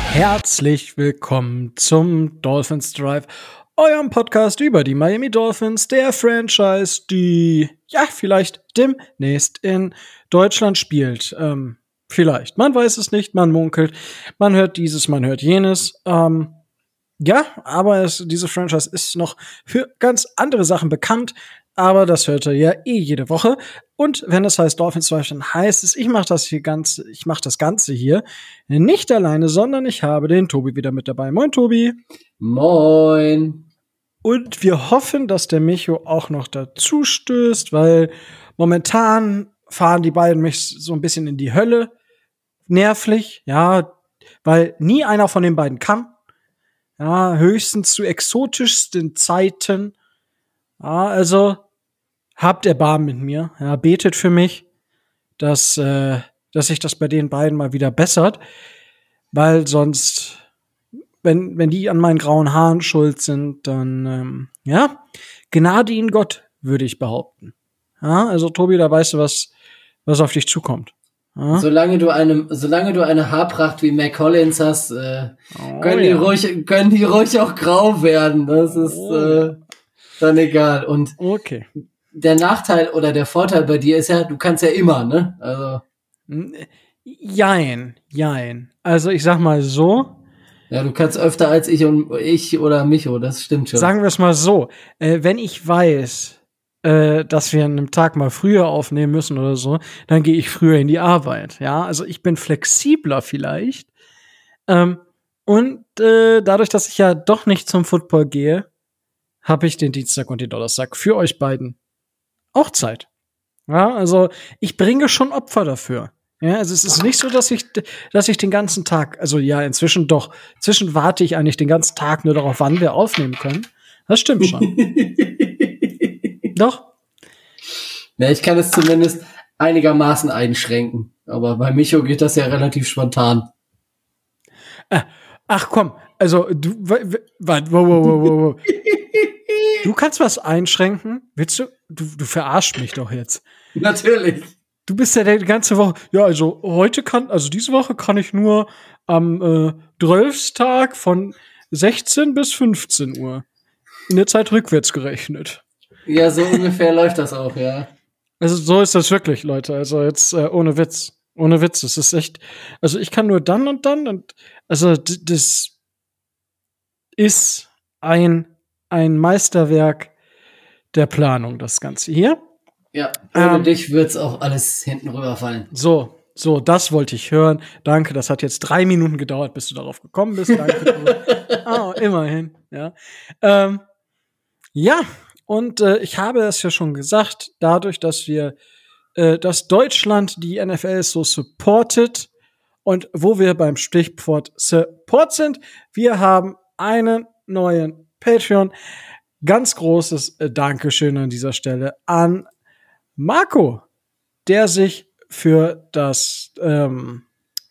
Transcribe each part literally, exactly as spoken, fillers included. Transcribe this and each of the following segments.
Herzlich willkommen zum Dolphins Drive, eurem Podcast über die Miami Dolphins, der Franchise, die ja vielleicht demnächst in Deutschland spielt. Ähm, vielleicht, man weiß es nicht, man munkelt, man hört dieses, man hört jenes. Ähm, ja, aber es, diese Franchise ist noch für ganz andere Sachen bekannt. Aber das hört ihr ja eh jede Woche. Und wenn es heißt Dolphins Drive, dann heißt es, ich mache das hier ganz, ich mache das Ganze hier nicht alleine, sondern ich habe den Tobi wieder mit dabei. Moin, Tobi. Moin. Und wir hoffen, dass der Micho auch noch dazu stößt, weil momentan fahren die beiden mich so ein bisschen in die Hölle. Nervlich, ja, weil nie einer von den beiden kann. Ja, höchstens zu exotischsten Zeiten. Ja, also habt Erbarmen mit mir. Ja, betet für mich, dass, äh, dass sich das bei den beiden mal wieder bessert. Weil sonst, wenn, wenn die an meinen grauen Haaren schuld sind, dann, ähm, ja, Gnade ihnen Gott, würde ich behaupten. Ja, also Tobi, da weißt du, was, was auf dich zukommt. Ja? Solange du eine, solange du eine Haarpracht wie Mac Collins hast, äh, Oh, können die ja. ruhig, können die ruhig auch grau werden. Das ist Oh. äh, dann egal. Und Okay. der Nachteil oder der Vorteil bei dir ist ja, du kannst ja immer, ne? Also Jein, jein. Also ich sag mal so, ja, du kannst öfter als ich und ich oder Micho. Das stimmt schon. sagen wir es mal so, äh, wenn ich weiß, äh, dass wir an einem Tag mal früher aufnehmen müssen oder so, dann gehe ich früher in die Arbeit. Ja, also ich bin flexibler vielleicht. Ähm, und äh, dadurch, dass ich ja doch nicht zum Football gehe, habe ich den Dienstag und den Donnerstag für euch beiden auch Zeit. Ja, also ich bringe schon Opfer dafür. Ja, also es ist nicht so, dass ich, dass ich den ganzen Tag, also ja, inzwischen doch, inzwischen warte ich eigentlich den ganzen Tag nur darauf, wann wir aufnehmen können. Das stimmt schon. Doch. Ja, ich kann es zumindest einigermaßen einschränken. Aber bei Micho geht das ja relativ spontan. Äh, ach komm, also du, w- w- warte, wow, wow, wow, wow, wow. Du kannst was einschränken? Willst du? Du, du verarschst mich doch jetzt. Natürlich. Du bist ja die ganze Woche. Ja, also heute kann, also diese Woche kann ich nur am äh, Drölfstag von sechzehn bis fünfzehn Uhr. In der Zeit rückwärts gerechnet. Ja, so ungefähr läuft das auch, ja. Also so ist das wirklich, Leute. Also jetzt äh, ohne Witz. Ohne Witz. Es ist echt. Also ich kann nur dann und dann und also d- das ist ein ein Meisterwerk der Planung, das Ganze hier. Ja, ohne Ähm, dich wird's auch alles hinten rüberfallen. So, so, das wollte ich hören. Danke, das hat jetzt drei Minuten gedauert, bis du darauf gekommen bist. Danke. Oh, immerhin, ja. Ähm, ja, und äh, ich habe es ja schon gesagt, dadurch, dass wir, äh, dass Deutschland die N F L so supportet und wo wir beim Stichwort Support sind, wir haben einen neuen Patreon. Ganz großes äh, Dankeschön an dieser Stelle an Marco, der sich für das ähm,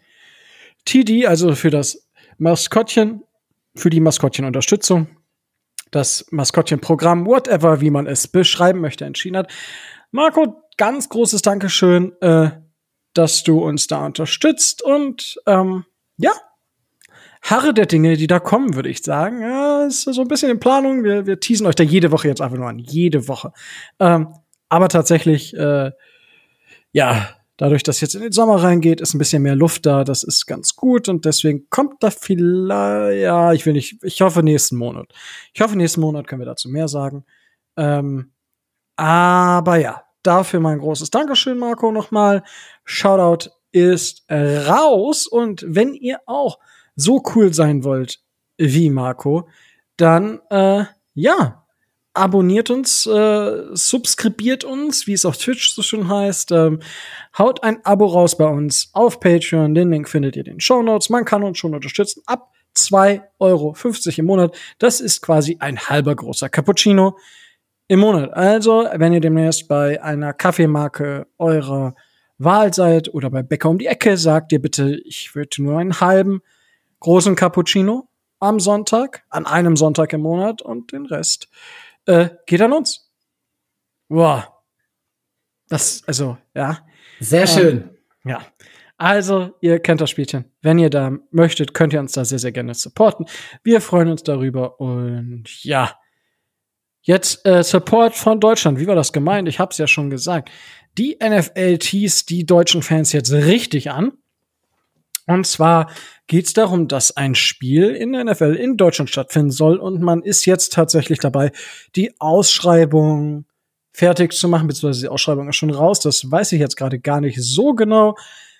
T D, also für das Maskottchen, für die Maskottchenunterstützung, das Maskottchenprogramm, whatever, wie man es beschreiben möchte, entschieden hat. Marco, ganz großes Dankeschön, äh, dass du uns da unterstützt und ähm, ja, harre der Dinge, die da kommen, würde ich sagen. Ja, ist so ein bisschen in Planung. Wir, wir teasen euch da jede Woche jetzt einfach nur an. Jede Woche. Ähm, aber tatsächlich, äh, ja, dadurch, dass jetzt in den Sommer reingeht, ist ein bisschen mehr Luft da. Das ist ganz gut und deswegen kommt da vielleicht, ja, ich will nicht, ich hoffe nächsten Monat. Ich hoffe nächsten Monat können wir dazu mehr sagen. Ähm, aber ja, dafür mein großes Dankeschön, Marco, nochmal. Shoutout ist raus und wenn ihr auch so cool sein wollt wie Marco, dann äh, ja, abonniert uns, äh, subskribiert uns, wie es auf Twitch so schön heißt. Ähm, haut ein Abo raus bei uns auf Patreon. Den Link findet ihr in den Shownotes. Man kann uns schon unterstützen ab zwei Euro fünfzig im Monat. Das ist quasi ein halber großer Cappuccino im Monat. Also, wenn ihr demnächst bei einer Kaffeemarke eurer Wahl seid oder bei Bäcker um die Ecke, sagt ihr bitte, ich würde nur einen halben großen Cappuccino am Sonntag, an einem Sonntag im Monat und den Rest äh, geht an uns. Wow. Das, also, ja. Sehr schön. Ähm, ja. Also, ihr kennt das Spielchen. Wenn ihr da möchtet, könnt ihr uns da sehr, sehr gerne supporten. Wir freuen uns darüber. Und ja, jetzt äh, Support von Deutschland. Wie war das gemeint? Ich hab's ja schon gesagt. Die N F L teast die deutschen Fans jetzt richtig an. Und zwar geht's darum, dass ein Spiel in der N F L in Deutschland stattfinden soll. Und man ist jetzt tatsächlich dabei, die Ausschreibung fertig zu machen, beziehungsweise die Ausschreibung ist schon raus. Das weiß ich jetzt gerade gar nicht so genau.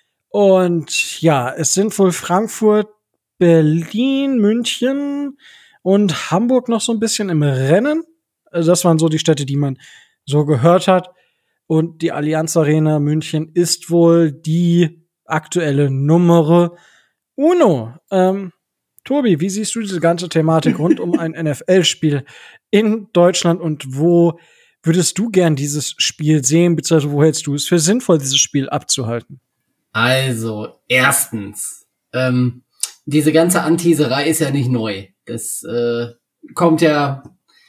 Und ja, es sind wohl Frankfurt, Berlin, München und Hamburg noch so ein bisschen im Rennen. Also das waren so die Städte, die man so gehört hat. Und die Allianz Arena München ist wohl die aktuelle Nummer uno. Ähm, Tobi, wie siehst du diese ganze Thematik rund um ein N F L-Spiel in Deutschland und wo würdest du gern dieses Spiel sehen, beziehungsweise wo hältst du es für sinnvoll, dieses Spiel abzuhalten? Also, erstens, ähm, diese ganze Anteaserei ist ja nicht neu. Das äh, kommt ja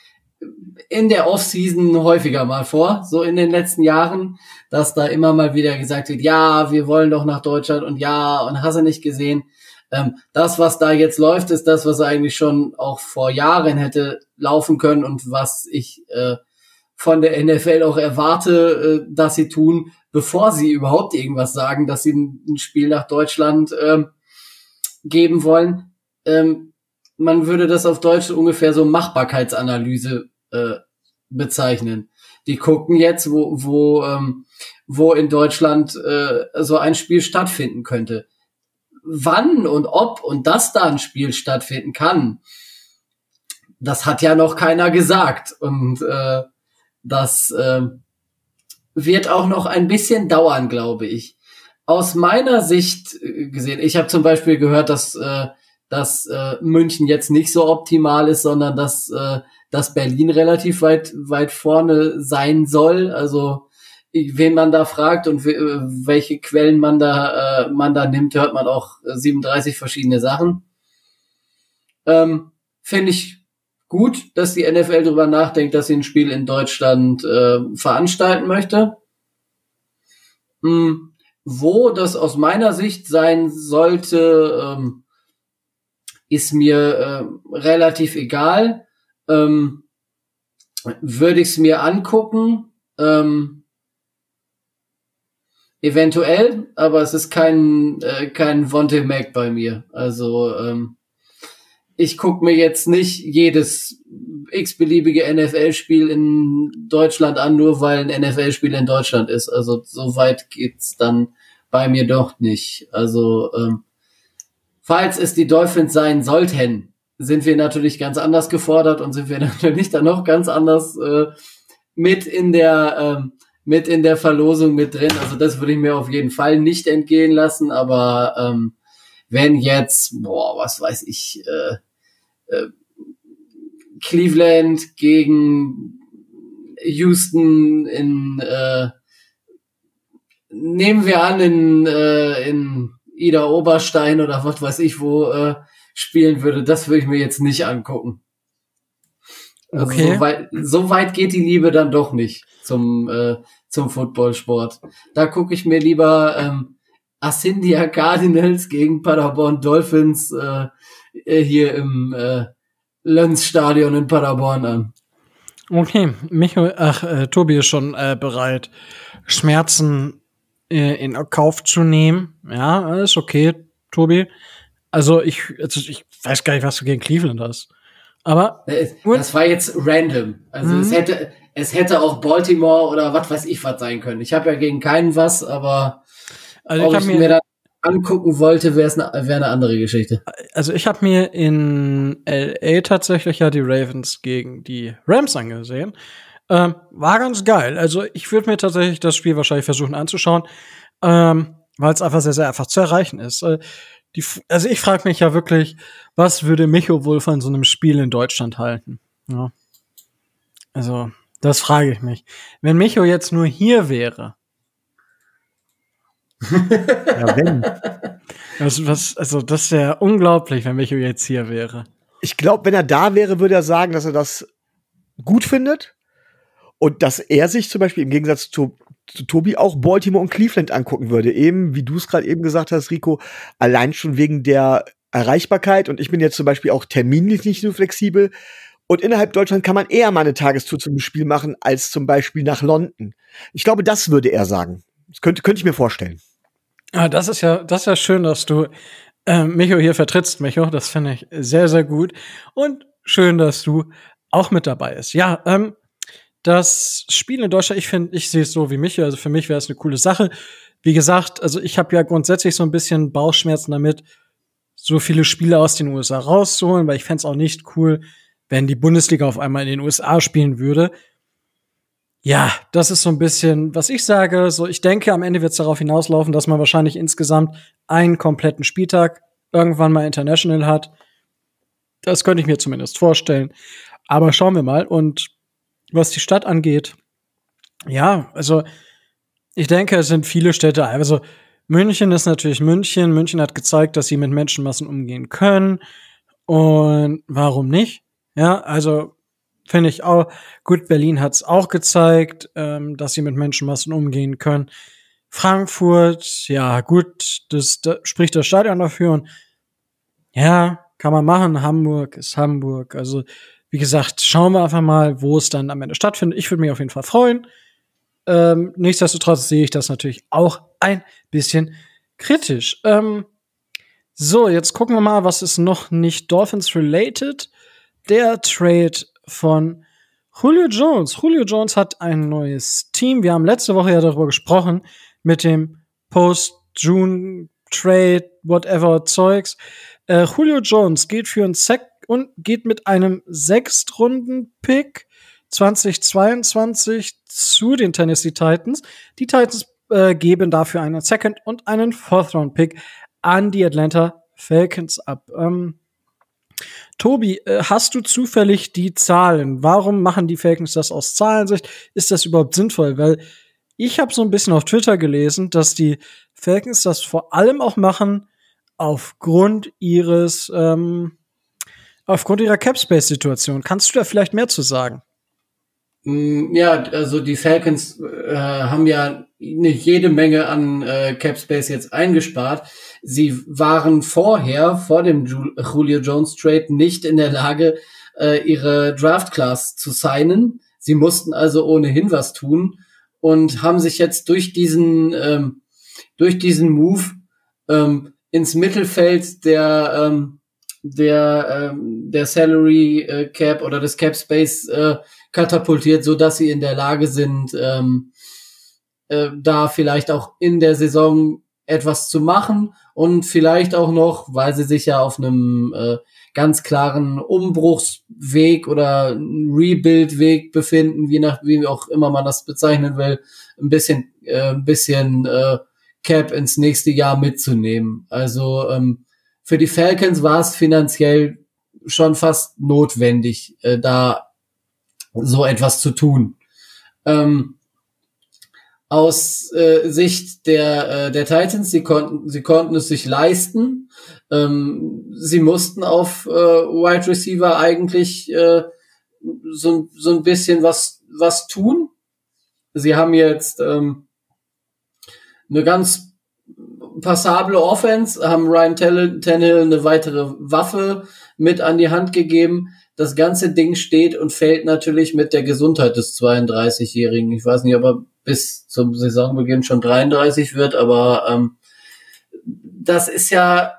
in der Offseason häufiger mal vor, so in den letzten Jahren, dass da immer mal wieder gesagt wird, ja, wir wollen doch nach Deutschland und ja, und hast du nicht gesehen. Ähm, das, was da jetzt läuft, ist das, was eigentlich schon auch vor Jahren hätte laufen können und was ich äh, von der N F L auch erwarte, äh, dass sie tun, bevor sie überhaupt irgendwas sagen, dass sie ein, ein Spiel nach Deutschland ähm, geben wollen. Ähm, man würde das auf Deutsch ungefähr so Machbarkeitsanalyse äh, bezeichnen. Die gucken jetzt, wo wo ähm, wo in Deutschland äh, so ein Spiel stattfinden könnte. Wann und ob und dass da ein Spiel stattfinden kann, das hat ja noch keiner gesagt. Und äh, das äh, wird auch noch ein bisschen dauern, glaube ich. Aus meiner Sicht gesehen, ich habe zum Beispiel gehört, dass äh, dass äh, München jetzt nicht so optimal ist, sondern dass äh, dass Berlin relativ weit weit vorne sein soll. Also wen man da fragt und w- welche Quellen man da äh, man da nimmt, hört man auch siebenunddreißig verschiedene Sachen. Ähm, Finde ich gut, dass die N F L darüber nachdenkt, dass sie ein Spiel in Deutschland äh, veranstalten möchte. Hm, wo das aus meiner Sicht sein sollte, ähm, ist mir äh, relativ egal. Ähm, würde ich es mir angucken, ähm, eventuell, aber es ist kein äh, kein Vontae Mac bei mir. Also ähm, ich gucke mir jetzt nicht jedes x-beliebige N F L-Spiel in Deutschland an, nur weil ein N F L-Spiel in Deutschland ist. Also so weit geht's dann bei mir doch nicht. Also ähm, falls es die Dolphins sein sollten, sind wir natürlich ganz anders gefordert und sind wir natürlich dann noch ganz anders äh, mit in der ähm, mit in der Verlosung mit drin. Also das würde ich mir auf jeden Fall nicht entgehen lassen. Aber ähm, wenn jetzt, boah, was weiß ich, äh, äh, Cleveland gegen Houston in äh, nehmen wir an in äh, in Ida Oberstein oder was weiß ich wo äh, spielen würde, das würde ich mir jetzt nicht angucken. Also Okay. so weit, so weit geht die Liebe dann doch nicht zum äh, zum Footballsport. Da gucke ich mir lieber ähm, Ascendia Cardinals gegen Paderborn Dolphins äh, hier im äh, Lens-Stadion in Paderborn an. Okay, Michael, ach, äh, Tobi ist schon äh, bereit, Schmerzen äh, in Kauf zu nehmen. Ja, ist okay, Tobi. Also ich, also ich weiß gar nicht, was du gegen Cleveland hast. Aber das war jetzt random. Also mhm. es hätte es hätte auch Baltimore oder was weiß ich was sein können. Ich habe ja gegen keinen was, aber also ob ich, ich mir, mir das angucken wollte, wäre es eine wär eine andere Geschichte. Also ich habe mir in L A tatsächlich ja die Ravens gegen die Rams angesehen. Ähm, war ganz geil. Also ich würde mir tatsächlich das Spiel wahrscheinlich versuchen anzuschauen, ähm, weil es einfach sehr, sehr einfach zu erreichen ist. Äh, die, also ich frage mich ja wirklich, was würde Micho wohl von so einem Spiel in Deutschland halten? Ja. Also das frage ich mich. Wenn Micho jetzt nur hier wäre. Ja, wenn. Also, was, also das wäre unglaublich, wenn Micho jetzt hier wäre. Ich glaube, wenn er da wäre, würde er sagen, dass er das gut findet und dass er sich zum Beispiel im Gegensatz zu, Tobi auch Baltimore und Cleveland angucken würde. Eben, wie du es gerade eben gesagt hast, Rico, allein schon wegen der Erreichbarkeit. Und ich bin jetzt zum Beispiel auch terminlich nicht so flexibel. Und innerhalb Deutschland kann man eher mal eine Tagestour zum Spiel machen, als zum Beispiel nach London. Ich glaube, das würde er sagen. Das könnte, könnte ich mir vorstellen. Ah, das ist ja, das ist ja schön, dass du äh, Micho hier vertrittst, Micho. Das finde ich sehr, sehr gut. Und schön, dass du auch mit dabei bist. Ja, ähm, das Spiel in Deutschland, ich finde, ich sehe es so wie Micho. Also für mich wäre es eine coole Sache. Wie gesagt, also ich habe ja grundsätzlich so ein bisschen Bauchschmerzen damit, so viele Spiele aus den U S A rauszuholen, weil ich fände es auch nicht cool, wenn die Bundesliga auf einmal in den U S A spielen würde. Ja, das ist so ein bisschen, was ich sage. So, ich denke, am Ende wird es darauf hinauslaufen, dass man wahrscheinlich insgesamt einen kompletten Spieltag irgendwann mal international hat. Das könnte ich mir zumindest vorstellen. Aber schauen wir mal. Und was die Stadt angeht, ja, also ich denke, es sind viele Städte. Also München ist natürlich München. München hat gezeigt, dass sie mit Menschenmassen umgehen können. Und warum nicht? Ja, also finde ich auch gut. Berlin hat es auch gezeigt, ähm, dass sie mit Menschenmassen umgehen können. Frankfurt, ja gut, das, das spricht das Stadion dafür. Und ja, kann man machen. Hamburg ist Hamburg. Also wie gesagt, schauen wir einfach mal, wo es dann am Ende stattfindet. Ich würde mich auf jeden Fall freuen. Ähm, nichtsdestotrotz sehe ich das natürlich auch ein bisschen kritisch. Ähm, so, jetzt gucken wir mal, was ist noch nicht Dolphins-related. Der Trade von Julio Jones. Julio Jones hat ein neues Team. Wir haben letzte Woche ja darüber gesprochen, mit dem Post-June-Trade, whatever Zeugs. Äh, Julio Jones geht für einen Sack und geht mit einem Sechstrunden-Pick zwanzig zweiundzwanzig zu den Tennessee Titans. Die Titans äh, geben dafür einen Second- und einen Fourth-Round-Pick an die Atlanta Falcons ab. Ähm, Tobi, äh, hast du zufällig die Zahlen? Warum machen die Falcons das aus Zahlensicht? Ist das überhaupt sinnvoll? Weil ich habe so ein bisschen auf Twitter gelesen, dass die Falcons das vor allem auch machen aufgrund ihres ähm, aufgrund ihrer Cap-Space-Situation. Kannst du da vielleicht mehr zu sagen? Ja, also die Falcons äh, haben ja nicht jede Menge an äh, Cap Space jetzt eingespart. Sie waren vorher, vor dem Ju- Julio Jones Trade, nicht in der Lage, äh, ihre Draft Class zu signen. Sie mussten also ohnehin was tun und haben sich jetzt durch diesen ähm, durch diesen Move ähm, ins Mittelfeld der ähm, der ähm, der Salary äh, Cap oder des Cap Space äh, katapultiert, so dass sie in der Lage sind, ähm, äh, da vielleicht auch in der Saison etwas zu machen und vielleicht auch noch, weil sie sich ja auf einem äh, ganz klaren Umbruchsweg oder Rebuild-Weg befinden, wie nach wie auch immer man das bezeichnen will, ein bisschen äh, ein bisschen äh, Cap ins nächste Jahr mitzunehmen. Also ähm, für die Falcons war es finanziell schon fast notwendig, äh, da so etwas zu tun. Ähm, aus äh, Sicht der äh, der Titans, sie konnten sie konnten es sich leisten. Ähm, sie mussten auf äh, Wide Receiver eigentlich äh, so so ein bisschen was was tun. Sie haben jetzt ähm, eine ganz passable Offense, haben Ryan Tannehill eine weitere Waffe mit an die Hand gegeben. Das ganze Ding steht und fällt natürlich mit der Gesundheit des zweiunddreißigjährigen. Ich weiß nicht, ob er bis zum Saisonbeginn schon dreiunddreißig wird, aber ähm, das ist ja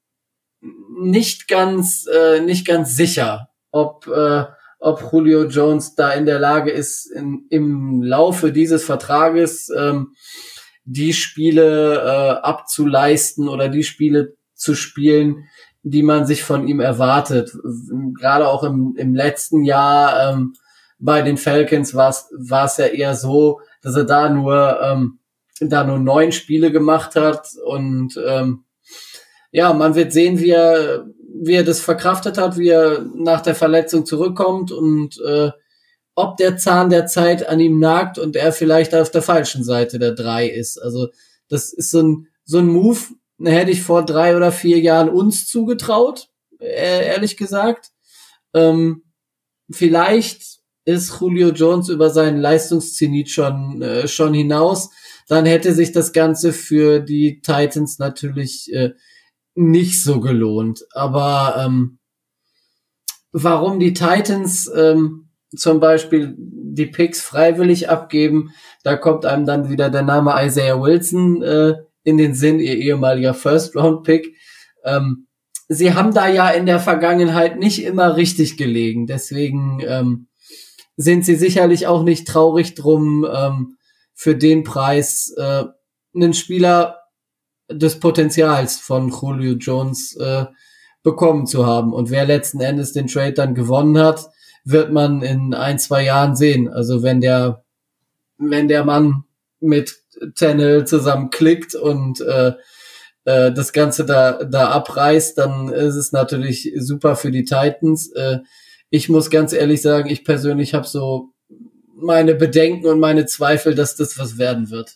nicht ganz äh, nicht ganz sicher, ob äh, ob Julio Jones da in der Lage ist, in, im Laufe dieses Vertrages ähm, die Spiele äh, abzuleisten oder die Spiele zu spielen, die man sich von ihm erwartet. Gerade auch im, im letzten Jahr ähm, bei den Falcons war es war es ja eher so, dass er da nur ähm, da nur neun Spiele gemacht hat und ähm, ja, man wird sehen, wie er wie er das verkraftet hat, wie er nach der Verletzung zurückkommt und äh, ob der Zahn der Zeit an ihm nagt und er vielleicht auf der falschen Seite der drei ist. Also das ist so ein so ein Move, hätte ich vor drei oder vier Jahren uns zugetraut, ehrlich gesagt. Ähm, vielleicht ist Julio Jones über seinen Leistungszenit schon äh, schon hinaus, dann hätte sich das Ganze für die Titans natürlich äh, nicht so gelohnt. Aber ähm, warum die Titans ähm, zum Beispiel die Picks freiwillig abgeben, da kommt einem dann wieder der Name Isaiah Wilson äh, in den Sinn, ihr ehemaliger First-Round-Pick. Ähm, sie haben da ja in der Vergangenheit nicht immer richtig gelegen, deswegen ähm, sind sie sicherlich auch nicht traurig drum, ähm, für den Preis äh, einen Spieler des Potenzials von Julio Jones äh, bekommen zu haben. Und wer letzten Endes den Trade dann gewonnen hat, wird man in ein, zwei Jahren sehen. Also wenn der wenn der Mann mit Tannehill zusammen klickt und äh, äh, das Ganze da da abreißt, dann ist es natürlich super für die Titans. Äh, ich muss ganz ehrlich sagen, ich persönlich habe so meine Bedenken und meine Zweifel, dass das was werden wird.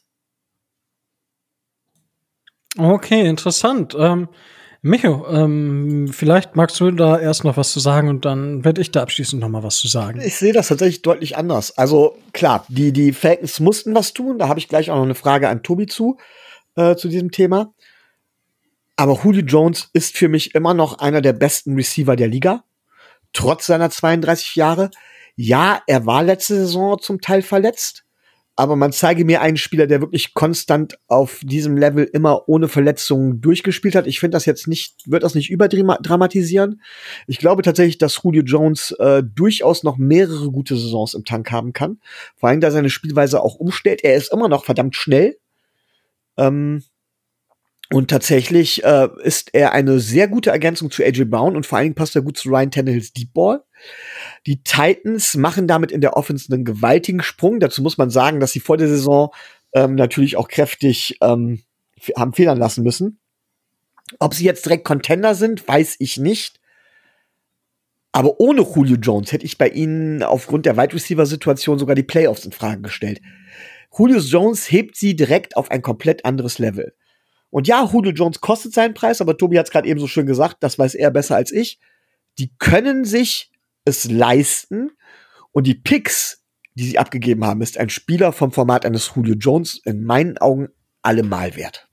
Okay, interessant. Ähm, Micho, ähm, vielleicht magst du da erst noch was zu sagen und dann werde ich da abschließend noch mal was zu sagen. Ich sehe das tatsächlich deutlich anders. Also klar, die die Falcons mussten was tun. Da habe ich gleich auch noch eine Frage an Tobi zu äh, zu diesem Thema. Aber Julio Jones ist für mich immer noch einer der besten Receiver der Liga, trotz seiner zweiunddreißig Jahre. Ja, er war letzte Saison zum Teil verletzt. Aber man zeige mir einen Spieler, der wirklich konstant auf diesem Level immer ohne Verletzungen durchgespielt hat. Ich finde das jetzt nicht, wird das nicht überdramatisieren. Ich glaube tatsächlich, dass Julio Jones äh, durchaus noch mehrere gute Saisons im Tank haben kann. Vor allem, da seine Spielweise auch umstellt. Er ist immer noch verdammt schnell. Ähm, und tatsächlich äh, ist er eine sehr gute Ergänzung zu A J Brown und vor allen Dingen passt er gut zu Ryan Tannehills Deep Ball. Die Titans machen damit in der Offense einen gewaltigen Sprung. Dazu muss man sagen, dass sie vor der Saison ähm, natürlich auch kräftig ähm, haben federn lassen müssen. Ob sie jetzt direkt Contender sind, weiß ich nicht. Aber ohne Julio Jones hätte ich bei ihnen aufgrund der Wide Receiver-Situation sogar die Playoffs in Frage gestellt. Julio Jones hebt sie direkt auf ein komplett anderes Level. Und ja, Julio Jones kostet seinen Preis, aber Tobi hat es gerade eben so schön gesagt, das weiß er besser als ich. Die können sich es leisten und die Picks, die sie abgegeben haben, ist ein Spieler vom Format eines Julio Jones in meinen Augen allemal wert.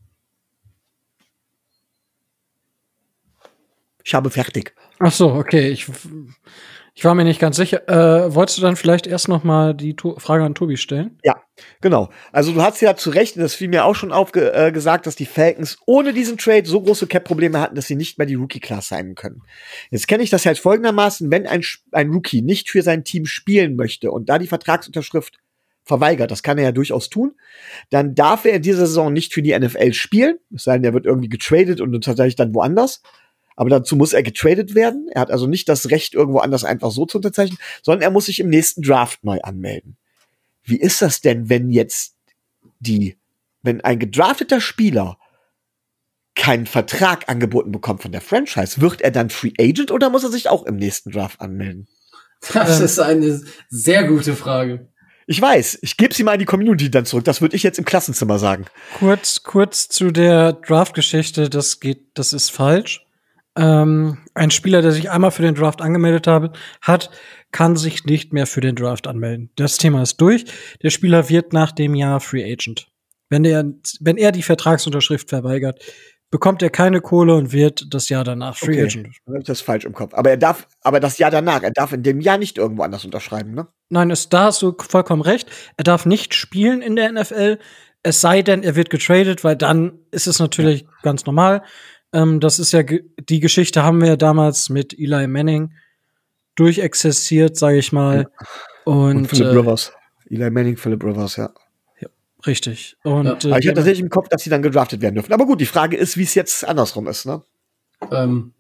Ich habe fertig. Ach so, okay. Ich, ich war mir nicht ganz sicher. Äh, wolltest du dann vielleicht erst noch mal die to- Frage an Tobi stellen? Ja, genau. Also du hast ja zu Recht, und das fiel mir auch schon aufge äh, gesagt, dass die Falcons ohne diesen Trade so große Cap-Probleme hatten, dass sie nicht mehr die Rookie-Class sein können. Jetzt kenne ich das halt folgendermaßen, wenn ein, ein Rookie nicht für sein Team spielen möchte und da die Vertragsunterschrift verweigert, das kann er ja durchaus tun, dann darf er in dieser Saison nicht für die N F L spielen, es sei denn, er wird irgendwie getradet und tatsächlich dann woanders. Aber dazu muss er getradet werden. Er hat also nicht das Recht, irgendwo anders einfach so zu unterzeichnen, sondern er muss sich im nächsten Draft neu anmelden. Wie ist das denn, wenn jetzt die, wenn ein gedrafteter Spieler keinen Vertrag angeboten bekommt von der Franchise, wird er dann Free Agent oder muss er sich auch im nächsten Draft anmelden? Das ist eine sehr gute Frage. Ich weiß, ich gebe sie mal in die Community dann zurück. Das würde ich jetzt im Klassenzimmer sagen. Kurz, kurz zu der Draft-Geschichte. Das geht, das ist falsch. Ähm, ein Spieler, der sich einmal für den Draft angemeldet habe, hat, kann sich nicht mehr für den Draft anmelden. Das Thema ist durch. Der Spieler wird nach dem Jahr Free Agent. Wenn er, wenn er die Vertragsunterschrift verweigert, bekommt er keine Kohle und wird das Jahr danach Free Okay, Agent. dann habe ich das falsch im Kopf. Aber er darf, aber das Jahr danach, er darf in dem Jahr nicht irgendwo anders unterschreiben, ne? Nein, ist, da hast du vollkommen recht. Er darf nicht spielen in der N F L, es sei denn, er wird getradet, weil dann ist es natürlich ja. ganz normal. Ähm, das ist ja ge- die Geschichte haben wir ja damals mit Eli Manning durchexerziert, sage ich mal. Und, Und Philip äh, Rivers. Eli Manning, Philip Rivers, ja. ja richtig. Und Ja. äh, Aber ich hatte tatsächlich im Kopf, dass sie dann gedraftet werden dürfen. Aber gut, die Frage ist, wie es jetzt andersrum ist, ne? Ähm,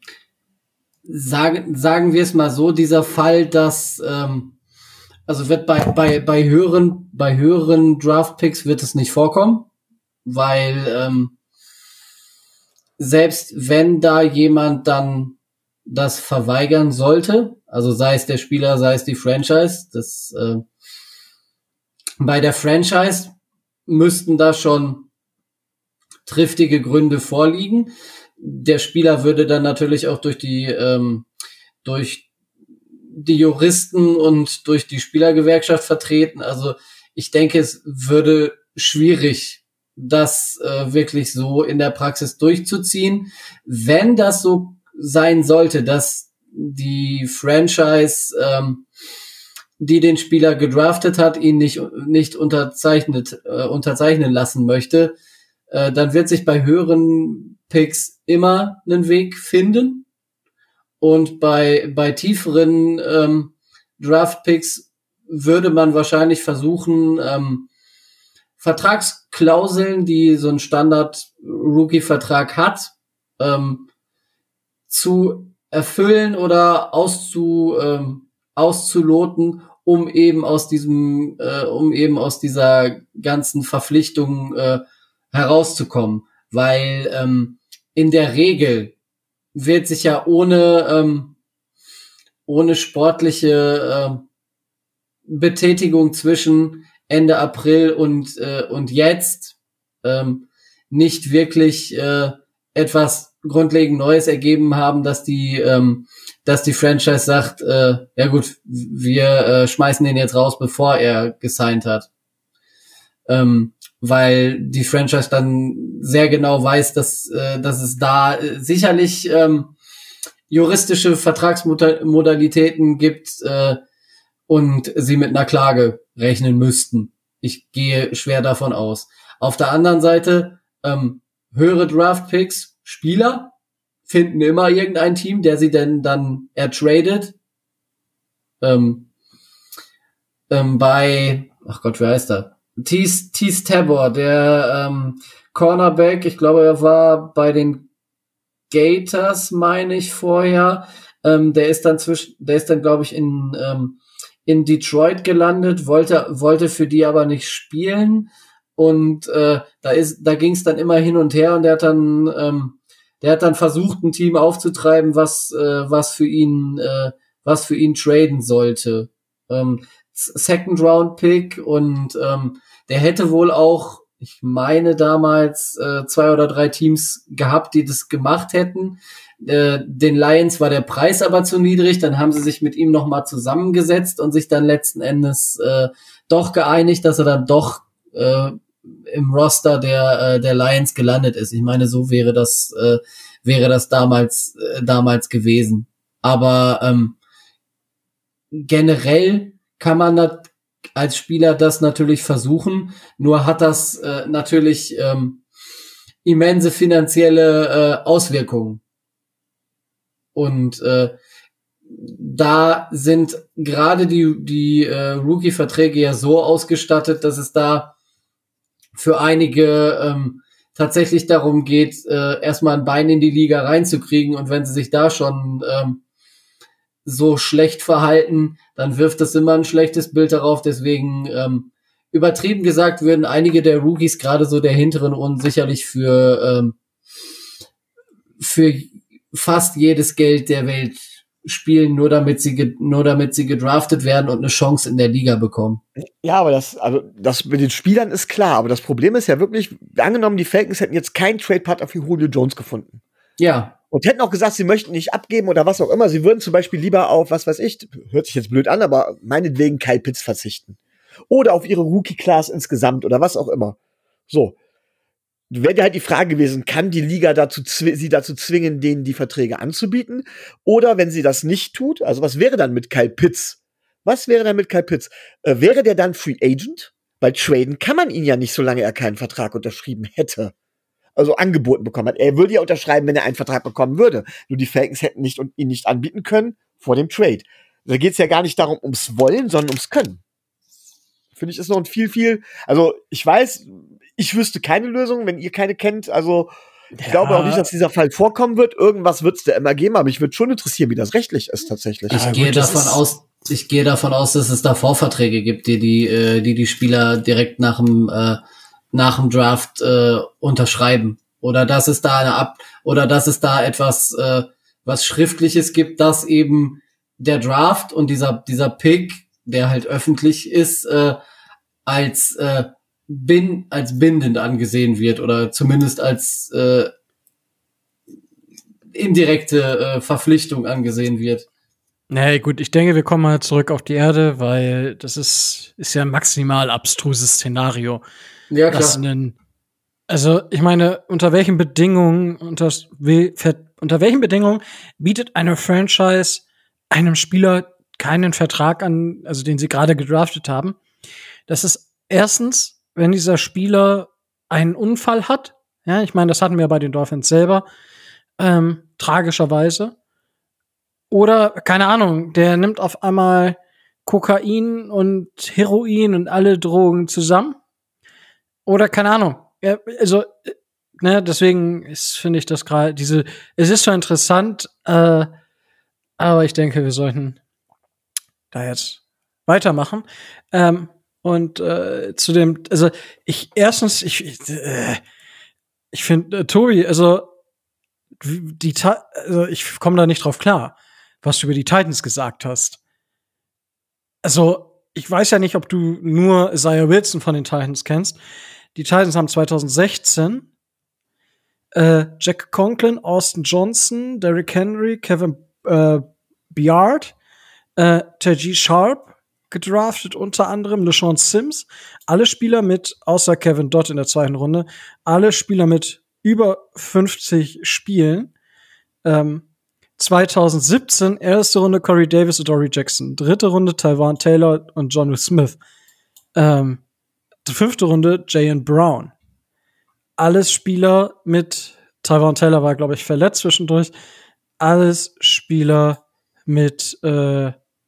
sagen, sagen wir es mal so, dieser Fall, dass ähm, also wird bei bei bei höheren bei höheren Draftpicks wird es nicht vorkommen, weil ähm, selbst wenn da jemand dann das verweigern sollte, also sei es der Spieler, sei es die Franchise, das äh, bei der Franchise müssten da schon triftige Gründe vorliegen. Der Spieler würde dann natürlich auch durch die ähm, durch die Juristen und durch die Spielergewerkschaft vertreten. Also ich denke, es würde schwierig, das äh, wirklich so in der Praxis durchzuziehen. Wenn das so sein sollte, dass die Franchise, ähm, die den Spieler gedraftet hat, ihn nicht nicht unterzeichnet äh, unterzeichnen lassen möchte, äh, dann wird sich bei höheren Picks immer einen Weg finden. Und bei bei tieferen ähm, Draft-Picks würde man wahrscheinlich versuchen, ähm, Vertragsklauseln, die so ein Standard-Rookie-Vertrag hat, ähm, zu erfüllen oder auszu, ähm, auszuloten, um eben aus diesem, äh, um eben aus dieser ganzen Verpflichtung äh, herauszukommen. Weil ähm, in der Regel wird sich ja ohne ähm, ohne sportliche äh, Betätigung zwischen Ende April und äh, und jetzt ähm, nicht wirklich äh, etwas grundlegend Neues ergeben haben, dass die ähm, dass die Franchise sagt, äh, ja gut, wir äh, schmeißen den jetzt raus, bevor er gesigned hat, ähm, weil die Franchise dann sehr genau weiß, dass äh, dass es da äh, sicherlich ähm, juristische Vertragsmodalitäten gibt äh, und sie mit einer Klage rechnen müssten. Ich gehe schwer davon aus. Auf der anderen Seite, ähm, höhere Draft-Picks, Spieler finden immer irgendein Team, der sie denn dann ertradet. Ähm, ähm, bei, ach Gott, wer heißt er? Tease, Tease Tabor, der ähm, Cornerback, ich glaube, er war bei den Gators, meine ich vorher. Ähm, der ist dann zwischen, der ist dann, glaube ich, in ähm, in Detroit gelandet, wollte wollte für die aber nicht spielen und äh, da ist da ging es dann immer hin und her und der hat dann ähm, der hat dann versucht, ein Team aufzutreiben, was äh, was für ihn äh, was für ihn traden sollte. Ähm, Second Round Pick und ähm, der hätte wohl auch, ich meine damals äh, zwei oder drei Teams gehabt, die das gemacht hätten. Äh, den Lions war der Preis aber zu niedrig, dann haben sie sich mit ihm nochmal zusammengesetzt und sich dann letzten Endes äh, doch geeinigt, dass er dann doch äh, im Roster der äh, der Lions gelandet ist. Ich meine, so wäre das äh, wäre das damals äh, damals gewesen. Aber ähm, generell kann man nat- als Spieler das natürlich versuchen, nur hat das äh, natürlich ähm, immense finanzielle äh, Auswirkungen. Und äh, da sind gerade die die äh, Rookie-Verträge ja so ausgestattet, dass es da für einige ähm, tatsächlich darum geht, äh, erstmal ein Bein in die Liga reinzukriegen. Und wenn sie sich da schon ähm, so schlecht verhalten, dann wirft das immer ein schlechtes Bild darauf. Deswegen ähm, übertrieben gesagt würden einige der Rookies, gerade so der hinteren Runden, sicherlich für ähm, für fast jedes Geld der Welt spielen, nur damit sie ge- nur damit sie gedraftet werden und eine Chance in der Liga bekommen. Ja, aber das, also das mit den Spielern ist klar, aber das Problem ist ja wirklich, angenommen, die Falcons hätten jetzt keinen Trade-Partner für Julio Jones gefunden. Ja. Und hätten auch gesagt, sie möchten nicht abgeben oder was auch immer. Sie würden zum Beispiel lieber auf, was weiß ich, hört sich jetzt blöd an, aber meinetwegen Kyle Pitts verzichten. Oder auf ihre Rookie-Class insgesamt oder was auch immer. So. Wäre ja halt die Frage gewesen, kann die Liga dazu zw- sie dazu zwingen, denen die Verträge anzubieten? Oder wenn sie das nicht tut, also was wäre dann mit Kyle Pitts? Was wäre dann mit Kyle Pitts? Äh, wäre der dann Free Agent? Weil traden kann man ihn ja nicht, solange er keinen Vertrag unterschrieben hätte. Also angeboten bekommen hat. Er würde ja unterschreiben, wenn er einen Vertrag bekommen würde. Nur die Falcons hätten nicht und ihn nicht anbieten können vor dem Trade. Da geht es ja gar nicht darum, ums Wollen, sondern ums Können. Finde ich, ist noch ein viel, viel, also ich weiß, ich wüsste keine Lösung, wenn ihr keine kennt, also ich Ja. glaube auch nicht, dass dieser Fall vorkommen wird. Irgendwas wird es da immer geben, aber mich würde schon interessieren, wie das rechtlich ist tatsächlich. Ich Ja, gehe gut, das davon ist- aus, ich gehe davon aus, dass es da Vorverträge gibt, die die, äh, die, die Spieler direkt nach dem, äh, nach dem Draft äh, unterschreiben. Oder dass es da eine Ab oder dass es da etwas, äh, was Schriftliches gibt, dass eben der Draft und dieser, dieser Pick, der halt öffentlich ist, äh, als äh, bin als bindend angesehen wird oder zumindest als äh, indirekte äh, Verpflichtung angesehen wird. Nee, gut, ich denke, wir kommen mal zurück auf die Erde, weil das ist, ist ja ein maximal abstruses Szenario. Ja, Das klar. einen, also, ich meine, unter welchen Bedingungen, unter, wie- ver- unter welchen Bedingungen bietet eine Franchise einem Spieler keinen Vertrag an, also den sie gerade gedraftet haben? Das ist erstens, wenn dieser Spieler einen Unfall hat. Ja, ich meine, das hatten wir bei den Dolphins selber, ähm, tragischerweise. Oder, keine Ahnung, der nimmt auf einmal Kokain und Heroin und alle Drogen zusammen. Oder, keine Ahnung. Ja, also, äh, ne, deswegen ist, finde ich das gerade, diese, es ist zwar interessant, äh, aber ich denke, wir sollten da jetzt weitermachen. Ähm, und äh, zu dem, also ich erstens, ich, ich, äh, ich finde, äh, Tobi, also die, Ti- also ich komme da nicht drauf klar, was du über die Titans gesagt hast. Also ich weiß ja nicht, ob du nur Isaiah Wilson von den Titans kennst. Die Titans haben zwanzig sechzehn äh, Jack Conklin, Austin Johnson, Derrick Henry, Kevin äh, Byard, äh, Taji Sharp gedraftet, unter anderem LeSean Sims. Alle Spieler mit, außer Kevin Dodd in der zweiten Runde, alle Spieler mit über fünfzig Spielen. Ähm, zwanzig siebzehn, erste Runde Corey Davis und Dory Jackson. Dritte Runde Tywan Taylor und Jonnu Smith. Ähm, fünfte Runde Jayan Brown. Alles Spieler mit, Tywan Taylor war, glaube ich, verletzt zwischendurch. Alles Spieler mit äh,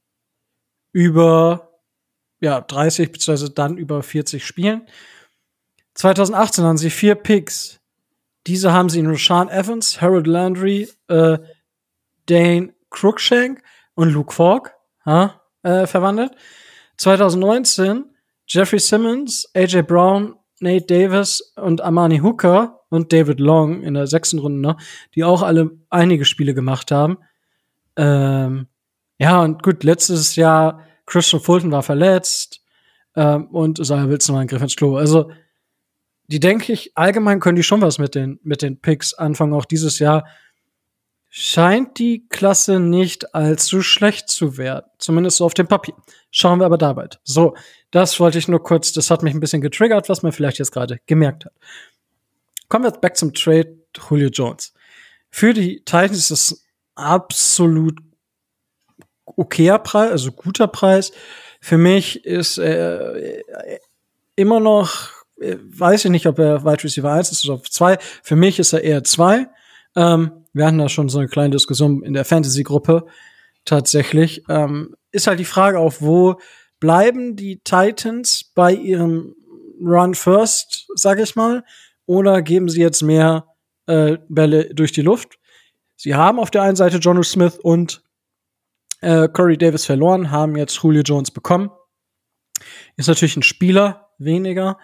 über ja, dreißig beziehungsweise dann über vierzig Spielen. zwanzig achtzehn haben sie vier Picks. Diese haben sie in Rashaan Evans, Harold Landry, äh, Dane Cruikshank und Luke Falk ja, äh, verwandelt. zwanzig neunzehn Jeffrey Simmons, A J Brown, Nate Davis und Amani Hooker und David Long in der sechsten Runde noch, die auch alle einige Spiele gemacht haben. Ähm, ja, und gut, letztes Jahr Christian Fulton war verletzt ähm, und Isaiah Wilson war ein Griff ins Klo. Also, die denke ich, allgemein können die schon was mit den, mit den Picks anfangen. Auch dieses Jahr scheint die Klasse nicht allzu schlecht zu werden. Zumindest so auf dem Papier. Schauen wir aber da bald. So, das wollte ich nur kurz, das hat mich ein bisschen getriggert, was man vielleicht jetzt gerade gemerkt hat. Kommen wir jetzt back zum Trade Julio Jones. Für die Titans ist es absolut okayer Preis, also guter Preis. Für mich ist er äh, immer noch, äh, weiß ich nicht, ob er Wide Receiver eins ist oder zwei. Für mich ist er eher zwei. Ähm, wir hatten da schon so eine kleine Diskussion in der Fantasy-Gruppe tatsächlich. Ähm, ist halt die Frage auch, wo bleiben die Titans bei ihrem Run First, sag ich mal, oder geben sie jetzt mehr äh, Bälle durch die Luft? Sie haben auf der einen Seite Jonnu Smith und äh, Corey Davis verloren, haben jetzt Julio Jones bekommen. Ist natürlich ein Spieler weniger.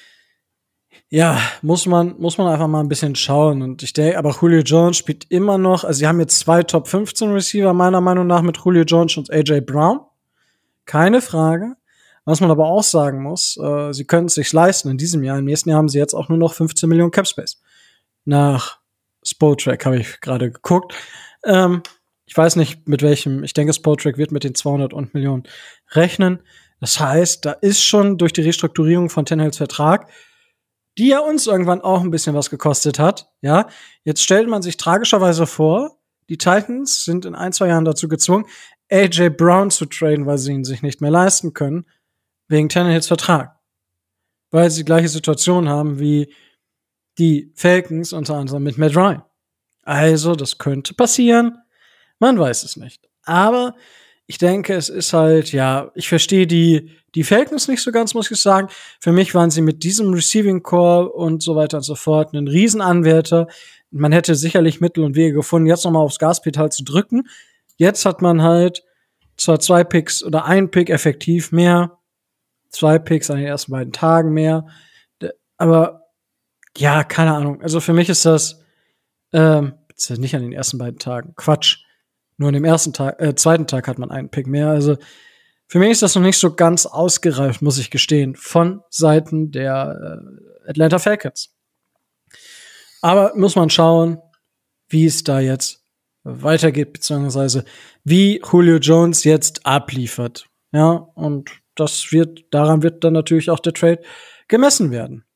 Ja, muss man, muss man einfach mal ein bisschen schauen. Und ich denke, aber Julio Jones spielt immer noch, also sie haben jetzt zwei Top fünfzehn Receiver, meiner Meinung nach, mit Julio Jones und A J Brown. Keine Frage. Was man aber auch sagen muss, äh, sie können es sich leisten in diesem Jahr. Im nächsten Jahr haben sie jetzt auch nur noch fünfzehn Millionen Cap Space. Nach Spotrac habe ich gerade geguckt. Ähm, ich weiß nicht, mit welchem, ich denke, Spotrac wird mit den zweihundert und Millionen rechnen. Das heißt, da ist schon durch die Restrukturierung von Tannehills Vertrag, die ja uns irgendwann auch ein bisschen was gekostet hat, ja. Jetzt stellt man sich tragischerweise vor, die Titans sind in ein, zwei Jahren dazu gezwungen, A J Brown zu traden, weil sie ihn sich nicht mehr leisten können, wegen Tannehills Vertrag. Weil sie die gleiche Situation haben wie die Falcons, unter anderem mit Matt Ryan. Also, das könnte passieren. Man weiß es nicht. Aber ich denke, es ist halt, ja, ich verstehe die, die Falcons nicht so ganz, muss ich sagen. Für mich waren sie mit diesem Receiving Core und so weiter und so fort ein Riesenanwärter. Man hätte sicherlich Mittel und Wege gefunden, jetzt nochmal aufs Gaspedal zu drücken. Jetzt hat man halt zwar zwei Picks oder ein Pick effektiv mehr, zwei Picks an den ersten beiden Tagen mehr, aber ja, keine Ahnung. Also für mich ist das ähm, nicht an den ersten beiden Tagen. Quatsch. Nur an dem ersten Tag, äh, zweiten Tag hat man einen Pick mehr. Also für mich ist das noch nicht so ganz ausgereift, muss ich gestehen, von Seiten der äh, Atlanta Falcons. Aber muss man schauen, wie es da jetzt weitergeht, beziehungsweise wie Julio Jones jetzt abliefert. Ja, und das wird, daran wird dann natürlich auch der Trade gemessen werden.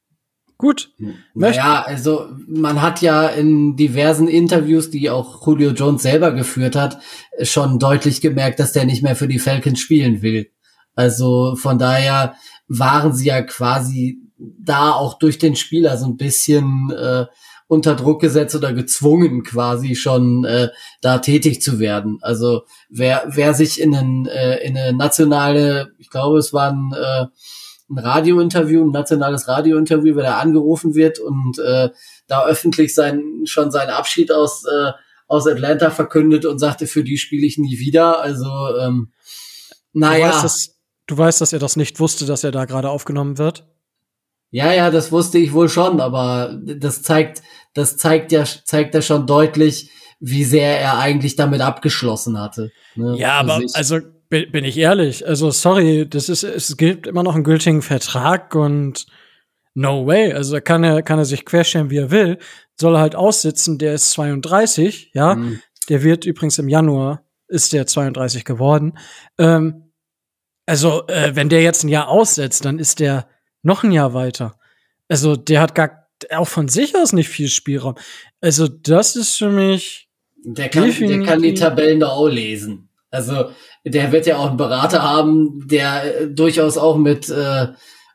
Gut. Naja, also man hat ja in diversen Interviews, die auch Julio Jones selber geführt hat, schon deutlich gemerkt, dass der nicht mehr für die Falcons spielen will. Also von daher waren sie ja quasi da auch durch den Spieler so ein bisschen äh, unter Druck gesetzt oder gezwungen quasi schon äh, da tätig zu werden. Also wer wer sich in, einen, äh, in eine nationale, ich glaube es war ein äh, ein Radiointerview, ein nationales Radiointerview, wenn er angerufen wird und äh, da öffentlich sein schon seinen Abschied aus äh, aus Atlanta verkündet und sagte, für die spiele ich nie wieder. Also ähm, naja. Du weißt, dass, du weißt, dass er das nicht wusste, dass er da gerade aufgenommen wird? Ja, ja, das wusste ich wohl schon, aber das zeigt, das zeigt ja, zeigt ja schon deutlich, wie sehr er eigentlich damit abgeschlossen hatte. Ne, ja, aber sich. also bin ich ehrlich, also sorry, das ist, es gibt immer noch einen gültigen Vertrag und no way, also kann er, kann er sich querstellen, wie er will, soll er halt aussitzen, der ist zweiunddreißig, ja, mhm. Der wird übrigens im Januar, ist der zweiunddreißig geworden, ähm, also, äh, wenn der jetzt ein Jahr aussetzt, dann ist der noch ein Jahr weiter, also der hat gar, auch von sich aus nicht viel Spielraum, also das ist für mich der kann, der kann die Tabellen doch auch lesen. Also der wird ja auch einen Berater haben, der äh, durchaus auch mit äh,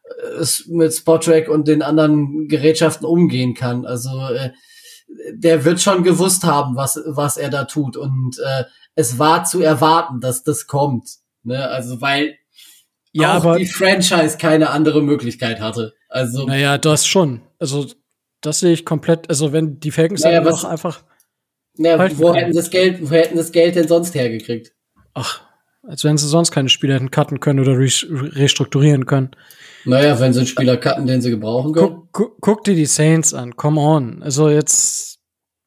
mit Spotrac und den anderen Gerätschaften umgehen kann. Also äh, der wird schon gewusst haben, was was er da tut. Und äh, es war zu erwarten, dass das kommt. Ne? Also weil ja, auch aber die Franchise keine andere Möglichkeit hatte. Also naja, das schon. Also das sehe ich komplett. Also wenn die Falcons naja, dann auch einfach naja, wo hätten das Geld, wo hätten das Geld denn sonst hergekriegt? Ach, als wenn sie sonst keine Spieler hätten cutten können oder re- restrukturieren können. Naja, wenn sie einen Spieler cutten, den sie gebrauchen können. Guck, guck, guck dir die Saints an, come on. Also jetzt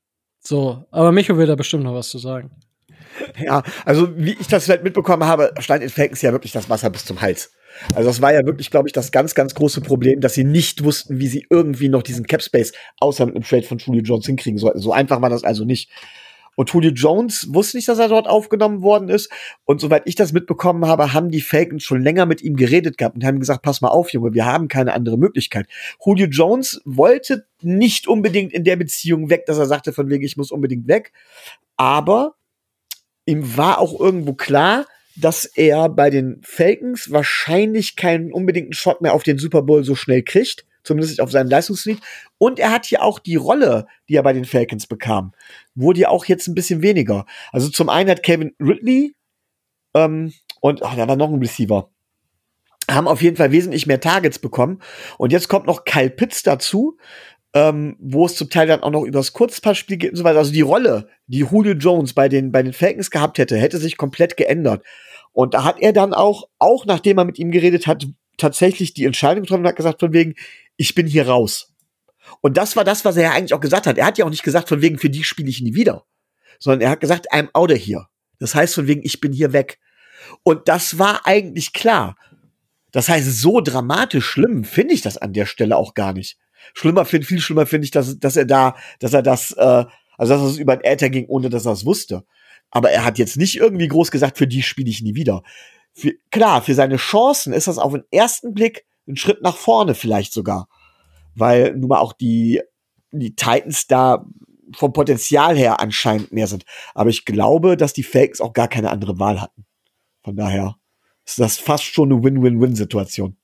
so, aber Micho will da bestimmt noch was zu sagen. Ja, also wie ich das halt mitbekommen habe, stand in Falcons ja wirklich das Wasser bis zum Hals. Also das war ja wirklich, glaube ich, das ganz, ganz große Problem, dass sie nicht wussten, wie sie irgendwie noch diesen Cap-Space außer mit einem Trade von Julio Jones hinkriegen sollten. So einfach war das also nicht. Und Julio Jones wusste nicht, dass er dort aufgenommen worden ist. Und soweit ich das mitbekommen habe, haben die Falcons schon länger mit ihm geredet gehabt und haben gesagt, pass mal auf, Junge, wir haben keine andere Möglichkeit. Julio Jones wollte nicht unbedingt in der Beziehung weg, dass er sagte, von wegen, ich muss unbedingt weg. Aber ihm war auch irgendwo klar, dass er bei den Falcons wahrscheinlich keinen unbedingten Shot mehr auf den Super Bowl so schnell kriegt. Zumindest nicht auf seinem Leistungslied. Und er hat hier auch die Rolle, die er bei den Falcons bekam, wurde ja auch jetzt ein bisschen weniger. Also zum einen hat Kevin Ridley ähm, und ach, da war noch ein Receiver, haben auf jeden Fall wesentlich mehr Targets bekommen. Und jetzt kommt noch Kyle Pitts dazu, ähm, wo es zum Teil dann auch noch übers Kurzpassspiel geht und so weiter. Also die Rolle, die Julio Jones bei den, bei den Falcons gehabt hätte, hätte sich komplett geändert. Und da hat er dann auch, auch nachdem er mit ihm geredet hat, tatsächlich die Entscheidung getroffen und hat gesagt, von wegen, ich bin hier raus. Und das war das, was er ja eigentlich auch gesagt hat. Er hat ja auch nicht gesagt, von wegen, für die spiele ich nie wieder. Sondern er hat gesagt, I'm out of here. Das heißt, von wegen, ich bin hier weg. Und das war eigentlich klar. Das heißt, so dramatisch schlimm finde ich das an der Stelle auch gar nicht. Schlimmer finde, viel schlimmer finde ich, dass, dass er da, dass er das, äh, also dass es über den Äther ging, ohne dass er es wusste. Aber er hat jetzt nicht irgendwie groß gesagt, für die spiele ich nie wieder. Für, klar, für seine Chancen ist das auf den ersten Blick ein Schritt nach vorne vielleicht sogar. Weil nun mal auch die, die Titans da vom Potenzial her anscheinend mehr sind. Aber ich glaube, dass die Falcons auch gar keine andere Wahl hatten. Von daher ist das fast schon eine Win-Win-Win-Situation.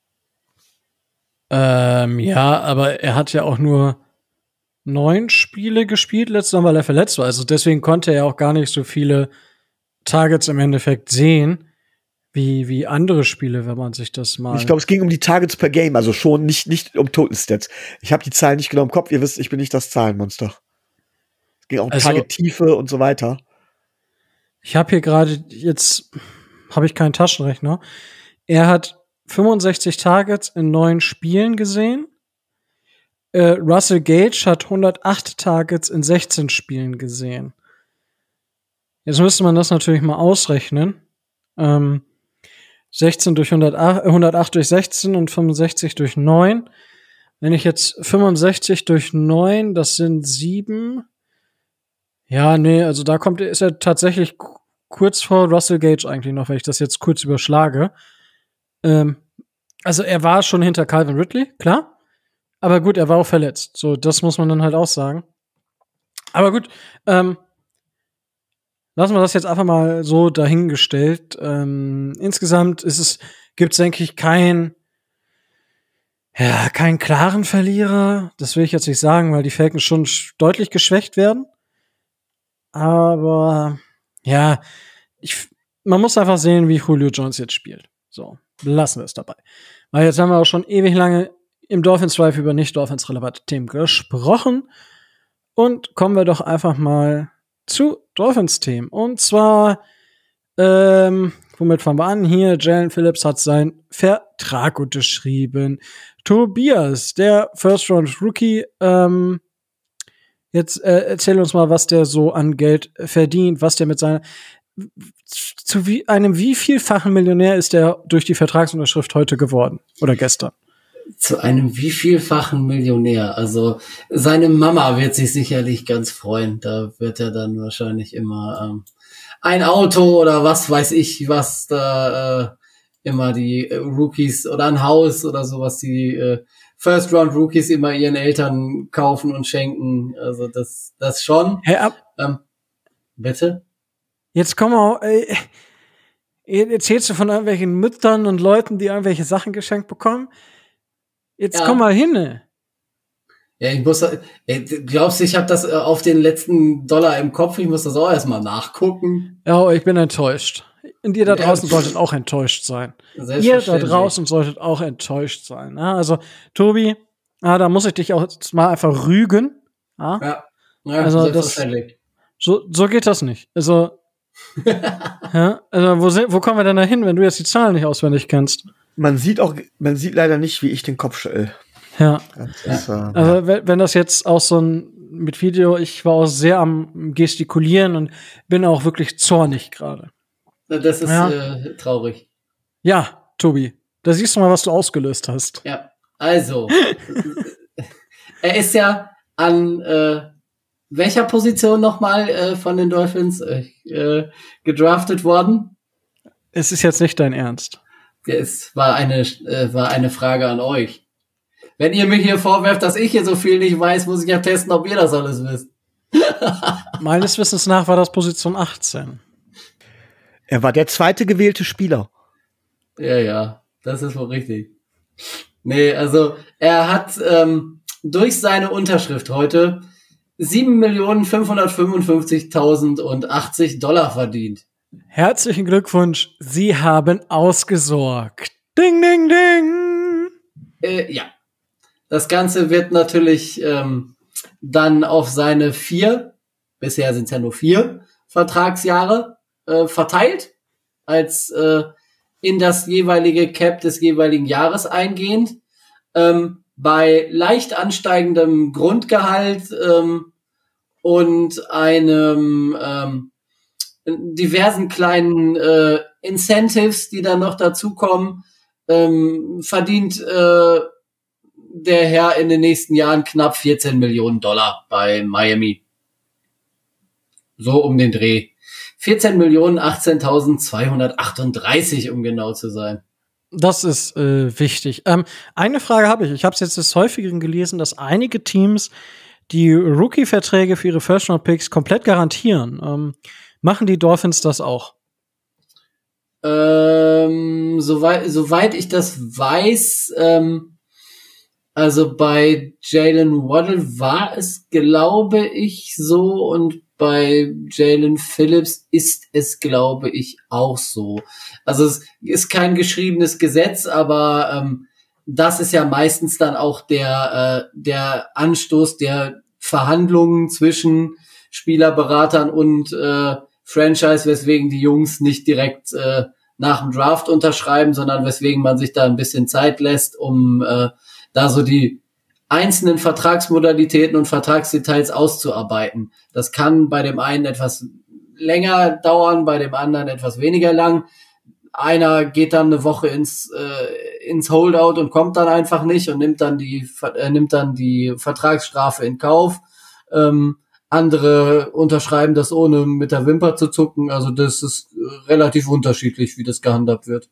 Ähm, ja, aber er hat ja auch nur neun Spiele gespielt letztes Mal, weil er verletzt war. Also deswegen konnte er auch gar nicht so viele Targets im Endeffekt sehen, wie, wie andere Spiele, wenn man sich das mal... Ich glaube, es ging um die Targets per Game, also schon nicht, nicht um Total Stats. Ich habe die Zahlen nicht genau im Kopf. Ihr wisst, ich bin nicht das Zahlenmonster. Es ging auch um also, Target-Tiefe und so weiter. Ich habe hier gerade, jetzt habe ich keinen Taschenrechner. Er hat fünfundsechzig Targets in neun Spielen gesehen. Äh, Russell Gage hat hundertacht Targets in sechzehn Spielen gesehen. Jetzt müsste man das natürlich mal ausrechnen. Ähm, sechzehn durch hundertacht, hundertacht durch sechzehn und fünfundsechzig durch neun. Wenn ich jetzt fünfundsechzig durch neun, das sind sieben. Ja, nee, also da kommt, ist er tatsächlich k- kurz vor Russell Gage eigentlich noch, wenn ich das jetzt kurz überschlage. Ähm, also er war schon hinter Calvin Ridley, klar. Aber gut, er war auch verletzt. So, das muss man dann halt auch sagen. Aber gut, ähm, lassen wir das jetzt einfach mal so dahingestellt. Ähm, insgesamt ist es, gibt's, denke ich, kein, ja, keinen klaren Verlierer. Das will ich jetzt nicht sagen, weil die Falcons schon sch- deutlich geschwächt werden. Aber ja, ich, man muss einfach sehen, wie Julio Jones jetzt spielt. So, lassen wir es dabei. Weil jetzt haben wir auch schon ewig lange im Dolphins Drive über nicht Dolphins relevante Themen gesprochen. Und kommen wir doch einfach mal zu Dolphins-Themen. Und zwar, ähm, womit fangen wir an? Hier, Jalen Phillips hat seinen Vertrag unterschrieben. Tobias, der First-Round-Rookie, ähm, jetzt äh, erzähl uns mal, was der so an Geld verdient, was der mit seiner zu wie einem wievielfachen Millionär ist der durch die Vertragsunterschrift heute geworden oder gestern? Zu einem wievielfachen Millionär. Also seine Mama wird sich sicherlich ganz freuen. Da wird er dann wahrscheinlich immer ähm, ein Auto oder was weiß ich, was da äh, immer die äh, Rookies oder ein Haus oder sowas, die äh, First-Round-Rookies immer ihren Eltern kaufen und schenken. Also das das schon. Hey, ab, Ähm, bitte? jetzt komm mal, ey, erzählst du von irgendwelchen Müttern und Leuten, die irgendwelche Sachen geschenkt bekommen? Jetzt Ja. komm mal hin, ey. Ja, ich muss, ey, glaubst du, ich habe das äh, auf den letzten Dollar im Kopf? Ich muss das auch erstmal nachgucken. Ja, ich bin enttäuscht. Und ihr da Ja. draußen solltet auch enttäuscht sein. Ihr da Selbstverständlich. draußen solltet auch enttäuscht sein. Ja, also, Tobi, ah, da muss ich dich auch jetzt mal einfach rügen. Ja? Ja, ja Also, das- selbstverständlich. So, so geht das nicht. Also, ja, also wo, sind, wo kommen wir denn da hin, wenn du jetzt die Zahlen nicht auswendig kennst? Man sieht auch, man sieht leider nicht, wie ich den Kopf schüttel. Ja. Das ist, äh, Also, wenn, wenn das jetzt auch so ein mit Video, ich war auch sehr am Gestikulieren und bin auch wirklich zornig gerade. Das ist Ja. äh, traurig. Ja, Tobi, da siehst du mal, was du ausgelöst hast. Ja, also, er ist ja an äh, welcher Position nochmal äh, von den Dolphins äh, äh, gedraftet worden? Es ist jetzt nicht dein Ernst. Es war eine äh, war eine Frage an euch. Wenn ihr mir hier vorwerft, dass ich hier so viel nicht weiß, muss ich ja testen, ob ihr das alles wisst. Meines Wissens nach war das Position achtzehn. er war der zweite gewählte Spieler. Ja, ja, das ist wohl richtig. Nee, also er hat ähm, durch seine Unterschrift heute sieben Millionen fünfhundertfünfundfünfzigtausendachtzig Dollar verdient. Herzlichen Glückwunsch, Sie haben ausgesorgt. Ding, ding, ding. Äh, ja. Das Ganze wird natürlich ähm, dann auf seine vier, bisher sind es ja nur vier Vertragsjahre äh, verteilt, als äh, in das jeweilige Cap des jeweiligen Jahres eingehend. Ähm, bei leicht ansteigendem Grundgehalt ähm, und einem ähm, diversen kleinen äh, Incentives, die dann noch dazukommen, ähm, verdient äh, der Herr in den nächsten Jahren knapp vierzehn Millionen Dollar bei Miami. So um den Dreh. vierzehn Millionen achtzehntausendzweihundertachtunddreißig, um genau zu sein. Das ist äh, wichtig. Ähm, eine Frage habe ich. Ich habe es jetzt des Häufigeren gelesen, dass einige Teams die Rookie-Verträge für ihre First-Round-Picks komplett garantieren. Ähm, machen die Dolphins das auch? Ähm, soweit, soweit ich das weiß, ähm, also bei Jalen Waddle war es, glaube ich, so, und bei Jalen Phillips ist es, glaube ich, auch so. Also es ist kein geschriebenes Gesetz, aber ähm, das ist ja meistens dann auch der äh, der Anstoß der Verhandlungen zwischen Spielerberatern und äh, Franchise, weswegen die Jungs nicht direkt äh, nach dem Draft unterschreiben, sondern weswegen man sich da ein bisschen Zeit lässt, um äh, da so die einzelnen Vertragsmodalitäten und Vertragsdetails auszuarbeiten. Das kann bei dem einen etwas länger dauern, bei dem anderen etwas weniger lang. Einer geht dann eine Woche ins äh, ins Holdout und kommt dann einfach nicht und nimmt dann die äh, nimmt dann die Vertragsstrafe in Kauf. Ähm, andere unterschreiben das ohne mit der Wimper zu zucken. Also das ist relativ unterschiedlich, wie das gehandhabt wird.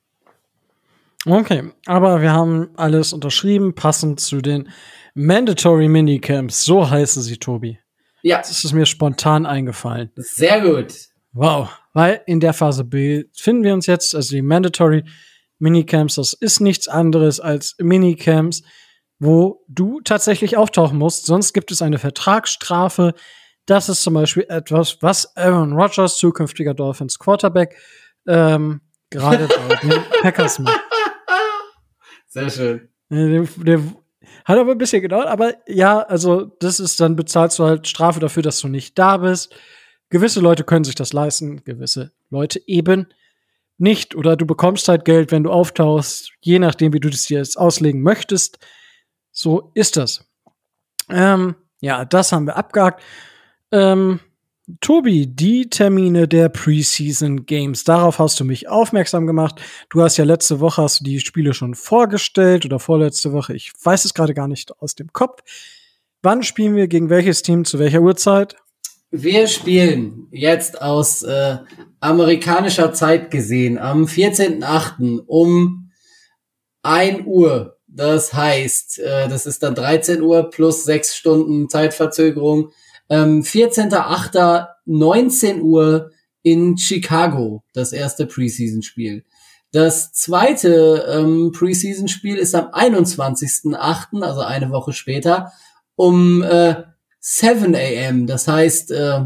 Okay, aber wir haben alles unterschrieben, passend zu den Mandatory Minicamps. So heißen sie, Tobi. Ja. Das ist mir spontan eingefallen. Sehr gut. Wow, weil in der Phase B finden wir uns jetzt, also die Mandatory Minicamps, das ist nichts anderes als Minicamps, wo du tatsächlich auftauchen musst, sonst gibt es eine Vertragsstrafe. Das ist zum Beispiel etwas, was Aaron Rodgers, zukünftiger Dolphins Quarterback, ähm, gerade bei den Packers macht. Sehr schön. Der, der hat aber ein bisschen gedauert, aber ja, also das ist dann, bezahlst du halt Strafe dafür, dass du nicht da bist. Gewisse Leute können sich das leisten, gewisse Leute eben nicht. Oder du bekommst halt Geld, wenn du auftauchst, je nachdem, wie du das dir jetzt auslegen möchtest. So ist das. Ähm, ja, das haben wir abgehakt. Ähm, Tobi, die Termine der Preseason Games, darauf hast du mich aufmerksam gemacht. Du hast ja letzte Woche hast du die Spiele schon vorgestellt oder vorletzte Woche. Ich weiß es gerade gar nicht aus dem Kopf. Wann spielen wir gegen welches Team zu welcher Uhrzeit? Wir spielen jetzt aus äh, amerikanischer Zeit gesehen am vierzehnten achten um ein Uhr. Das heißt, äh, das ist dann dreizehn Uhr plus sechs Stunden Zeitverzögerung. Ähm, vierzehnten achten neunzehn Uhr in Chicago, das erste Preseason-Spiel. Das zweite ähm, Preseason-Spiel ist am einundzwanzigsten achten, also eine Woche später, um äh, sieben a.m. Das heißt, äh,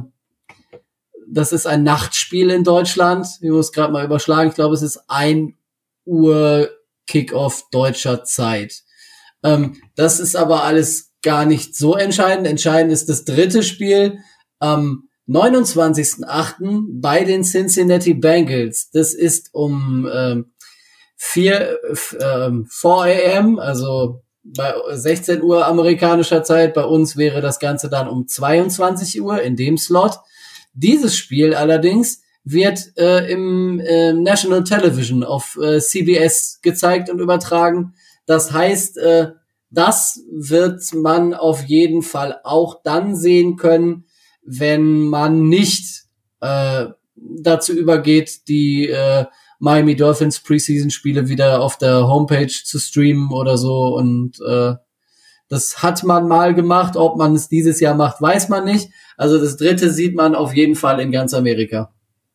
das ist ein Nachtspiel in Deutschland. Ich muss gerade mal überschlagen. Ich glaube, es ist ein Uhr Kickoff deutscher Zeit. Ähm, das ist aber alles gar nicht so entscheidend. Entscheidend ist das dritte Spiel am neunundzwanzigsten achten bei den Cincinnati Bengals. Das ist um ähm, vier ähm, vier a.m., also bei sechzehn Uhr amerikanischer Zeit. Bei uns wäre das Ganze dann um zweiundzwanzig Uhr in dem Slot. Dieses Spiel allerdings wird äh, im äh, National Television auf äh, C B S gezeigt und übertragen. Das heißt, äh, das wird man auf jeden Fall auch dann sehen können, wenn man nicht äh, dazu übergeht, die äh, Miami Dolphins Preseason-Spiele wieder auf der Homepage zu streamen oder so. Und äh, das hat man mal gemacht. Ob man es dieses Jahr macht, weiß man nicht. Also das dritte sieht man auf jeden Fall in ganz Amerika.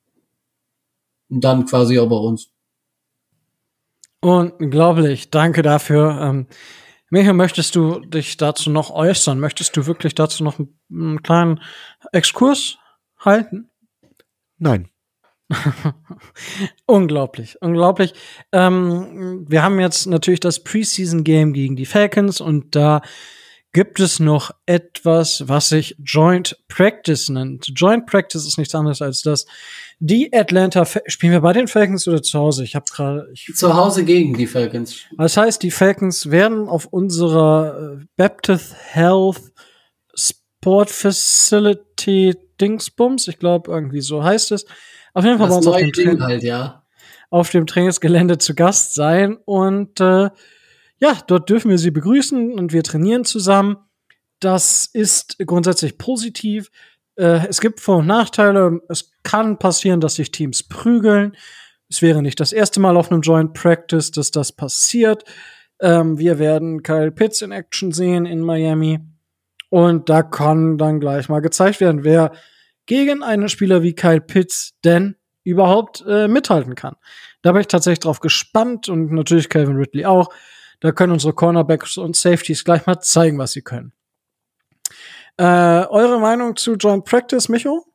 Und dann quasi auch bei uns. Unglaublich, danke dafür. Ähm, Michael, möchtest du dich dazu noch äußern? Möchtest du wirklich dazu noch einen, einen kleinen Exkurs halten? Nein. Unglaublich, unglaublich. Ähm, wir haben jetzt natürlich das Preseason-Game gegen die Falcons und da gibt es noch etwas, was sich Joint Practice nennt. Joint Practice ist nichts anderes als das. Die Atlanta, Fa- spielen wir bei den Falcons oder zu Hause? Ich habe gerade zu Hause gegen die Falcons. Das heißt, die Falcons werden auf unserer äh, Baptist Health Sport Facility Dingsbums, ich glaube irgendwie so heißt es, auf jeden Fall bei uns auf dem, Ding halt, ja. auf dem Trainingsgelände zu Gast sein und äh, ja, dort dürfen wir sie begrüßen und wir trainieren zusammen. Das ist grundsätzlich positiv. Äh, es gibt Vor- und Nachteile. Es kann passieren, dass sich Teams prügeln. Es wäre nicht das erste Mal auf einem Joint Practice, dass das passiert. Ähm, wir werden Kyle Pitts in Action sehen in Miami. Und da kann dann gleich mal gezeigt werden, wer gegen einen Spieler wie Kyle Pitts denn überhaupt äh, mithalten kann. Da bin ich tatsächlich drauf gespannt und natürlich Calvin Ridley auch. Da können unsere Cornerbacks und Safeties gleich mal zeigen, was sie können. Äh, eure Meinung zu Joint Practice, Micho?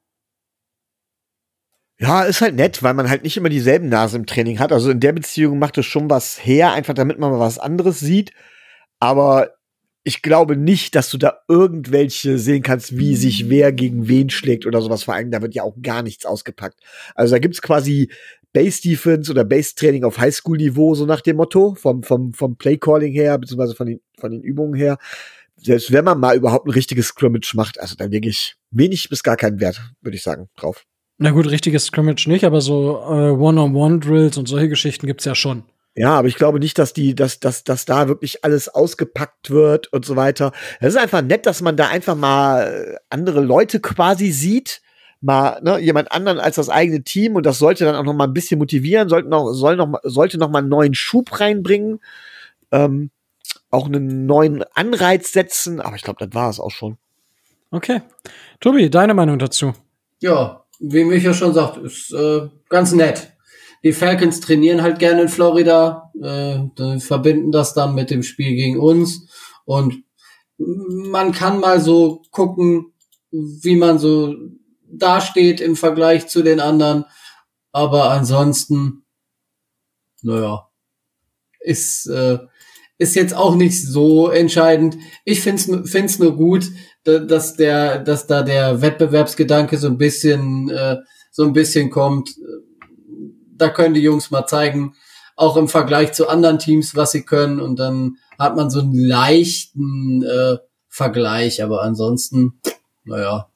Ja, ist halt nett, weil man halt nicht immer dieselben Nasen im Training hat. Also in der Beziehung macht es schon was her, einfach damit man mal was anderes sieht. Aber ich glaube nicht, dass du da irgendwelche sehen kannst, wie sich wer gegen wen schlägt oder sowas. Vor allem, da wird ja auch gar nichts ausgepackt. Also da gibt's quasi Base-Defense oder Base-Training auf Highschool-Niveau, so nach dem Motto, vom, vom, vom Play-Calling her, beziehungsweise von den, von den Übungen her. Selbst wenn man mal überhaupt ein richtiges Scrimmage macht, also da lege ich wenig bis gar keinen Wert, würde ich sagen, drauf. Na gut, richtiges Scrimmage nicht, aber so äh, One-on-One-Drills und solche Geschichten gibt's ja schon. Ja, aber ich glaube nicht, dass die, dass, dass, dass da wirklich alles ausgepackt wird und so weiter. Es ist einfach nett, dass man da einfach mal andere Leute quasi sieht, mal ne, jemand anderen als das eigene Team, und das sollte dann auch noch mal ein bisschen motivieren, sollte noch, soll noch, sollte noch mal einen neuen Schub reinbringen, ähm, auch einen neuen Anreiz setzen. Aber ich glaube, das war es auch schon. Okay, Tobi, deine Meinung dazu? Ja, wie Micha schon sagt, ist äh, ganz nett. Die Falcons trainieren halt gerne in Florida, äh, dann verbinden das dann mit dem Spiel gegen uns, und man kann mal so gucken, wie man so dasteht im Vergleich zu den anderen, aber ansonsten, naja, ist äh, ist jetzt auch nicht so entscheidend. Ich find's find's nur gut, dass der dass da der Wettbewerbsgedanke so ein bisschen äh, so ein bisschen kommt. Da können die Jungs mal zeigen, auch im Vergleich zu anderen Teams, was sie können, und dann hat man so einen leichten äh, Vergleich, aber ansonsten, naja.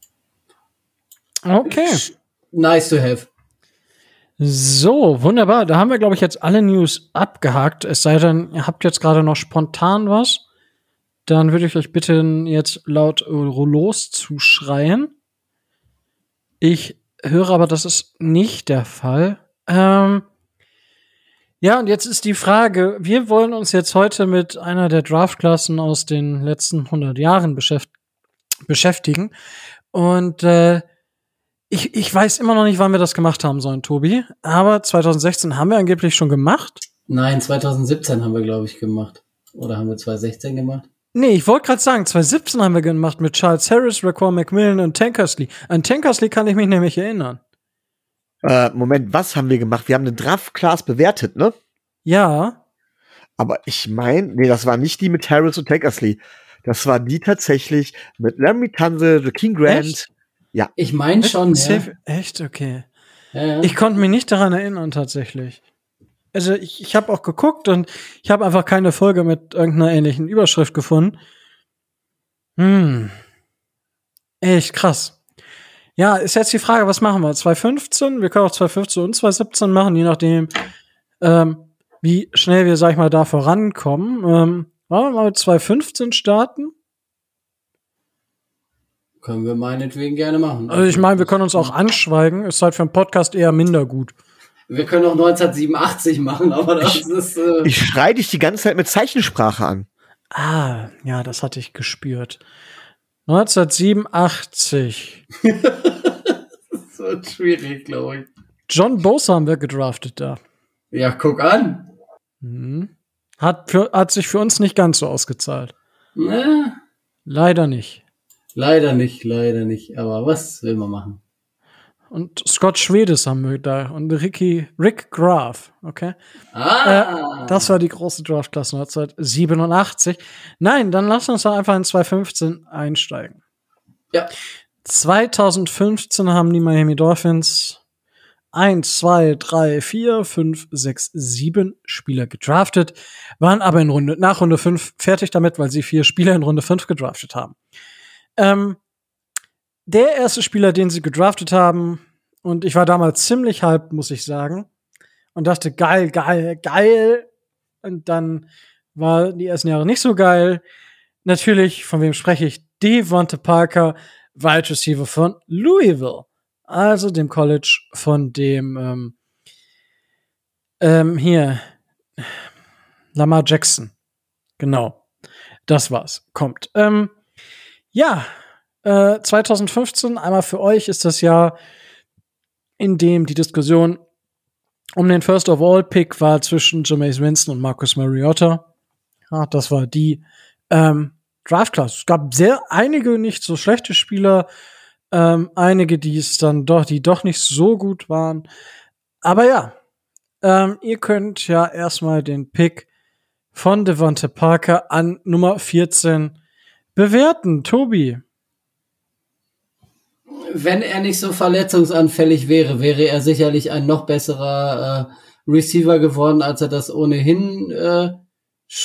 Okay. Nice to have. So, wunderbar. Da haben wir, glaube ich, jetzt alle News abgehakt. Es sei denn, ihr habt jetzt gerade noch spontan was. Dann würde ich euch bitten, jetzt laut loszuschreien. Ich höre aber, das ist nicht der Fall. Ähm, ja, und jetzt ist die Frage, wir wollen uns jetzt heute mit einer der Draftklassen aus den letzten hundert Jahren beschäft- beschäftigen. Und äh, ich, ich weiß immer noch nicht, wann wir das gemacht haben sollen, Tobi. Aber zwanzig sechzehn haben wir angeblich schon gemacht. Nein, zwanzig siebzehn haben wir, glaube ich, gemacht. Oder haben wir zwanzig sechzehn gemacht? Nee, ich wollte gerade sagen, zwanzig siebzehn haben wir gemacht mit Charles Harris, Raquan McMillan und Tankersley. An Tankersley kann ich mich nämlich erinnern. Äh, Moment, was haben wir gemacht? Wir haben eine Draft-Class bewertet, ne? Ja. Aber ich meine, nee, das war nicht die mit Harris und Tankersley. Das war die tatsächlich mit Larry Tunsil, Joaquin Grant. Echt? Ja. Ich meine schon, ja. Echt? Okay. Ja, ja. Ich konnte mich nicht daran erinnern, tatsächlich. Also ich, ich habe auch geguckt und ich habe einfach keine Folge mit irgendeiner ähnlichen Überschrift gefunden. Hm. Echt krass. Ja, ist jetzt die Frage, was machen wir? zwanzig fünfzehn? Wir können auch zwanzig fünfzehn und zwanzig siebzehn machen, je nachdem, ähm, wie schnell wir, sag ich mal, da vorankommen. Ähm, wollen wir mal mit zwanzig fünfzehn starten? Können wir meinetwegen gerne machen. Also ich meine, wir können uns auch anschweigen. Ist halt für einen Podcast eher minder gut. Wir können auch neunzehnhundertsiebenundachtzig machen, aber das ich, ist... Äh ich schreie dich die ganze Zeit mit Zeichensprache an. Ah, ja, das hatte ich gespürt. neunzehnhundertsiebenundachtzig. Das wird schwierig, glaube ich. John Bosa haben wir gedraftet da. Ja, guck an. Mhm. Hat, für, hat sich für uns nicht ganz so ausgezahlt. Na, Leider nicht. leider nicht, leider nicht. Aber was will man machen? Und Scott Schwedes haben wir da. Und Ricky, Rick Graf, okay? Ah! Äh, das war die große Draftklasse neunzehnhundertsiebenundachtzig. Nein, dann lass uns doch einfach in zwanzig fünfzehn einsteigen. Ja. zwanzig fünfzehn haben die Miami Dolphins eins, zwei, drei, vier, fünf, sechs, sieben Spieler gedraftet, waren aber in Runde, nach Runde fünf fertig damit, weil sie vier Spieler in Runde fünf gedraftet haben. Ähm, der erste Spieler, den sie gedraftet haben, und ich war damals ziemlich hyped, muss ich sagen, und dachte, geil, geil, geil. Und dann war die ersten Jahre nicht so geil. Natürlich, von wem spreche ich? Devonta Parker, Wide Receiver von Louisville. Also dem College von dem ähm, ähm, hier Lamar Jackson. Genau. Das war's. Kommt. Ähm, ja, äh, zwanzig fünfzehn, einmal für euch, ist das Jahr, in dem die Diskussion um den First of All Pick war zwischen Jameis Winston und Marcus Mariota. Ja, das war die ähm, Draft-Class. Es gab sehr einige nicht so schlechte Spieler, ähm, einige, die es dann doch, die doch nicht so gut waren. Aber ja, ähm, ihr könnt ja erstmal den Pick von Devonta Parker an Nummer vierzehn bewerten. Tobi. Wenn er nicht so verletzungsanfällig wäre, wäre er sicherlich ein noch besserer äh, Receiver geworden, als er das ohnehin äh,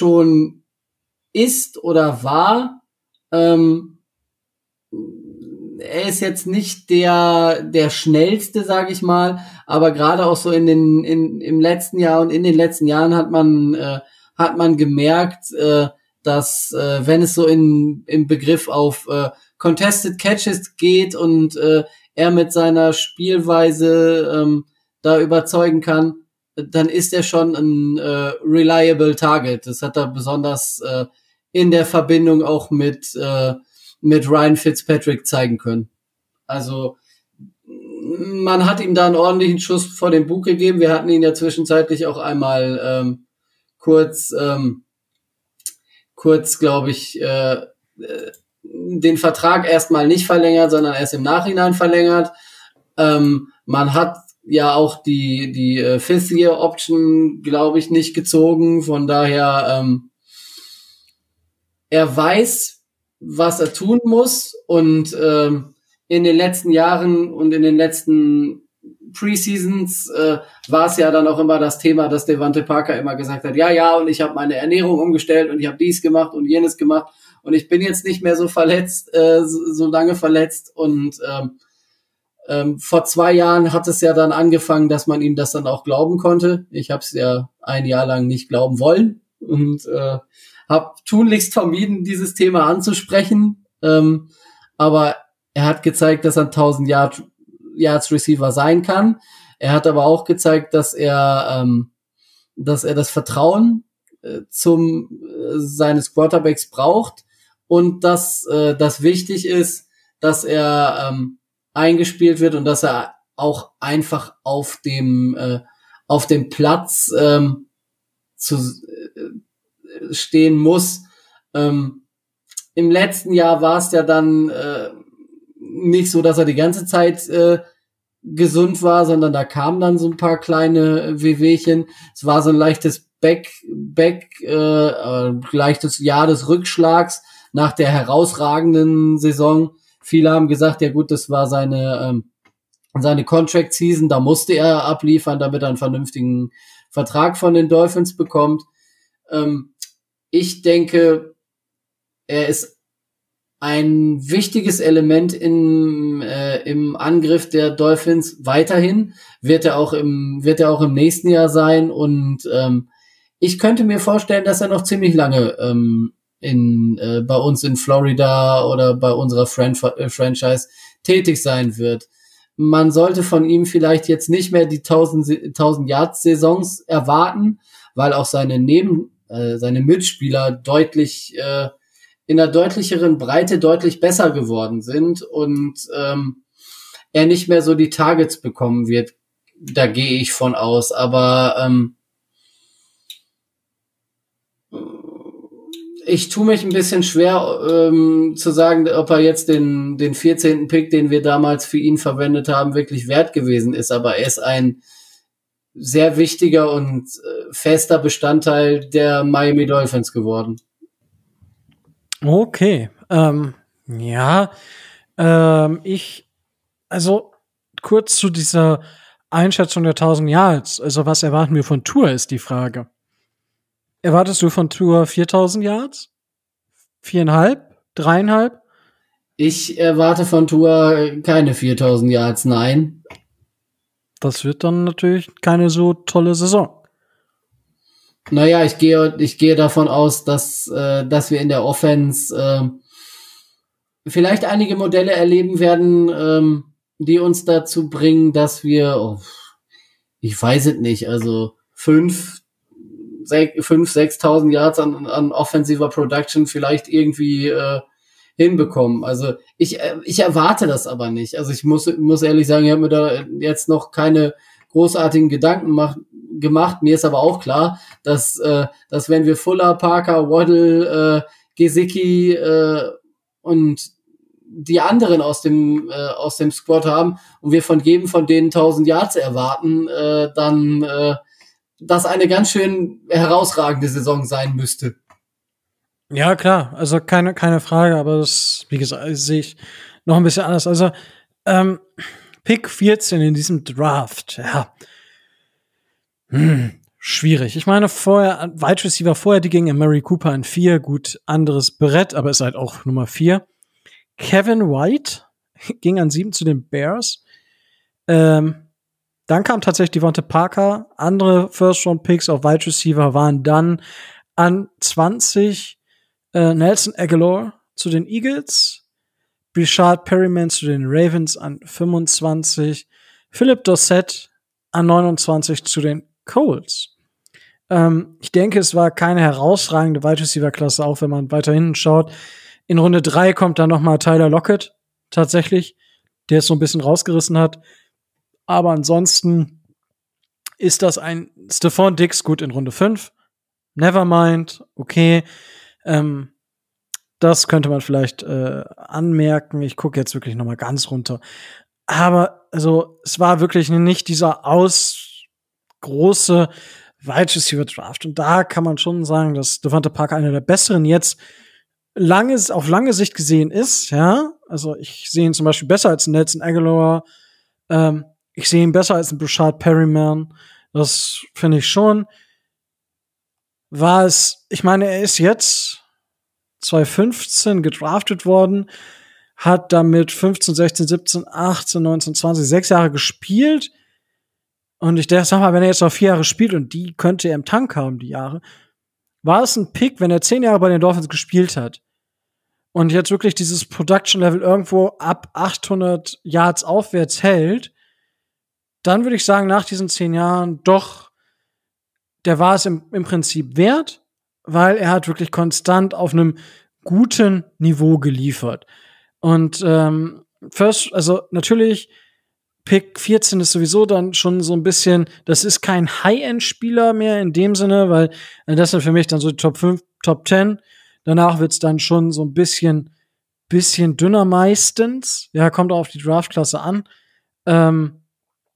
schon ist oder war. Ähm, er ist jetzt nicht der der schnellste, sage ich mal, aber gerade auch so in den in im letzten Jahr und in den letzten Jahren hat man äh, hat man gemerkt, äh, dass äh, wenn es so in im Begriff auf äh, Contested Catches geht und äh, er mit seiner Spielweise ähm, da überzeugen kann, dann ist er schon ein äh, reliable Target. Das hat er besonders äh, in der Verbindung auch mit äh, mit Ryan Fitzpatrick zeigen können. Also man hat ihm da einen ordentlichen Schuss vor den Bug gegeben. Wir hatten ihn ja zwischenzeitlich auch einmal ähm, kurz, ähm, kurz, glaube ich, äh, äh, den Vertrag erstmal nicht verlängert, sondern erst im Nachhinein verlängert. Ähm, man hat ja auch die die äh, Fifth-Year-Option, glaube ich, nicht gezogen. Von daher, ähm, er weiß, was er tun muss, und ähm, in den letzten Jahren und in den letzten Preseasons äh, war es ja dann auch immer das Thema, dass Devante Parker immer gesagt hat, ja, ja, und ich habe meine Ernährung umgestellt und ich habe dies gemacht und jenes gemacht und ich bin jetzt nicht mehr so verletzt, äh, so, so lange verletzt, und ähm, ähm, vor zwei Jahren hat es ja dann angefangen, dass man ihm das dann auch glauben konnte. Ich habe es ja ein Jahr lang nicht glauben wollen und äh, habe tunlichst vermieden, dieses Thema anzusprechen, ähm, aber er hat gezeigt, dass er ein tausend Yards Receiver sein kann. Er hat aber auch gezeigt, dass er, ähm, dass er das Vertrauen äh, zum äh, seines Quarterbacks braucht und dass äh, das wichtig ist, dass er ähm, eingespielt wird und dass er auch einfach auf dem äh, auf dem Platz ähm, zu äh, stehen muss. Ähm, Im letzten Jahr war es ja dann äh, nicht so, dass er die ganze Zeit äh, gesund war, sondern da kamen dann so ein paar kleine Wehwehchen. Es war so ein leichtes Back, Back, äh, äh, leichtes Jahr des Rückschlags nach der herausragenden Saison. Viele haben gesagt, ja gut, das war seine ähm, seine Contract Season, da musste er abliefern, damit er einen vernünftigen Vertrag von den Dolphins bekommt. Ähm, ich denke, er ist ein wichtiges Element im äh, im Angriff der Dolphins weiterhin, wird er auch im wird er auch im nächsten Jahr sein, und ähm, ich könnte mir vorstellen, dass er noch ziemlich lange ähm, in äh, bei uns in Florida oder bei unserer Fran- äh, Franchise tätig sein wird. Man sollte von ihm vielleicht jetzt nicht mehr die tausend Yards Saisons erwarten, weil auch seine Neben äh, seine Mitspieler deutlich äh, in einer deutlicheren Breite deutlich besser geworden sind und ähm, er nicht mehr so die Targets bekommen wird. Da gehe ich von aus. Aber ähm, ich tue mich ein bisschen schwer ähm, zu sagen, ob er jetzt den den vierzehnten Pick, den wir damals für ihn verwendet haben, wirklich wert gewesen ist. Aber er ist ein sehr wichtiger und äh, fester Bestandteil der Miami Dolphins geworden. Okay, ähm, ja, ähm, ich, also kurz zu dieser Einschätzung der tausend Yards, also was erwarten wir von Tua, ist die Frage. Erwartest du von Tua viertausend Yards? Viereinhalb? Dreieinhalb? Ich erwarte von Tua keine viertausend Yards, nein. Das wird dann natürlich keine so tolle Saison. Naja, ich gehe, ich gehe davon aus, dass, äh, dass wir in der Offense äh, vielleicht einige Modelle erleben werden, ähm, die uns dazu bringen, dass wir, oh, ich weiß es nicht, also fünf, sech, fünf, sechstausend Yards an, an offensiver Production vielleicht irgendwie äh, hinbekommen. Also ich, äh, ich erwarte das aber nicht. Also ich muss, muss ehrlich sagen, ich habe mir da jetzt noch keine großartigen Gedanken gemacht. gemacht. Mir ist aber auch klar, dass, äh, dass wenn wir Fuller, Parker, Waddle, äh, Gesicki äh, und die anderen aus dem äh, aus dem Squad haben und wir von jedem von denen tausend Yards erwarten, äh, dann äh, das eine ganz schön herausragende Saison sein müsste. Ja, klar, also keine keine Frage, aber das, wie gesagt, sehe ich noch ein bisschen anders. Also ähm, Pick vierzehn in diesem Draft, ja. Hm, schwierig. Ich meine, vorher, Wide Receiver vorher, die gingen Mary Cooper in vier, gut, anderes Brett, aber ist halt auch Nummer vier. Kevin White, ging an sieben zu den Bears. Ähm, dann kam tatsächlich Devonta Parker. Andere First-Round-Picks auf Wide Receiver waren dann an zwanzig äh, Nelson Aguilar zu den Eagles, Breshad Perryman zu den Ravens an fünfundzwanzig, Philip Dorsett an neunundzwanzig zu den Colts. Ähm, ich denke, es war keine herausragende Wide Receiver-Klasse, auch wenn man weiter hinten schaut. In Runde drei kommt dann noch mal Tyler Lockett tatsächlich, der es so ein bisschen rausgerissen hat. Aber ansonsten ist das ein Stephon Diggs gut in Runde fünf. Nevermind, okay. Ähm, das könnte man vielleicht äh, anmerken. Ich gucke jetzt wirklich noch mal ganz runter. Aber also es war wirklich nicht dieser aus große Wide Receiver Draft. Und da kann man schon sagen, dass Devonta Parker einer der besseren jetzt lange, auf lange Sicht gesehen ist. Ja, also ich sehe ihn zum Beispiel besser als Nelson Aguilar. Ähm, ich sehe ihn besser als ein Breshad Perryman. Das finde ich schon. War es, ich meine, er ist jetzt zwanzig fünfzehn gedraftet worden, hat damit fünfzehn, sechzehn, siebzehn, achtzehn, neunzehn, zwanzig, sechs Jahre gespielt. Und ich denke, sag mal, wenn er jetzt noch vier Jahre spielt und die könnte er im Tank haben, die Jahre, war es ein Pick, wenn er zehn Jahre bei den Dolphins gespielt hat und jetzt wirklich dieses Production-Level irgendwo ab achthundert Yards aufwärts hält, dann würde ich sagen, nach diesen zehn Jahren doch, der war es im, im Prinzip wert, weil er hat wirklich konstant auf einem guten Niveau geliefert. Und ähm, first, also natürlich, Pick vierzehn ist sowieso dann schon so ein bisschen, das ist kein High-End-Spieler mehr in dem Sinne, weil das sind für mich dann so die Top fünf, Top zehn. Danach wird's dann schon so ein bisschen, bisschen dünner meistens. Ja, kommt auch auf die Draftklasse an. Ähm,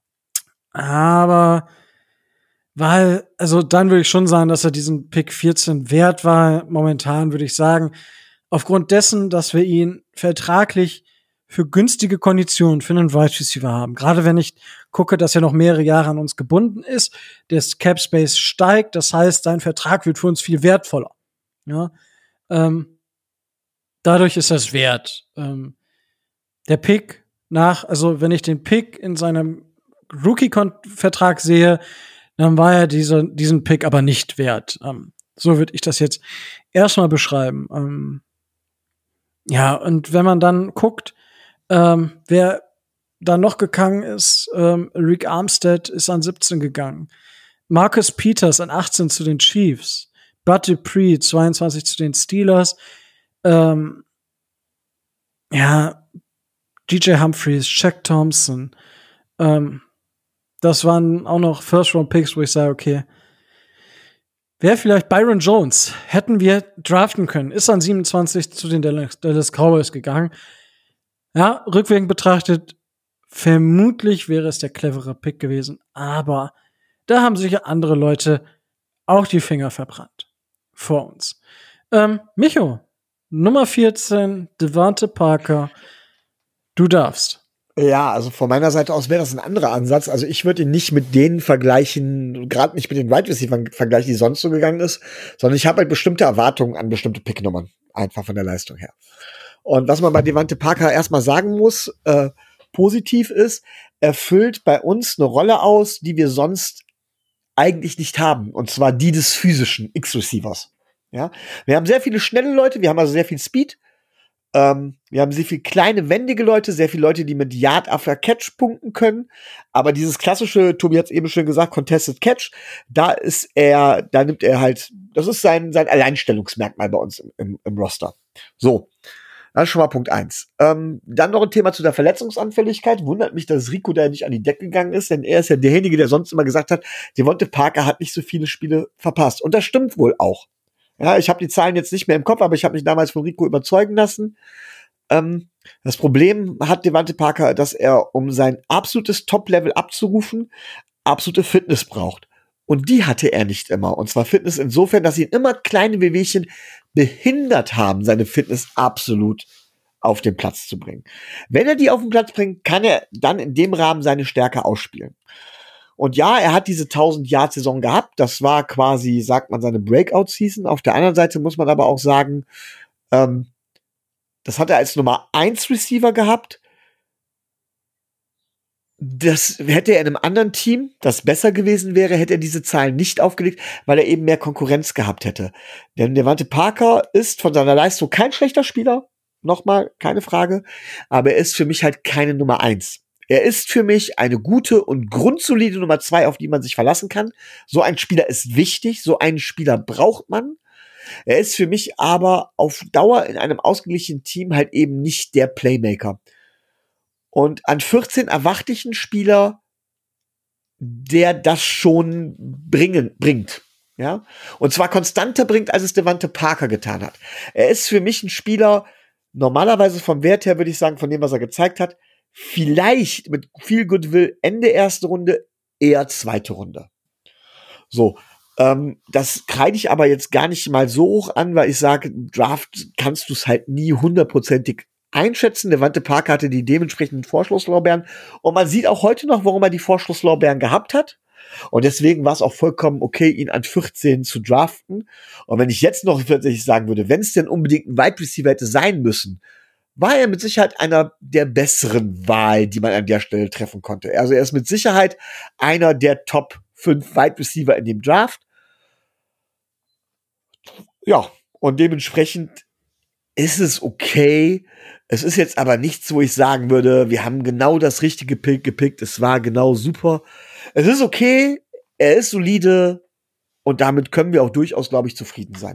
aber weil, also dann würde ich schon sagen, dass er diesen Pick vierzehn wert war. Momentan würde ich sagen, aufgrund dessen, dass wir ihn vertraglich für günstige Konditionen für einen Wide Receiver haben. Gerade wenn ich gucke, dass er noch mehrere Jahre an uns gebunden ist, der Cap Space steigt, das heißt, sein Vertrag wird für uns viel wertvoller. Ja, ähm, dadurch ist das wert. Ähm, der Pick nach, also wenn ich den Pick in seinem Rookie-Vertrag sehe, dann war er diese, diesen Pick aber nicht wert. Ähm, so würde ich das jetzt erstmal beschreiben. Ähm, ja, und wenn man dann guckt, Ähm, wer dann noch gegangen ist, ähm, Rick Armstead ist an siebzehn gegangen. Marcus Peters an achtzehn zu den Chiefs. Bud Dupree zweiundzwanzig zu den Steelers. Ähm, ja, D J Humphries, Shaq Thompson. Ähm, das waren auch noch First-Round-Picks, wo ich sage, okay, wäre vielleicht Byron Jones. Hätten wir draften können. Ist an siebenundzwanzig zu den Dallas, Dallas Cowboys gegangen. Ja, rückwirkend betrachtet, vermutlich wäre es der clevere Pick gewesen, aber da haben sich ja andere Leute auch die Finger verbrannt vor uns. Ähm, Micho, Nummer vierzehn, Devonta Parker, du darfst. Ja, also von meiner Seite aus wäre das ein anderer Ansatz. Also ich würde ihn nicht mit denen vergleichen, gerade nicht mit den Wide Receivers vergleichen, die sonst so gegangen ist, sondern ich habe halt bestimmte Erwartungen an bestimmte Picknummern, einfach von der Leistung her. Und was man bei Devonta Parker erstmal sagen muss, äh, positiv ist, er füllt bei uns eine Rolle aus, die wir sonst eigentlich nicht haben. Und zwar die des physischen X-Receivers. Ja, wir haben sehr viele schnelle Leute, wir haben also sehr viel Speed. Ähm, wir haben sehr viele kleine, wendige Leute, sehr viele Leute, die mit Yard after Catch punkten können. Aber dieses klassische, Tobi hat es eben schon gesagt, Contested Catch, da ist er, da nimmt er halt, das ist sein, sein Alleinstellungsmerkmal bei uns im, im, im Roster. So. Das ist schon mal Punkt eins. Ähm, dann noch ein Thema zu der Verletzungsanfälligkeit. Wundert mich, dass Rico da nicht an die Decke gegangen ist, denn er ist ja derjenige, der sonst immer gesagt hat, Devonta Parker hat nicht so viele Spiele verpasst. Und das stimmt wohl auch. Ja, ich habe die Zahlen jetzt nicht mehr im Kopf, aber ich habe mich damals von Rico überzeugen lassen. Ähm, das Problem hat Devonta Parker, dass er, um sein absolutes Top-Level abzurufen, absolute Fitness braucht. Und die hatte er nicht immer. Und zwar Fitness insofern, dass ihn immer kleine Wehwehchen behindert haben, seine Fitness absolut auf den Platz zu bringen. Wenn er die auf den Platz bringt, kann er dann in dem Rahmen seine Stärke ausspielen. Und ja, er hat diese tausend-Yard-Saison gehabt. Das war quasi, sagt man, seine Breakout-Season. Auf der anderen Seite muss man aber auch sagen, ähm, das hat er als Nummer eins Receiver gehabt. das hätte er in einem anderen Team, das besser gewesen wäre, hätte er diese Zahlen nicht aufgelegt, weil er eben mehr Konkurrenz gehabt hätte. Denn Devante Parker ist von seiner Leistung kein schlechter Spieler. Nochmal, keine Frage. Aber er ist für mich halt keine Nummer eins. Er ist für mich eine gute und grundsolide Nummer zwei, auf die man sich verlassen kann. So ein Spieler ist wichtig. So einen Spieler braucht man. Er ist für mich aber auf Dauer in einem ausgeglichenen Team halt eben nicht der Playmaker. Und an vierzehn erwarte ich einen Spieler, der das schon bringen, bringt. Ja? Und zwar konstanter bringt, als es Devante Parker getan hat. Er ist für mich ein Spieler, normalerweise vom Wert her würde ich sagen, von dem, was er gezeigt hat, vielleicht mit viel Goodwill Ende erste Runde, eher zweite Runde. So, ähm, das kreide ich aber jetzt gar nicht mal so hoch an, weil ich sage, Draft kannst du es halt nie hundertprozentig einschätzen. Devante Parker hatte die dementsprechenden Vorschusslorbeeren und man sieht auch heute noch, warum er die Vorschusslorbeeren gehabt hat. Und deswegen war es auch vollkommen okay, ihn an vierzehn zu draften. Und wenn ich jetzt noch tatsächlich sagen würde, wenn es denn unbedingt ein Wide Receiver hätte sein müssen, war er mit Sicherheit einer der besseren Wahl, die man an der Stelle treffen konnte. Also er ist mit Sicherheit einer der Top fünf Wide Receiver in dem Draft. Ja, und dementsprechend ist es okay. Es ist jetzt aber nichts, wo ich sagen würde, wir haben genau das richtige Pick gepickt. Es war genau super. Es ist okay. Er ist solide. Und damit können wir auch durchaus, glaube ich, zufrieden sein.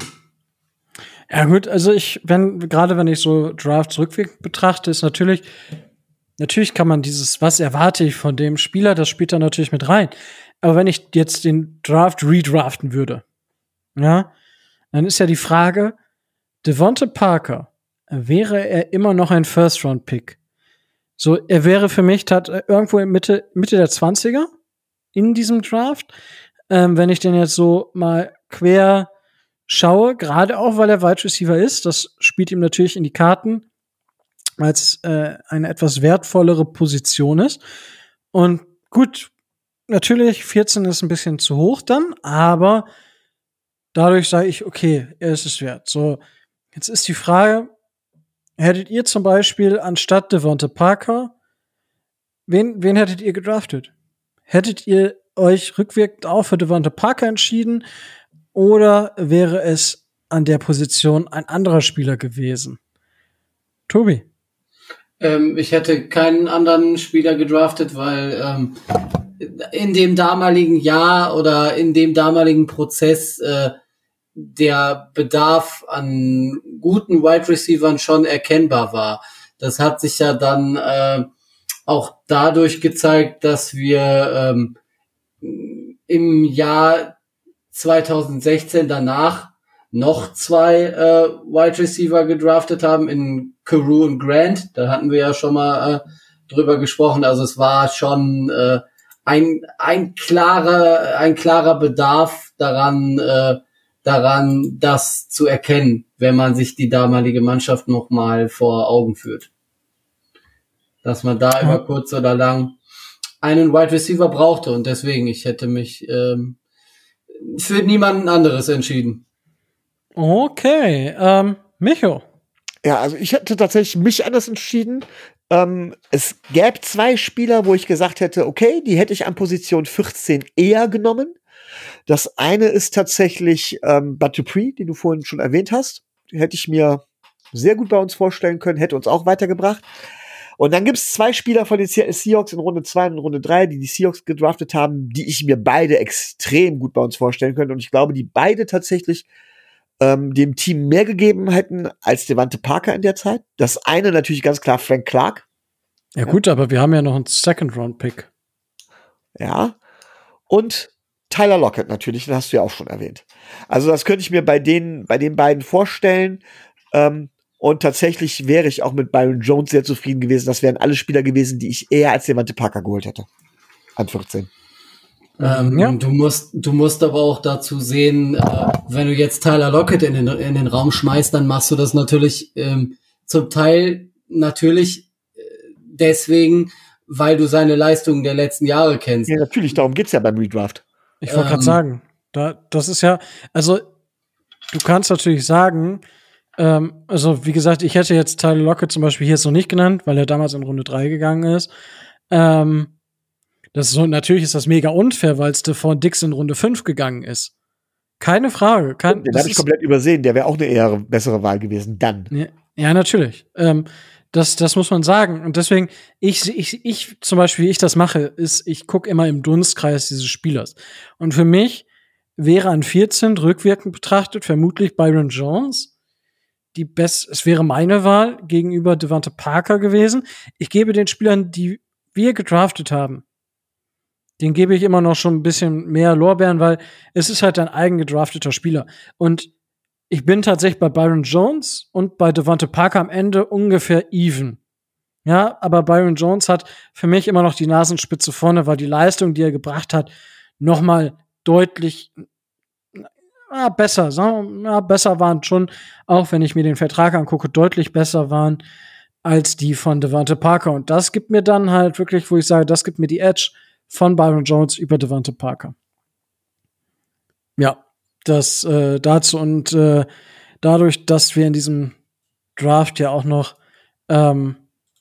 Ja gut, also ich, wenn, gerade wenn ich so Drafts rückwirkend betrachte, ist natürlich, natürlich kann man dieses, was erwarte ich von dem Spieler, das spielt da natürlich mit rein. Aber wenn ich jetzt den Draft redraften würde, ja, dann ist ja die Frage, Devante Parker, wäre er immer noch ein First-Round-Pick? So, er wäre für mich tat, irgendwo in Mitte, Mitte der zwanziger in diesem Draft. Ähm, wenn ich den jetzt so mal quer schaue, gerade auch, weil er Wide Receiver ist, das spielt ihm natürlich in die Karten, weil es äh, eine etwas wertvollere Position ist. Und gut, natürlich, vierzehn ist ein bisschen zu hoch dann, aber dadurch sage ich, okay, er ist es wert. So, jetzt ist die Frage, hättet ihr zum Beispiel anstatt Devante Parker, wen, wen hättet ihr gedraftet? Hättet ihr euch rückwirkend auch für Devante Parker entschieden oder wäre es an der Position ein anderer Spieler gewesen? Tobi? Ähm, ich hätte keinen anderen Spieler gedraftet, weil ähm, in dem damaligen Jahr oder in dem damaligen Prozess äh, der Bedarf an guten Wide Receivern schon erkennbar war. Das hat sich ja dann äh, auch dadurch gezeigt, dass wir ähm, im Jahr zwanzig sechzehn danach noch zwei äh, Wide Receiver gedraftet haben in Carew und Grant. Da hatten wir ja schon mal äh, drüber gesprochen. Also es war schon äh, ein ein klarer ein klarer Bedarf daran äh, daran, das zu erkennen, wenn man sich die damalige Mannschaft noch mal vor Augen führt. Dass man da ja. über kurz oder lang einen Wide Receiver brauchte und deswegen, ich hätte mich ähm, für niemanden anderes entschieden. Okay, ähm, Micho. Ja, also ich hätte tatsächlich mich anders entschieden. Ähm, es gäbe zwei Spieler, wo ich gesagt hätte, okay, die hätte ich an Position vierzehn eher genommen. Das eine ist tatsächlich ähm, Bud Dupree, den du vorhin schon erwähnt hast. Den hätte ich mir sehr gut bei uns vorstellen können, hätte uns auch weitergebracht. Und dann gibt es zwei Spieler von den Seahawks in Runde zwei und Runde drei, die die Seahawks gedraftet haben, die ich mir beide extrem gut bei uns vorstellen könnte. Und ich glaube, die beide tatsächlich ähm, dem Team mehr gegeben hätten als Devante Parker in der Zeit. Das eine natürlich ganz klar Frank Clark. Ja, ja. Gut, aber wir haben ja noch einen Second-Round-Pick. Ja. Und Tyler Lockett natürlich, den hast du ja auch schon erwähnt. Also das könnte ich mir bei den, bei den beiden vorstellen. Ähm, und tatsächlich wäre ich auch mit Byron Jones sehr zufrieden gewesen. Das wären alle Spieler gewesen, die ich eher als Devante Parker geholt hätte. An vierzehn. Ähm, ja. Du musst, du musst aber auch dazu sehen, äh, wenn du jetzt Tyler Lockett in den, in den Raum schmeißt, dann machst du das natürlich ähm, zum Teil natürlich äh, deswegen, weil du seine Leistungen der letzten Jahre kennst. Ja, natürlich, darum geht's ja beim Redraft. Ich wollte gerade ähm, sagen, da, das ist ja, also du kannst natürlich sagen, ähm, also wie gesagt, ich hätte jetzt Tyler Lockett zum Beispiel hier jetzt noch nicht genannt, weil er damals in Runde drei gegangen ist. Ähm, Das ist so, natürlich ist das mega unfair, weil Stephon Diggs in Runde fünf gegangen ist. Keine Frage. Kein, Den habe ich komplett übersehen. Der wäre auch eine eher bessere Wahl gewesen. Dann. Ja, ja natürlich. Ähm, das, das muss man sagen. Und deswegen, ich, ich, ich zum Beispiel, wie ich das mache, ist, ich gucke immer im Dunstkreis dieses Spielers. Und für mich wäre an vierzehn rückwirkend betrachtet vermutlich Byron Jones die best, es wäre meine Wahl gegenüber Devonta Parker gewesen. Ich gebe den Spielern, die wir gedraftet haben, den gebe ich immer noch schon ein bisschen mehr Lorbeeren, weil es ist halt ein eigen gedrafteter Spieler. Und ich bin tatsächlich bei Byron Jones und bei Devonta Parker am Ende ungefähr even. Ja, aber Byron Jones hat für mich immer noch die Nasenspitze vorne, weil die Leistung, die er gebracht hat, noch mal deutlich ja, besser, sagen wir, ja, besser waren schon, auch wenn ich mir den Vertrag angucke, deutlich besser waren als die von Devonta Parker. Und das gibt mir dann halt wirklich, wo ich sage, das gibt mir die Edge von Byron Jones über Devonta Parker. Ja, das äh, dazu und äh, dadurch, dass wir in diesem Draft ja auch noch ähm,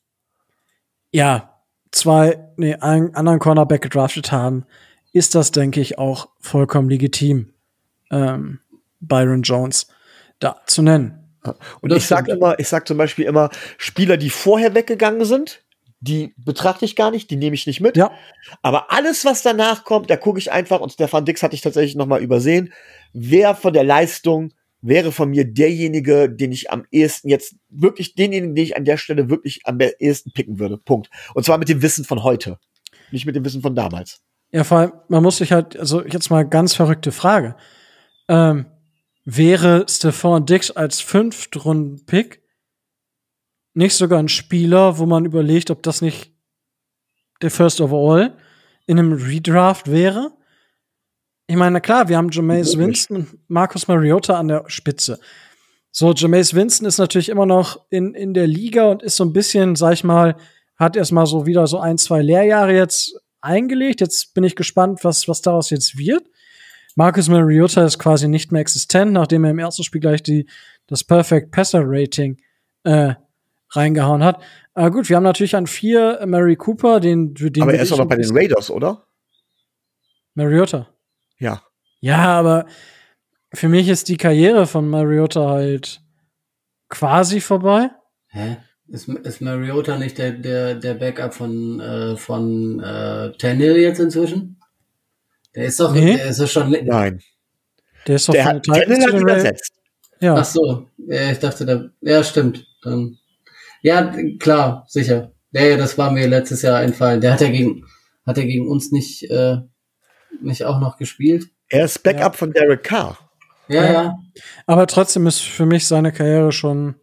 ja zwei, nee, einen anderen Cornerback gedraftet haben, ist das, denke ich, auch vollkommen legitim, ähm, Byron Jones da zu nennen. Und ich sag immer, ich sag zum Beispiel immer, Spieler, die vorher weggegangen sind, die betrachte ich gar nicht, die nehme ich nicht mit. Ja. Aber alles, was danach kommt, da gucke ich einfach, und Stephon Diggs hatte ich tatsächlich noch mal übersehen, wer von der Leistung wäre von mir derjenige, den ich am ehesten jetzt, wirklich denjenigen, den ich an der Stelle wirklich am ehesten picken würde. Punkt. Und zwar mit dem Wissen von heute. Nicht mit dem Wissen von damals. Ja, vor allem, man muss sich halt, also jetzt mal ganz verrückte Frage. Ähm, wäre Stephon Diggs als Fünftrunden-Pick nicht sogar ein Spieler, wo man überlegt, ob das nicht der First Overall in einem Redraft wäre? Ich meine, na klar, wir haben Jameis Winston und Marcus Mariota an der Spitze. So, Jameis Winston ist natürlich immer noch in, in der Liga und ist so ein bisschen, sag ich mal, hat erstmal so wieder so ein, zwei Lehrjahre jetzt eingelegt. Jetzt bin ich gespannt, was, was daraus jetzt wird. Marcus Mariota ist quasi nicht mehr existent, nachdem er im ersten Spiel gleich die, das Perfect Passer Rating äh, reingehauen hat. Aber gut, wir haben natürlich an vier Mary Cooper, den, den Aber er ist doch noch bei den Raiders, oder? Mariota. Ja. Ja, aber für mich ist die Karriere von Mariota halt quasi vorbei. Hä? Ist, ist Mariota nicht der, der, der Backup von, äh, von äh, Tannehill jetzt inzwischen? Der ist doch, Nee. der ist doch schon. Nein. Der ist doch Der von hat den Titans Tannehill zu den hat ihn Ravens. ersetzt. Ja. Ach so, ja, ich dachte, da, ja, stimmt. Dann, ja, klar, sicher. Ja, ja, das war mir letztes Jahr entfallen. Der hat ja gegen, hat er gegen uns nicht, äh, nicht auch noch gespielt? Er ist Backup Ja. von Derek Carr. Ja, Ja. ja. Aber trotzdem ist für mich seine Karriere schon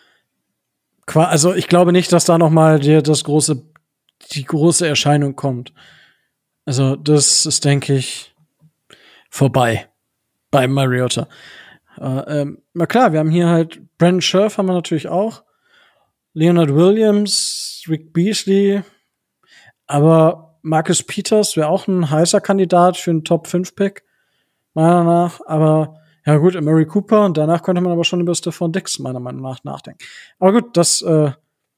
qua- also ich glaube nicht, dass da noch mal die, das große die große Erscheinung kommt. Also das ist, denke ich, vorbei bei Mariota. Äh, ähm, na klar, wir haben hier halt Brandon Scherf haben wir natürlich auch, Leonard Williams, Rick Beasley, aber Marcus Peters wäre auch ein heißer Kandidat für einen Top fünf Pick, meiner Meinung nach. Aber ja gut, Mary Cooper und danach könnte man aber schon über Stephon Diggs meiner Meinung nach nachdenken. Aber gut, das äh,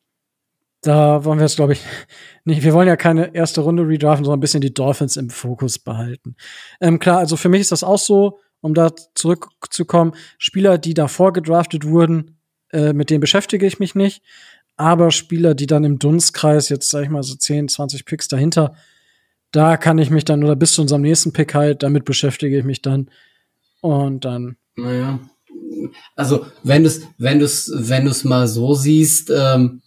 da wollen wir jetzt, glaube ich, nicht. Wir wollen ja keine erste Runde redraften, sondern ein bisschen die Dolphins im Fokus behalten. Ähm, klar, also für mich ist das auch so, um da zurückzukommen, Spieler, die davor gedraftet wurden, äh, mit denen beschäftige ich mich nicht. Aber Spieler, die dann im Dunstkreis, jetzt sag ich mal so zehn, zwanzig Picks dahinter, da kann ich mich dann, oder bis zu unserem nächsten Pick halt, damit beschäftige ich mich dann. Und dann. Naja. Also, wenn du es, wenn du es, wenn du es mal so siehst, ähm,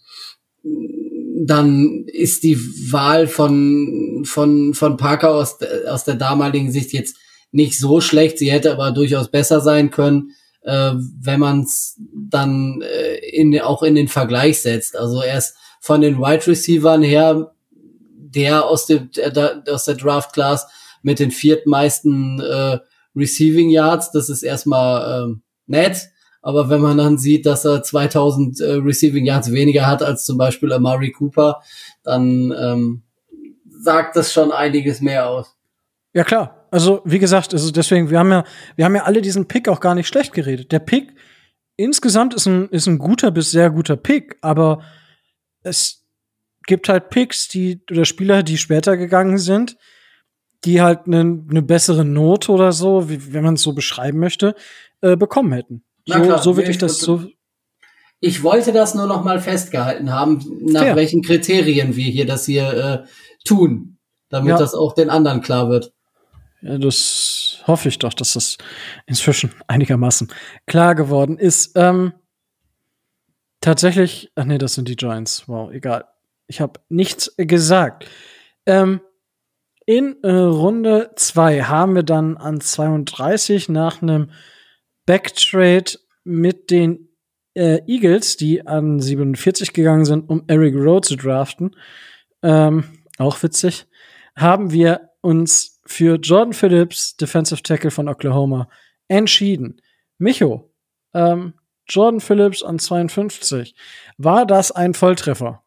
dann ist die Wahl von, von, von Parker aus, aus der damaligen Sicht jetzt nicht so schlecht. Sie hätte aber durchaus besser sein können, äh, wenn man es dann äh, in, auch in den Vergleich setzt. Also er ist von den Wide Receivern her der aus dem, der, aus der Draft Class mit den viertmeisten äh, Receiving Yards. Das ist erstmal äh, nett. Aber wenn man dann sieht, dass er zweitausend äh, Receiving Yards weniger hat als zum Beispiel Amari Cooper, dann ähm, sagt das schon einiges mehr aus. Ja, klar. Also, wie gesagt, also deswegen, wir haben ja, wir haben ja alle diesen Pick auch gar nicht schlecht geredet. Der Pick insgesamt ist ein, ist ein guter bis sehr guter Pick, aber es gibt halt Picks, die oder Spieler, die später gegangen sind, die halt eine ne bessere Note oder so, wie, wenn man es so beschreiben möchte, äh, bekommen hätten. Na So, klar, so würde nee, ich das so. Ich wollte das nur noch mal festgehalten haben, nach Fair. welchen Kriterien wir hier das hier äh, tun, damit Ja. das auch den anderen klar wird. Ja, das hoffe ich doch, dass das inzwischen einigermaßen klar geworden ist. Ähm, tatsächlich, ach nee, das sind die Giants. Wow, egal. Ich habe nichts gesagt. Ähm, in äh, Runde zwei haben wir dann an zweiunddreißig nach einem Backtrade mit den äh, Eagles, die an siebenundvierzig gegangen sind, um Eric Rowe zu draften. Ähm, auch witzig. Haben wir uns für Jordan Phillips, Defensive Tackle von Oklahoma, entschieden. Micho, ähm, Jordan Phillips an zweiundfünfzig. War das ein Volltreffer?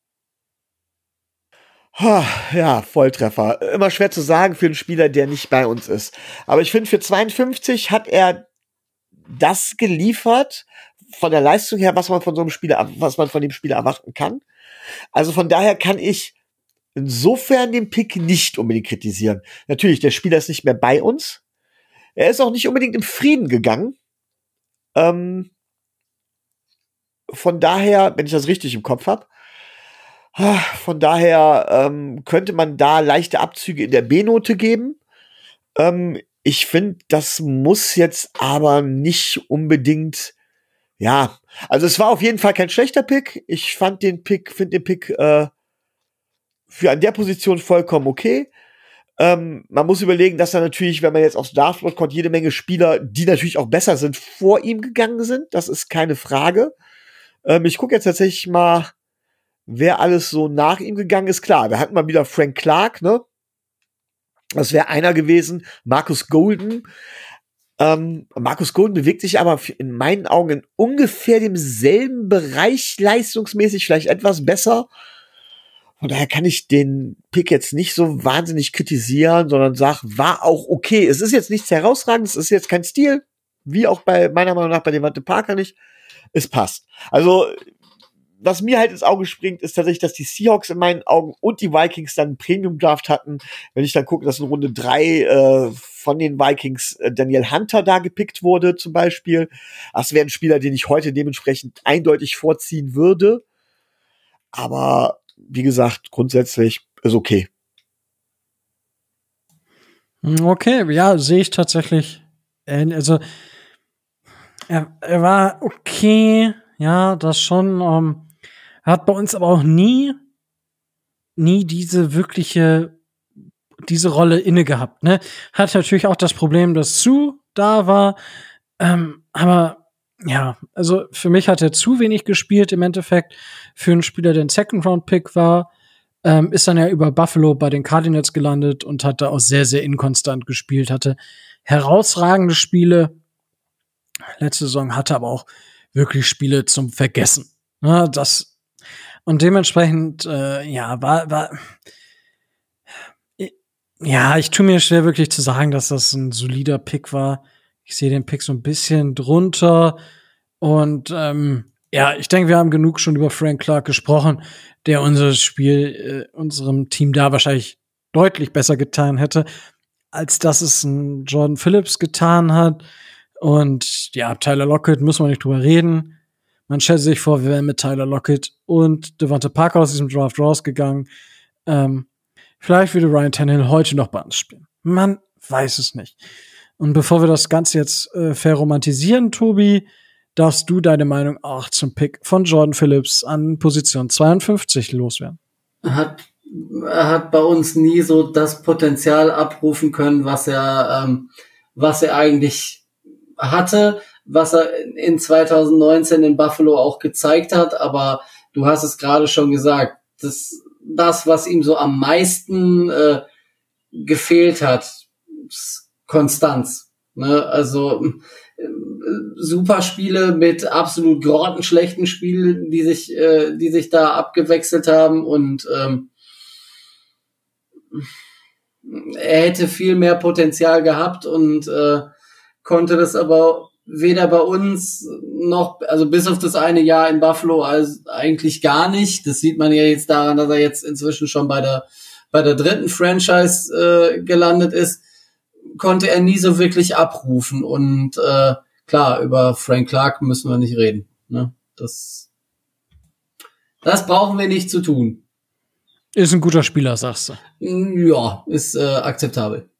Ja, Volltreffer. Immer schwer zu sagen für einen Spieler, der nicht bei uns ist. Aber ich finde, für zweiundfünfzig hat er das geliefert, von der Leistung her, was man von so einem Spieler, was man von dem Spieler erwarten kann. Also von daher kann ich insofern den Pick nicht unbedingt kritisieren. Natürlich, der Spieler ist nicht mehr bei uns. Er ist auch nicht unbedingt im Frieden gegangen. Ähm, von daher, wenn ich das richtig im Kopf habe, von daher ähm, könnte man da leichte Abzüge in der B-Note geben. Ähm, ich finde, das muss jetzt aber nicht unbedingt, ja, also es war auf jeden Fall kein schlechter Pick. Ich fand den Pick, finde den Pick äh, für an der Position vollkommen okay. Ähm, man muss überlegen, dass da natürlich, wenn man jetzt aufs Draftboard kommt, jede Menge Spieler, die natürlich auch besser sind, vor ihm gegangen sind. Das ist keine Frage. Ähm, ich gucke jetzt tatsächlich mal, wer alles so nach ihm gegangen ist. Klar, wir hatten mal wieder Frank Clark, ne? Das wäre einer gewesen. Marcus Golden. Ähm, Marcus Golden bewegt sich aber in meinen Augen in ungefähr demselben Bereich leistungsmäßig, vielleicht etwas besser. Von daher kann ich den Pick jetzt nicht so wahnsinnig kritisieren, sondern sag, war auch okay. Es ist jetzt nichts Herausragendes, es ist jetzt kein Stil, wie auch bei meiner Meinung nach bei Devante Parker nicht. Es passt. Also, was mir halt ins Auge springt, ist tatsächlich, dass die Seahawks in meinen Augen und die Vikings dann einen Premium-Draft hatten. Wenn ich dann gucke, dass in Runde drei äh, von den Vikings äh, Daniel Hunter da gepickt wurde, zum Beispiel. Das wäre ein Spieler, den ich heute dementsprechend eindeutig vorziehen würde. Aber wie gesagt, grundsätzlich ist okay. Okay, ja, sehe ich tatsächlich. Also, er, er war okay, ja, das schon. Ähm, hat bei uns aber auch nie, nie diese wirkliche, diese Rolle inne gehabt. Ne, hat natürlich auch das Problem, dass Sue da war, ähm, aber ja, also für mich hat er zu wenig gespielt im Endeffekt für einen Spieler, der ein Second-Round-Pick war. Ähm, ist dann ja über Buffalo bei den Cardinals gelandet und hat da auch sehr, sehr inkonstant gespielt, hatte herausragende Spiele. Letzte Saison hatte aber auch wirklich Spiele zum Vergessen. Ja, das und dementsprechend, äh, ja, war, war, ja, ich tue mir schwer wirklich zu sagen, dass das ein solider Pick war. Ich sehe den Pick so ein bisschen drunter und ähm, ja, ich denke, wir haben genug schon über Frank Clark gesprochen, der unser Spiel, äh, unserem Team da wahrscheinlich deutlich besser getan hätte, als dass es ein Jordan Phillips getan hat. Und ja, Tyler Lockett, muss man nicht drüber reden. Man stellt sich vor, wir wären mit Tyler Lockett und Devante Parker aus diesem Draft rausgegangen. Ähm, vielleicht würde Ryan Tannehill heute noch bei uns spielen. Man weiß es nicht. Und bevor wir das Ganze jetzt äh, verromantisieren, Tobi, darfst du deine Meinung auch zum Pick von Jordan Phillips an Position zweiundfünfzig loswerden? Er hat, er hat bei uns nie so das Potenzial abrufen können, was er, ähm, was er eigentlich hatte, was er in zwanzig neunzehn in Buffalo auch gezeigt hat. Aber du hast es gerade schon gesagt, das, das, was ihm so am meisten äh, gefehlt hat, Konstanz. Ne? Also super Spiele mit absolut grottenschlechten Spielen, die sich, äh, die sich da abgewechselt haben und ähm, er hätte viel mehr Potenzial gehabt und äh, konnte das aber weder bei uns noch, also bis auf das eine Jahr in Buffalo, also eigentlich gar nicht. Das sieht man ja jetzt daran, dass er jetzt inzwischen schon bei der bei der dritten Franchise äh, gelandet ist, konnte er nie so wirklich abrufen. Und äh, klar, über Frank Clark müssen wir nicht reden. Ne? Das, das brauchen wir nicht zu tun. Ist ein guter Spieler, sagst du. Ja, ist äh, akzeptabel.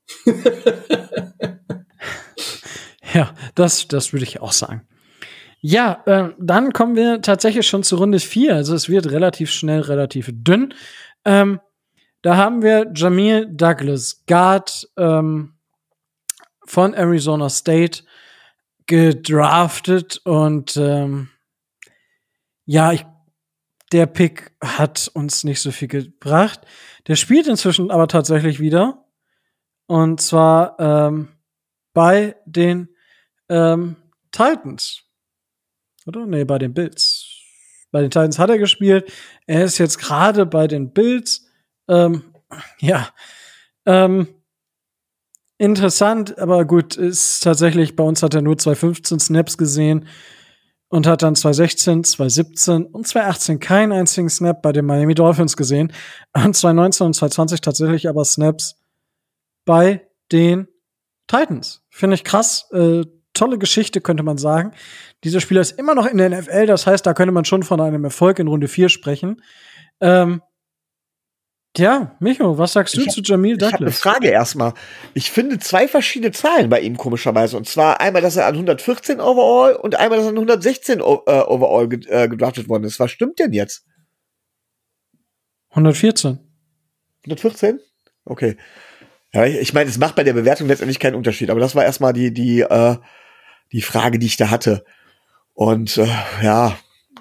Ja, das, das würde ich auch sagen. Ja, äh, dann kommen wir tatsächlich schon zu Runde vier. Also es wird relativ schnell, relativ dünn. Ähm, da haben wir Jamil Douglas, Guard ähm, von Arizona State, gedraftet. Und ähm, ja, ich, der Pick hat uns nicht so viel gebracht. Der spielt inzwischen aber tatsächlich wieder. Und zwar ähm, bei den ähm, Titans. Oder? Nee, bei den Bills. Bei den Titans hat er gespielt. Er ist jetzt gerade bei den Bills. Ähm, ja. Ähm, interessant, aber gut, ist tatsächlich, bei uns hat er nur zweihundertfünfzehn Snaps gesehen und hat dann zweihundertsechzehn, zweihundertsiebzehn und zweihundertachtzehn keinen einzigen Snap bei den Miami Dolphins gesehen. Und zweitausendneunzehn und zweitausendzwanzig tatsächlich aber Snaps bei den Titans. Finde ich krass. Äh, tolle Geschichte, könnte man sagen. Dieser Spieler ist immer noch in der N F L, das heißt, da könnte man schon von einem Erfolg in Runde vier sprechen. Ähm, ja, Micho, was sagst du ich hab, zu Jamil Douglas? Ich habe eine Frage erstmal. Ich finde zwei verschiedene Zahlen bei ihm komischerweise. Und zwar einmal, dass er an hundertvierzehn overall und einmal, dass er an hundertsechzehn o- äh, overall ge- äh, gedraftet worden ist. Was stimmt denn jetzt? hundertvierzehn. hundertvierzehn? Okay. Ja, ich, ich meine, es macht bei der Bewertung letztendlich keinen Unterschied. Aber das war erstmal die, die, äh, die Frage, die ich da hatte. Und äh, ja,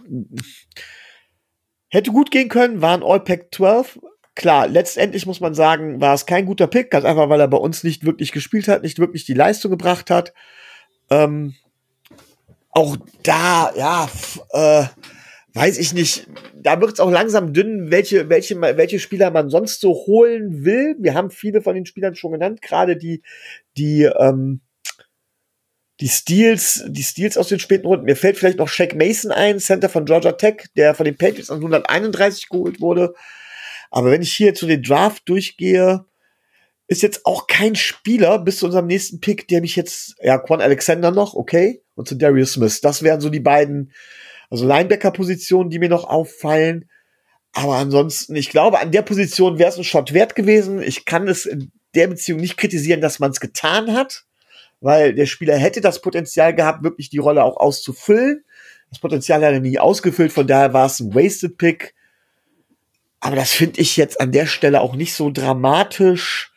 hätte gut gehen können, war ein All-Pac zwölf. Klar, letztendlich muss man sagen, war es kein guter Pick, ganz einfach, weil er bei uns nicht wirklich gespielt hat, nicht wirklich die Leistung gebracht hat. Ähm, auch da, ja, f- äh, weiß ich nicht, da wird es auch langsam dünn, welche, welche, welche Spieler man sonst so holen will. Wir haben viele von den Spielern schon genannt, gerade die, die, ähm, die Steals, die Steals aus den späten Runden. Mir fällt vielleicht noch Shaq Mason ein, Center von Georgia Tech, der von den Patriots an hunderteinunddreißig geholt wurde. Aber wenn ich hier zu den Draft durchgehe, ist jetzt auch kein Spieler bis zu unserem nächsten Pick, der mich jetzt, ja, Quan Alexander noch, okay, und zu Darius Smith. Das wären so die beiden, also Linebacker-Positionen, die mir noch auffallen. Aber ansonsten, ich glaube, an der Position wäre es ein Shot wert gewesen. Ich kann es in der Beziehung nicht kritisieren, dass man es getan hat, weil der Spieler hätte das Potenzial gehabt, wirklich die Rolle auch auszufüllen. Das Potenzial hat er nie ausgefüllt, von daher war es ein Wasted Pick. Aber das finde ich jetzt an der Stelle auch nicht so dramatisch.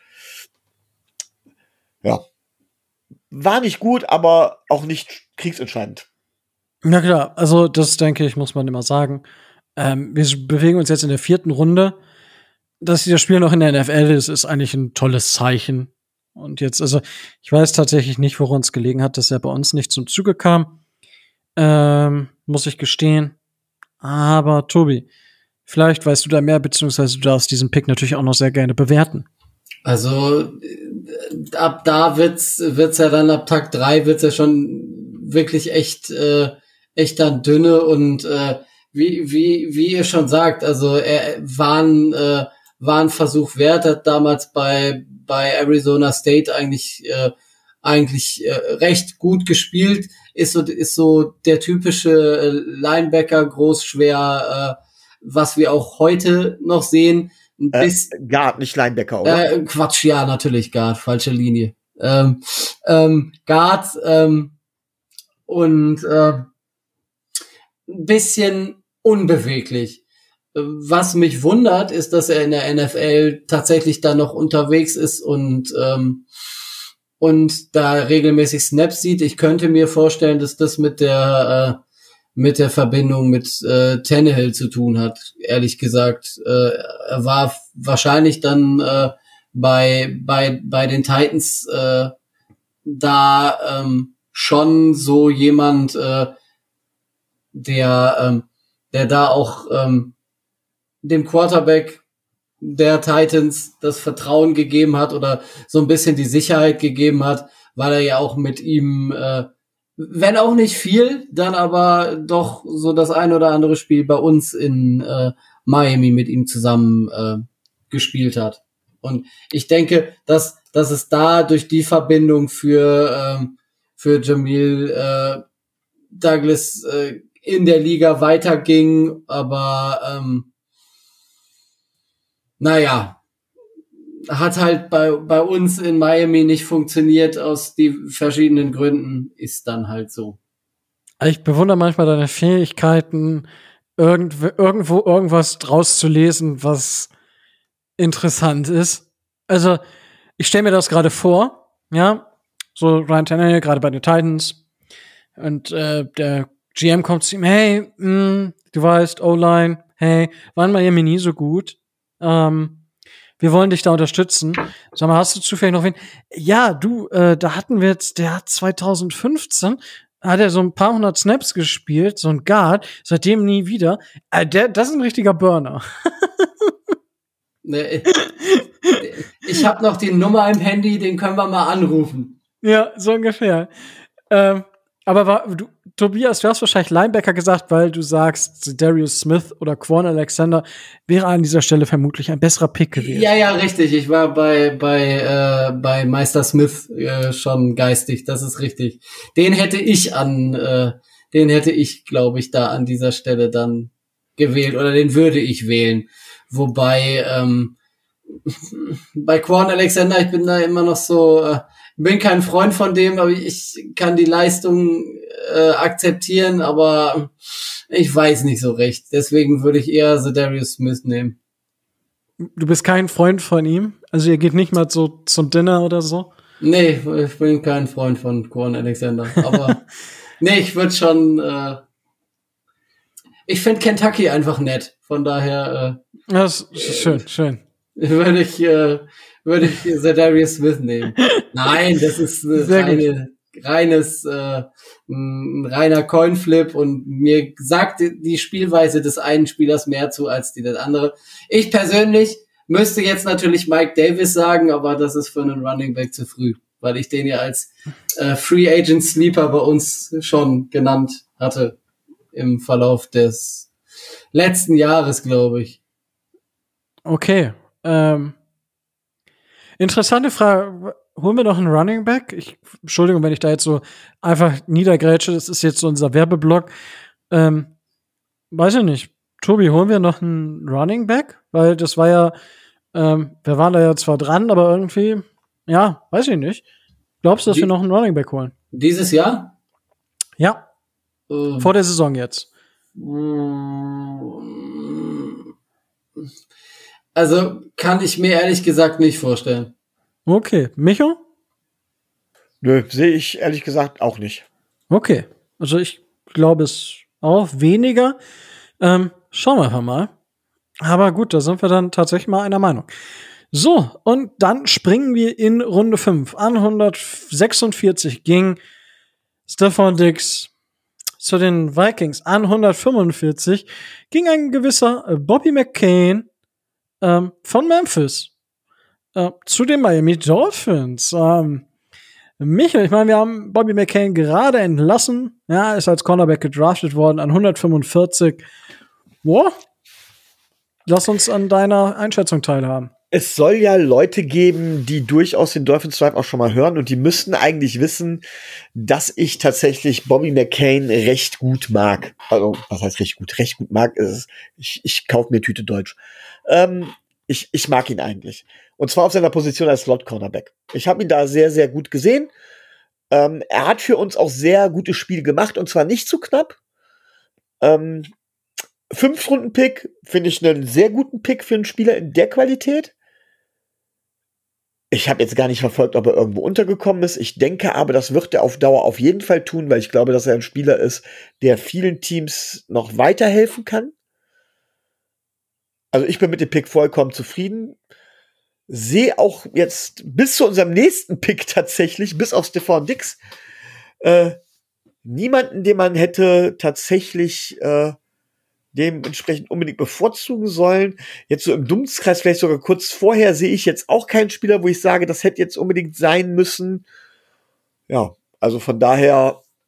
Ja. War nicht gut, aber auch nicht kriegsentscheidend. Na klar, also das denke ich, muss man immer sagen. Ähm, wir bewegen uns jetzt in der vierten Runde. Dass dieser Spieler noch in der N F L ist, ist eigentlich ein tolles Zeichen. Und jetzt, also ich weiß tatsächlich nicht, woran es gelegen hat, dass er bei uns nicht zum Zuge kam. Ähm, muss ich gestehen. Aber Tobi, vielleicht weißt du da mehr, beziehungsweise du darfst diesen Pick natürlich auch noch sehr gerne bewerten. Also ab da wird's wird's ja dann ab Tag drei wird's ja schon wirklich echt äh, echt dann dünne und äh, wie wie wie ihr schon sagt, also er war ein äh, war ein Versuch wert, hat damals bei bei Arizona State eigentlich äh, eigentlich äh, recht gut gespielt, ist so ist so der typische äh, Linebacker, groß, schwer, äh, was wir auch heute noch sehen. Bis, äh, Guard, nicht Linebacker, oder? Äh, Quatsch, ja, natürlich Guard, falsche Linie. Ähm, ähm, Guard ähm, und äh, ein bisschen unbeweglich. Was mich wundert, ist, dass er in der N F L tatsächlich da noch unterwegs ist und ähm, und da regelmäßig Snaps sieht. Ich könnte mir vorstellen, dass das mit der äh, mit der Verbindung mit äh, Tannehill zu tun hat, ehrlich gesagt. Äh, er war wahrscheinlich dann äh, bei bei bei den Titans äh, da ähm, schon so jemand, äh, der ähm, der da auch ähm, dem Quarterback der Titans das Vertrauen gegeben hat oder so ein bisschen die Sicherheit gegeben hat, weil er ja auch mit ihm äh, wenn auch nicht viel, dann aber doch so das ein oder andere Spiel bei uns in äh, Miami mit ihm zusammen äh, gespielt hat. Und ich denke, dass dass es da durch die Verbindung für ähm, für Jamil äh, Douglas äh, in der Liga weiterging, aber ähm, naja, hat halt bei bei uns in Miami nicht funktioniert aus die verschiedenen Gründen, ist dann halt so. Ich bewundere manchmal deine Fähigkeiten, irgendwo, irgendwo irgendwas draus zu lesen, was interessant ist. Also, ich stelle mir das gerade vor, ja, so Ryan Tannehill, gerade bei den Titans, und äh, der G M kommt zu ihm, hey, mh, du weißt, O-Line, hey, waren Miami nie so gut, ähm, wir wollen dich da unterstützen. Sag mal, hast du zufällig noch wen? Ja, du, äh, da hatten wir jetzt, der hat zwanzig fünfzehn, hat er so ein paar hundert Snaps gespielt, so ein Guard, seitdem nie wieder. Äh, der, das ist ein richtiger Burner. Ne, ich habe noch die Nummer im Handy, den können wir mal anrufen. Ja, so ungefähr. Ähm, aber war, du, Tobias, du hast wahrscheinlich Linebacker gesagt, weil du sagst, Darius Smith oder Quan Alexander wäre an dieser Stelle vermutlich ein besserer Pick gewesen. Ja, ja, richtig. Ich war bei bei äh, bei Meister Smith äh, schon geistig. Das ist richtig. Den hätte ich an, äh, den hätte ich, glaube ich, da an dieser Stelle dann gewählt oder den würde ich wählen. Wobei ähm, bei Quan Alexander, ich bin da immer noch so, äh, bin kein Freund von dem, aber ich kann die Leistung äh, akzeptieren, aber ich weiß nicht so recht. Deswegen würde ich eher Za'Darius Smith nehmen. Du bist kein Freund von ihm? Also ihr geht nicht mal so zum Dinner oder so? Nee, ich bin kein Freund von Quan Alexander. Aber nee, ich würde schon äh, ich finde Kentucky einfach nett. Von daher äh, das ist schön, schön. Würde ich, äh, würde ich Za'Darius Smith nehmen. Nein, das ist eine reine, reines, äh, ein reiner Coinflip und mir sagt die Spielweise des einen Spielers mehr zu als die des anderen. Ich persönlich müsste jetzt natürlich Mike Davis sagen, aber das ist für einen Running Back zu früh, weil ich den ja als äh, Free Agent Sleeper bei uns schon genannt hatte im Verlauf des letzten Jahres, glaube ich. Okay. Ähm, interessante Frage. Holen wir noch einen Running Back? Ich, Entschuldigung, wenn ich da jetzt so einfach niedergrätsche. Das ist jetzt so unser Werbeblock. Ähm, weiß ich nicht. Tobi, holen wir noch einen Running Back? Weil das war ja, ähm, wir waren da ja zwar dran, aber irgendwie, ja, weiß ich nicht. Glaubst du, dass Die, wir noch einen Running Back holen? Dieses Jahr? Ja. Ähm, Vor der Saison jetzt. Also kann ich mir ehrlich gesagt nicht vorstellen. Okay. Micho? Nö, sehe ich ehrlich gesagt auch nicht. Okay. Also ich glaube es auch weniger. Ähm, schauen wir einfach mal. Aber gut, da sind wir dann tatsächlich mal einer Meinung. So, und dann springen wir in Runde fünf. An hundertsechsundvierzig ging Stefan Diggs zu den Vikings. An hundertfünfundvierzig ging ein gewisser Bobby McCain ähm, von Memphis äh, zu den Miami Dolphins. Ähm, Michael, ich meine, wir haben Bobby McCain gerade entlassen. Ja, ist als Cornerback gedraftet worden an hundertfünfundvierzig. Boah. Lass uns an deiner Einschätzung teilhaben. Es soll ja Leute geben, die durchaus den Dolphins Drive auch schon mal hören und die müssten eigentlich wissen, dass ich tatsächlich Bobby McCain recht gut mag. Also, was heißt recht gut? Recht gut mag ist, ich, ich kaufe mir Tüte Deutsch. Ähm, ich, ich mag ihn eigentlich. Und zwar auf seiner Position als Slot-Cornerback. Ich habe ihn da sehr, sehr gut gesehen. Ähm, er hat für uns auch sehr gutes Spiel gemacht und zwar nicht zu knapp. Ähm, Fünf-Runden-Pick finde ich einen sehr guten Pick für einen Spieler in der Qualität. Ich habe jetzt gar nicht verfolgt, ob er irgendwo untergekommen ist. Ich denke aber, das wird er auf Dauer auf jeden Fall tun, weil ich glaube, dass er ein Spieler ist, der vielen Teams noch weiterhelfen kann. Also ich bin mit dem Pick vollkommen zufrieden. Sehe auch jetzt bis zu unserem nächsten Pick tatsächlich, bis auf Stefan Diggs, äh, niemanden, den man hätte tatsächlich äh, dementsprechend unbedingt bevorzugen sollen. Jetzt so im Dunstkreis, vielleicht sogar kurz vorher, sehe ich jetzt auch keinen Spieler, wo ich sage, das hätte jetzt unbedingt sein müssen. Ja, also von daher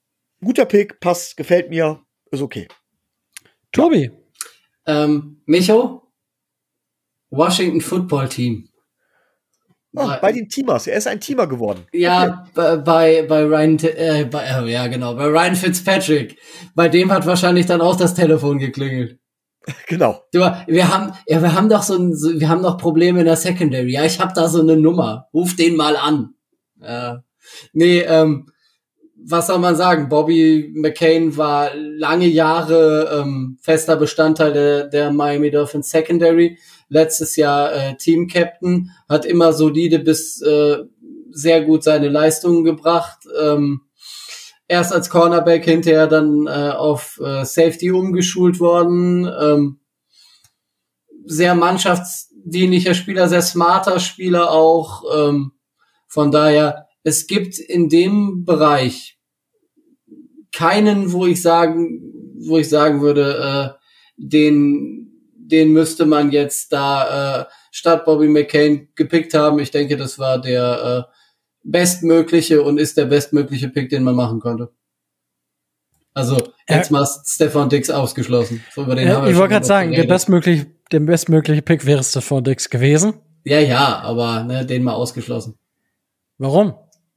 guter Pick, passt, gefällt mir, ist okay. Tobi. Ähm, Micho? Washington Football Team. Oh, bei den Teamers, er ist ein Teamer geworden. Ja, okay. bei, bei Ryan, äh, bei, äh, ja genau, bei Ryan Fitzpatrick. Bei dem hat wahrscheinlich dann auch das Telefon geklingelt. Genau. Du, wir haben, ja, wir haben doch so ein, so, wir haben doch Probleme in der Secondary. Ja, ich habe da so eine Nummer. Ruf den mal an. Äh, nee, ähm, was soll man sagen? Bobby McCain war lange Jahre ähm, fester Bestandteil der, der Miami Dolphins Secondary. Letztes Jahr äh, Team-Captain, hat immer solide bis äh, sehr gut seine Leistungen gebracht. Ähm, erst als Cornerback, hinterher dann äh, auf äh, Safety umgeschult worden. Ähm, sehr mannschaftsdienlicher Spieler, sehr smarter Spieler auch. Ähm, von daher, es gibt in dem Bereich keinen, wo ich sagen, wo ich sagen würde, äh, den den müsste man jetzt da äh, statt Bobby McCain gepickt haben. Ich denke, das war der äh, bestmögliche und ist der bestmögliche Pick, den man machen konnte. Also jetzt ja. mal Stefan Diggs ausgeschlossen. So, über den ja, haben wir ich schon wollte gerade sagen, der bestmögliche, der bestmögliche Pick wäre Stefan Diggs gewesen. Ja, ja, aber ne, den mal ausgeschlossen. Warum?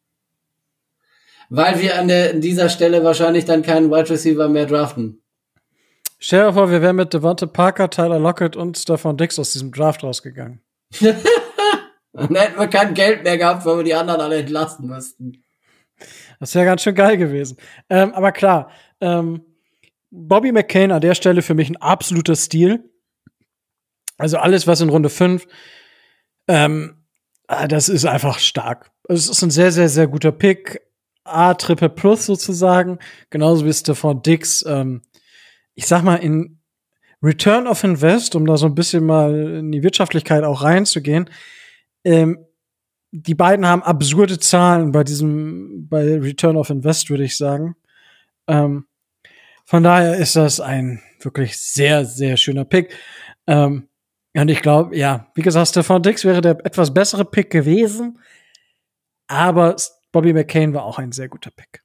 Weil wir an, der, an dieser Stelle wahrscheinlich dann keinen Wide Receiver mehr draften. Stell dir vor, wir wären mit Devonta Parker, Tyler Lockett und Stefan Diggs aus diesem Draft rausgegangen. Dann hätten wir kein Geld mehr gehabt, weil wir die anderen alle entlasten müssten. Das wäre ganz schön geil gewesen. Ähm, aber klar, ähm, Bobby McCain an der Stelle für mich ein absoluter Stil. Also alles, was in Runde fünf, ähm, das ist einfach stark. Es ist ein sehr, sehr, sehr guter Pick. A, Triple Plus sozusagen. Genauso wie Stefan Diggs. Ähm, ich sag mal, in Return of Invest, um da so ein bisschen mal in die Wirtschaftlichkeit auch reinzugehen, ähm, die beiden haben absurde Zahlen bei diesem, bei Return of Invest, würde ich sagen. Ähm, von daher ist das ein wirklich sehr, sehr schöner Pick. Ähm, und ich glaube, ja, wie gesagt, Stefan Diggs wäre der etwas bessere Pick gewesen, aber Bobby McCain war auch ein sehr guter Pick.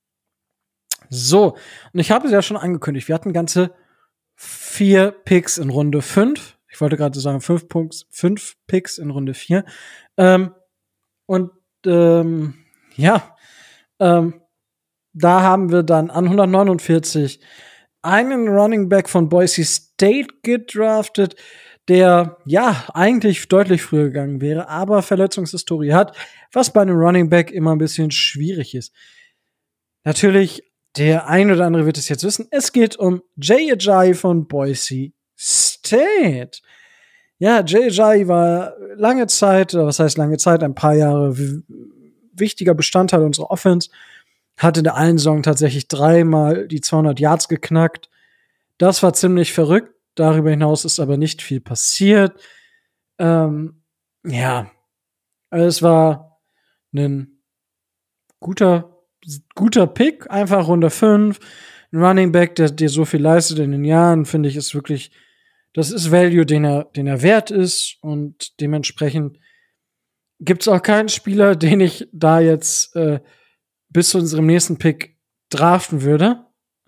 So, und ich habe es ja schon angekündigt, wir hatten ganze vier Picks in Runde fünf. Ich wollte gerade sagen, fünf, Punkt, fünf Picks in Runde vier. Ähm, und ähm, ja, ähm, da haben wir dann an hundertneunundvierzig einen Running Back von Boise State gedraftet, der ja eigentlich deutlich früher gegangen wäre, aber Verletzungshistorie hat, was bei einem Running Back immer ein bisschen schwierig ist. Natürlich, der ein oder andere wird es jetzt wissen, es geht um Jay Ajayi von Boise State. Ja, Jay Ajayi war lange Zeit, was heißt lange Zeit, ein paar Jahre w- wichtiger Bestandteil unserer Offense, hat in der einen Saison tatsächlich dreimal die zweihundert Yards geknackt. Das war ziemlich verrückt. Darüber hinaus ist aber nicht viel passiert. Ähm, ja, also es war ein guter guter Pick, einfach Runde fünf. Ein Running Back, der dir so viel leistet in den Jahren, finde ich, ist wirklich, das ist Value, den er, den er wert ist, und dementsprechend gibt's auch keinen Spieler, den ich da jetzt äh, bis zu unserem nächsten Pick draften würde.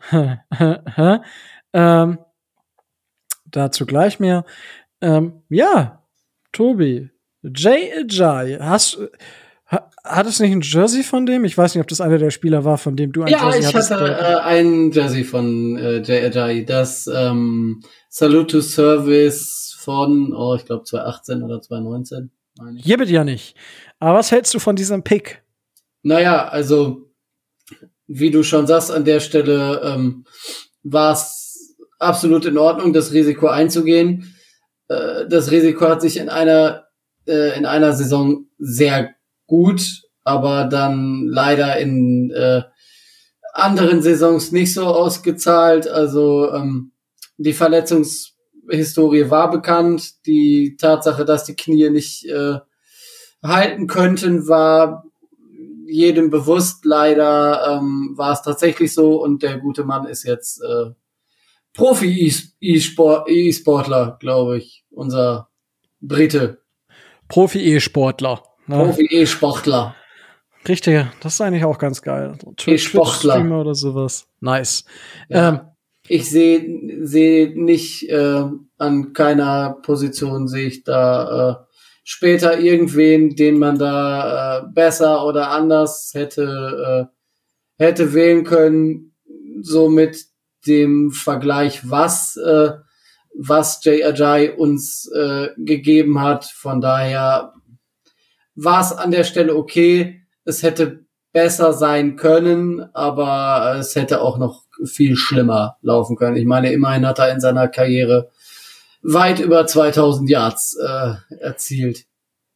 ähm, dazu gleich mehr. Ähm, ja, Tobi, Jay Ajayi, hast Hattest du nicht ein Jersey von dem? Ich weiß nicht, ob das einer der Spieler war, von dem du ein ja, Jersey ich hattest. Ja, ich hatte äh, ein Jersey von äh, Jay Ajayi, das ähm, Salute to Service von, oh, ich glaube zwanzig achtzehn oder zwanzig neunzehn. Hier bitte ja nicht. Aber was hältst du von diesem Pick? Naja, also, wie du schon sagst, an der Stelle ähm, war es absolut in Ordnung, das Risiko einzugehen. Äh, das Risiko hat sich in einer äh, in einer Saison sehr gut, aber dann leider in äh, anderen Saisons nicht so ausgezahlt. Also ähm, die Verletzungshistorie war bekannt. Die Tatsache, dass die Knie nicht äh, halten könnten, war jedem bewusst. Leider ähm, war es tatsächlich so, und der gute Mann ist jetzt äh, Profi-E-Sport, E-Sportler, glaube ich, unser Brite. Profi-E-Sportler. Ne? Profi-E-Sportler. Richtige, das ist eigentlich auch ganz geil. E-Sportler. Twitch-Streamer oder sowas. Nice. Ja. Ähm, Ich sehe sehe nicht äh, an keiner Position sehe ich da äh, später irgendwen, den man da äh, besser oder anders hätte äh, hätte wählen können, so mit dem Vergleich, was äh, was Jay Ajayi uns äh, gegeben hat. Von daher war es an der Stelle okay. Es hätte besser sein können, aber es hätte auch noch viel schlimmer laufen können. Ich meine, immerhin hat er in seiner Karriere weit über zweitausend Yards äh, erzielt.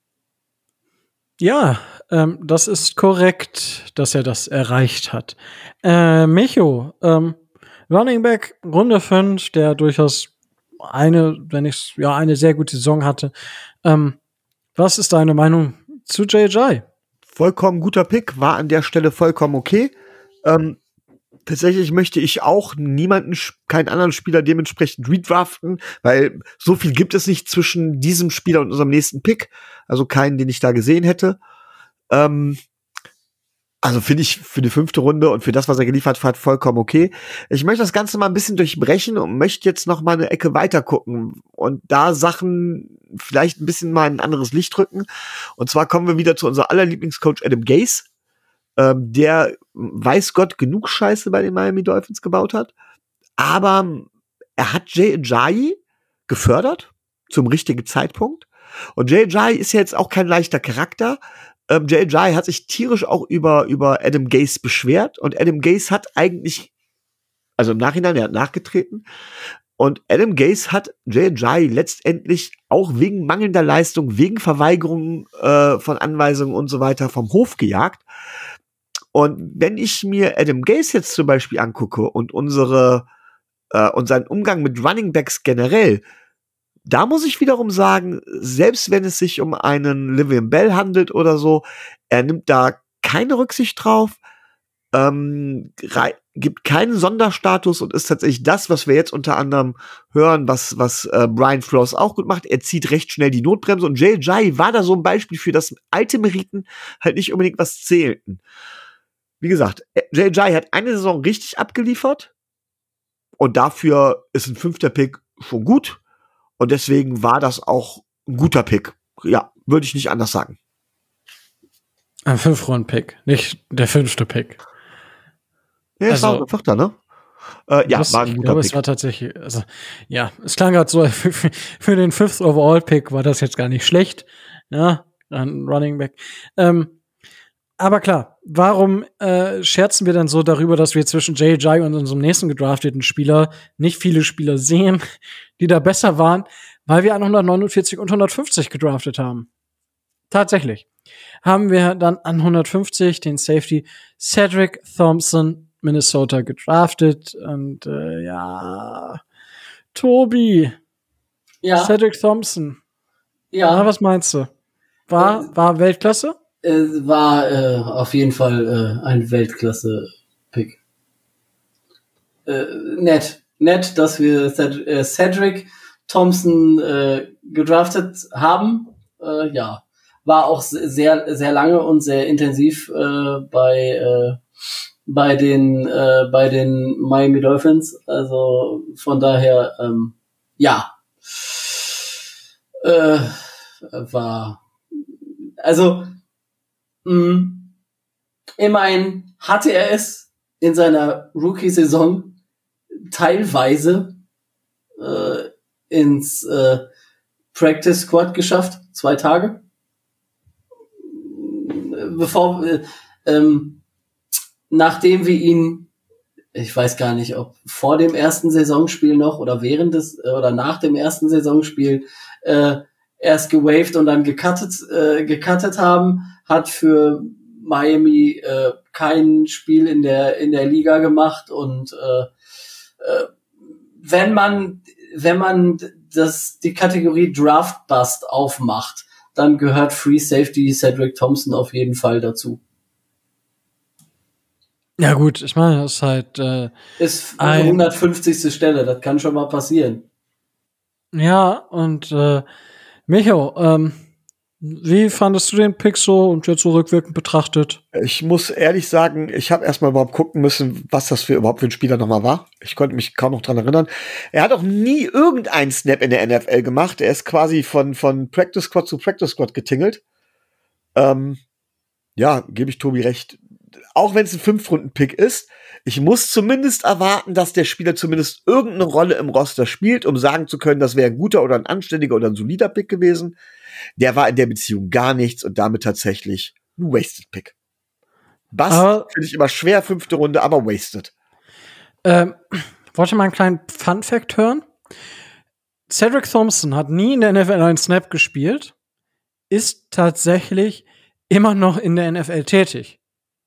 ja, ähm, das ist korrekt, dass er das erreicht hat. Äh, Micho, ähm, Running Back Runde fünf, der durchaus eine, wenn ich ja eine sehr gute Saison hatte. Ähm, was ist deine Meinung zu J J? Vollkommen guter Pick, war an der Stelle vollkommen okay. Ähm, tatsächlich möchte ich auch niemanden, keinen anderen Spieler dementsprechend redraften, weil so viel gibt es nicht zwischen diesem Spieler und unserem nächsten Pick. Also keinen, den ich da gesehen hätte. Ähm, also finde ich für die fünfte Runde und für das, was er geliefert hat, vollkommen okay. Ich möchte das Ganze mal ein bisschen durchbrechen und möchte jetzt noch mal eine Ecke weiter gucken und da Sachen vielleicht ein bisschen mal in ein anderes Licht rücken. Und zwar kommen wir wieder zu unser aller Lieblingscoach Adam Gase, ähm, der weiß Gott genug Scheiße bei den Miami Dolphins gebaut hat. Aber er hat Jay Ajayi gefördert zum richtigen Zeitpunkt. Und Jay Ajayi ist ja jetzt auch kein leichter Charakter. Ähm, Jay Ajayi hat sich tierisch auch über, über Adam Gase beschwert. Und Adam Gase hat eigentlich, also im Nachhinein, er hat nachgetreten. Und Adam Gase hat Jay Ajayi letztendlich auch wegen mangelnder Leistung, wegen Verweigerung äh, von Anweisungen und so weiter vom Hof gejagt. Und wenn ich mir Adam Gase jetzt zum Beispiel angucke und unsere äh, und seinen Umgang mit Running Backs generell, da muss ich wiederum sagen, selbst wenn es sich um einen Le'Veon Bell handelt oder so, er nimmt da keine Rücksicht drauf, ähm, rei- gibt keinen Sonderstatus und ist tatsächlich das, was wir jetzt unter anderem hören, was was äh, Brian Flores auch gut macht. Er zieht recht schnell die Notbremse und Jay Ajayi war da so ein Beispiel für, dass alte Meriten halt nicht unbedingt was zählten. Wie gesagt, Jay Ajayi hat eine Saison richtig abgeliefert und dafür ist ein fünfter Pick schon gut. Und deswegen war das auch ein guter Pick. Ja, würde ich nicht anders sagen. Ein Fünf-Runden-Pick, nicht der fünfte Pick. Ja, es Also- war ein Vierter, ne? Äh, ja, das, war ein ich guter glaube, Pick. es war tatsächlich, also, ja, es klang gerade so, für, für, für den Fifth Overall Pick war das jetzt gar nicht schlecht. Ja, ein Running Back. Ähm, aber klar, warum äh, scherzen wir dann so darüber, dass wir zwischen Jay Ajayi und unserem nächsten gedrafteten Spieler nicht viele Spieler sehen, die da besser waren, weil wir an hundertneunundvierzig und hundertfünfzig gedraftet haben. Tatsächlich. Haben wir dann an hundertfünfzig den Safety Cedric Thompson, Minnesota, gedraftet. Und äh, ja, Tobi, Ja, Cedric Thompson, ja. na, was meinst du? War, war Weltklasse? Es war äh, auf jeden Fall äh, ein Weltklasse-Pick. Äh, nett. Nett, dass wir Ced- äh, Cedric Thompson äh, gedraftet haben. Äh, ja. War auch sehr, sehr lange und sehr intensiv äh, bei äh, bei den äh, bei den Miami Dolphins. Also von daher, ähm, ja. Äh, war also mh, immerhin hatte er es in seiner Rookie-Saison teilweise äh, ins äh, Practice Squad geschafft, zwei Tage. Bevor, äh, ähm, nachdem wir ihn, ich weiß gar nicht, ob vor dem ersten Saisonspiel noch oder während des äh, oder nach dem ersten Saisonspiel äh, erst gewaved und dann gecuttet, äh, gecuttet haben, hat für Miami äh, kein Spiel in der in der Liga gemacht und äh, äh, wenn man wenn man das die Kategorie Draft Bust aufmacht, dann gehört Free Safety Cedric Thompson auf jeden Fall dazu. Ja gut, ich meine, das ist halt äh, Ist Ein- eine hundertfünfzigste Stelle, das kann schon mal passieren. ja, und äh, Micho, ähm, Wie fandest du den Pick so und jetzt so rückwirkend betrachtet? Ich muss ehrlich sagen, ich habe erstmal überhaupt gucken müssen, was das für überhaupt für ein Spieler nochmal war. Ich konnte mich kaum noch dran erinnern. Er hat auch nie irgendeinen Snap in der N F L gemacht. Er ist quasi von, von Practice Squad zu Practice Squad getingelt. Ähm, ja, gebe ich Tobi recht. Auch wenn es ein Fünf-Runden-Pick ist, ich muss zumindest erwarten, dass der Spieler zumindest irgendeine Rolle im Roster spielt, um sagen zu können, das wäre ein guter oder ein anständiger oder ein solider Pick gewesen. Der war in der Beziehung gar nichts und damit tatsächlich ein Wasted Pick. Was finde ich immer schwer, fünfte Runde, aber wasted. Ähm, wollt ihr mal einen kleinen Fun-Fact hören? Cedric Thompson hat nie in der N F L einen Snap gespielt, ist tatsächlich immer noch in der N F L tätig.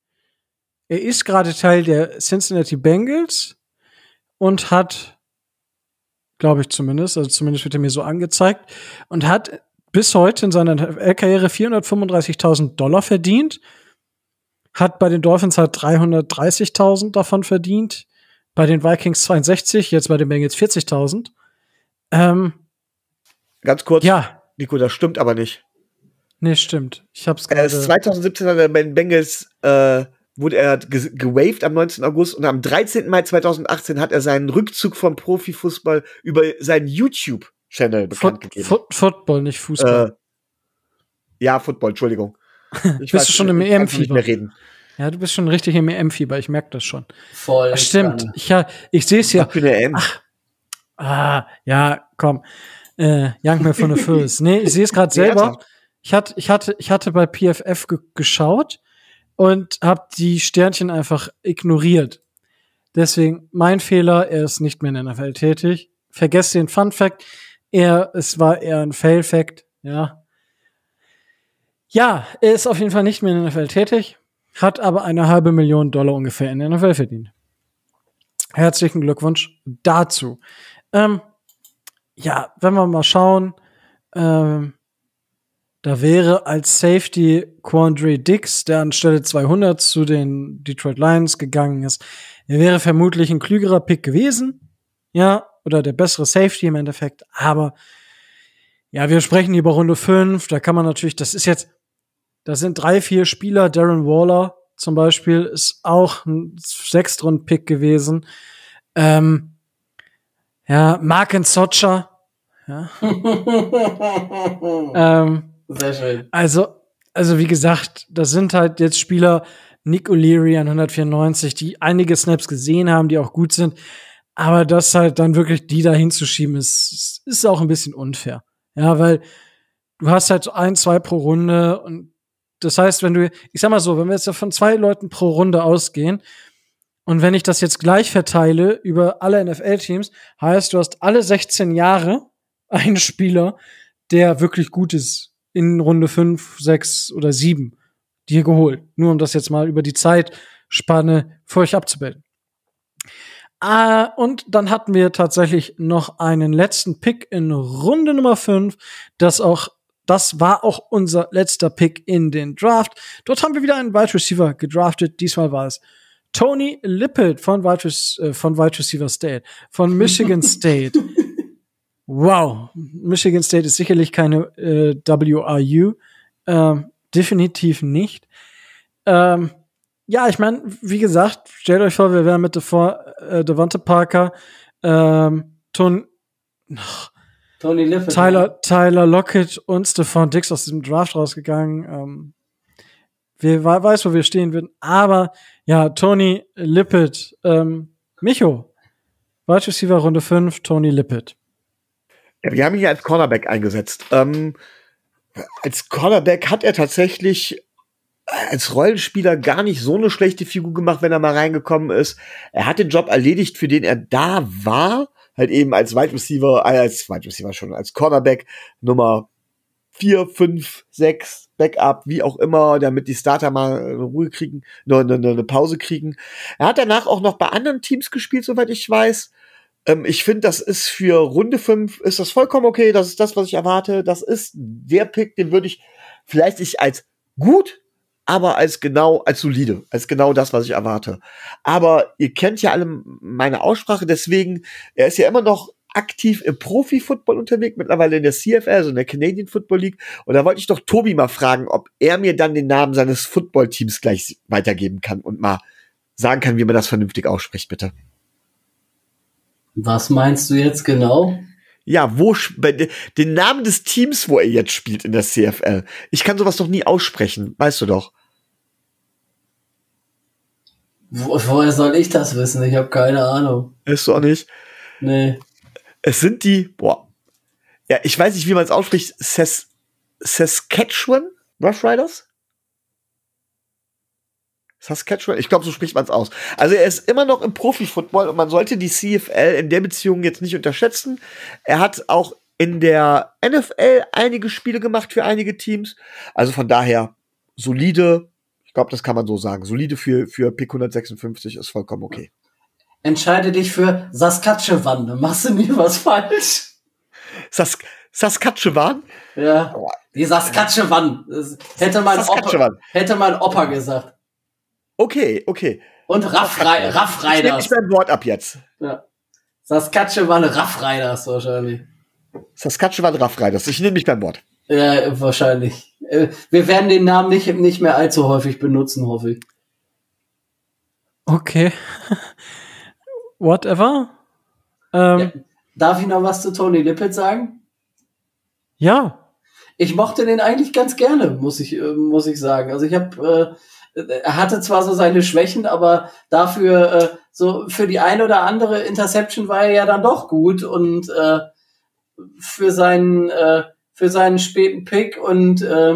Er ist gerade Teil der Cincinnati Bengals und hat, glaube ich zumindest, also zumindest wird er mir so angezeigt, und hat bis heute in seiner N F L-Karriere vierhundertfünfunddreißigtausend Dollar verdient, hat bei den Dolphins halt dreihundertdreißigtausend davon verdient, bei den Vikings zweiundsechzig, jetzt bei den Bengals vierzigtausend. Ähm, Ganz kurz, ja. Nico, das stimmt aber nicht. Nee, stimmt. Ich hab's gerade. zwanzig siebzehn hat er bei den Bengals äh, wurde er ge- gewaved am neunzehnten August und am dreizehnten Mai zweitausendachtzehn hat er seinen Rückzug vom Profifußball über seinen YouTube-Channel bekannt Foot, gegeben. Foot, Football, nicht Fußball. Äh, ja, Football, Entschuldigung. Ich bist du schon im E M-Fieber? Nicht mehr reden. Ja, du bist schon richtig im E M-Fieber, ich merke das schon. Voll. Stimmt, ich, ja, ich sehe es ja. Ach, ah, ja, komm. Äh, Young Man von the First. Nee, ich sehe es gerade selber. Ich hatte, ich hatte, ich hatte bei P F F ge- geschaut und habe die Sternchen einfach ignoriert. Deswegen mein Fehler, er ist nicht mehr in der N F L tätig. Vergesst den Fun Fact. Er, es war eher ein Fail Fact, ja. Ja, er ist auf jeden Fall nicht mehr in der N F L tätig, hat aber eine halbe Million Dollar ungefähr in der N F L verdient. Herzlichen Glückwunsch dazu. Ähm, ja, wenn wir mal schauen, ähm, da wäre als Safety Quandre Diggs, der an Stelle zweihundert zu den Detroit Lions gegangen ist. Er wäre vermutlich ein klügerer Pick gewesen. Ja, oder der bessere Safety im Endeffekt. Aber ja, wir sprechen hier über Runde fünf. Da kann man natürlich, das ist jetzt, da sind drei, vier Spieler. Darren Waller zum Beispiel ist auch ein Sechstrunden-Pick gewesen. Ähm, ja, Mark Socha. Ja. ähm, Sehr schön. Also, also wie gesagt, das sind halt jetzt Spieler, Nick O'Leary an hundertvierundneunzig, die einige Snaps gesehen haben, die auch gut sind. Aber das halt dann wirklich die da hinzuschieben, ist, ist auch ein bisschen unfair. Ja, weil du hast halt ein, zwei pro Runde und das heißt, wenn du, ich sag mal so, wenn wir jetzt von zwei Leuten pro Runde ausgehen und wenn ich das jetzt gleich verteile über alle N F L-Teams, heißt, du hast alle sechzehn Jahre einen Spieler, der wirklich gut ist, in Runde fünf, sechs oder sieben dir geholt. Nur um das jetzt mal über die Zeitspanne für euch abzubilden. Ah, und dann hatten wir tatsächlich noch einen letzten Pick in Runde Nummer fünf. Das auch, das war auch unser letzter Pick in den Draft. Dort haben wir wieder einen Wide Receiver gedraftet. Diesmal war es Tony Lippett von Wide, äh, von Wide Receiver State, von Michigan State. Wow, Michigan State ist sicherlich keine äh, W R U, ähm, definitiv nicht. Ähm, ja, ich meine, wie gesagt, stellt euch vor, wir wären mit davor äh, Devonta Parker, ähm, Ton, Tony Lippett, Tyler, Tyler Lockett und Stephon Diggs aus diesem Draft rausgegangen. Ähm, wer weiß, wo wir stehen würden. Aber ja, Tony Lippett, ähm, Micho, Wide Receiver Runde fünf, Tony Lippett. Ja, wir haben ihn hier als Cornerback eingesetzt. Ähm, als Cornerback hat er tatsächlich als Rollenspieler gar nicht so eine schlechte Figur gemacht, wenn er mal reingekommen ist. Er hat den Job erledigt, für den er da war. Halt eben als Wide Receiver, äh, als Wide Receiver schon, als Cornerback Nummer vier, fünf, sechs, Backup, wie auch immer, damit die Starter mal eine Ruhe kriegen, eine, eine, eine Pause kriegen. Er hat danach auch noch bei anderen Teams gespielt, soweit ich weiß. Ähm, ich finde, das ist für Runde fünf, ist das vollkommen okay, das ist das, was ich erwarte. Das ist der Pick, den würde ich vielleicht nicht als gut, aber als genau, als solide, als genau das, was ich erwarte. Aber ihr kennt ja alle meine Aussprache, deswegen, er ist ja immer noch aktiv im Profi-Football unterwegs, mittlerweile in der C F L, also in der Canadian Football League. Und da wollte ich doch Tobi mal fragen, ob er mir dann den Namen seines Football-Teams gleich weitergeben kann und mal sagen kann, wie man das vernünftig ausspricht, bitte. Was meinst du jetzt genau? Ja, wo den Namen des Teams, wo er jetzt spielt in der C F L. Ich kann sowas doch nie aussprechen, weißt du doch. Wo, woher soll ich das wissen? Ich habe keine Ahnung. Weißt du auch nicht? Nee. Es sind die, boah, ja, ich weiß nicht, wie man es ausspricht, Sas- Saskatchewan Rough Riders? Saskatchewan? Ich glaube, so spricht man es aus. Also er ist immer noch im Profi-Football und man sollte die C F L in der Beziehung jetzt nicht unterschätzen. Er hat auch in der N F L einige Spiele gemacht für einige Teams. Also von daher solide, ich glaube, das kann man so sagen, solide für, für Pick hundertsechsundfünfzig ist vollkommen okay. Entscheide dich für Saskatchewan, dann machst du nie was falsch. Sas- Saskatchewan? Ja, die Saskatchewan. Das hätte mein Saskatchewan. Opa, hätte mein Opa gesagt. Okay, okay. Und Rough Ri- Rough Ich nehme Riders. nicht mein Wort ab jetzt. Ja. Saskatchewan Rough Riders wahrscheinlich. Saskatchewan Rough Riders. Ich nehme nicht beim Wort. Ja, wahrscheinlich. Äh, Wir werden den Namen nicht, nicht mehr allzu häufig benutzen, hoffe ich. Okay. Whatever. Ähm, Ja. Darf ich noch was zu Tony Lippett sagen? ja. Ich mochte den eigentlich ganz gerne, muss ich, äh, muss ich sagen. Also ich habe, äh, er hatte zwar so seine Schwächen, aber dafür, äh, so für die eine oder andere Interception war er ja dann doch gut und äh, für seinen, äh, für seinen späten Pick und äh,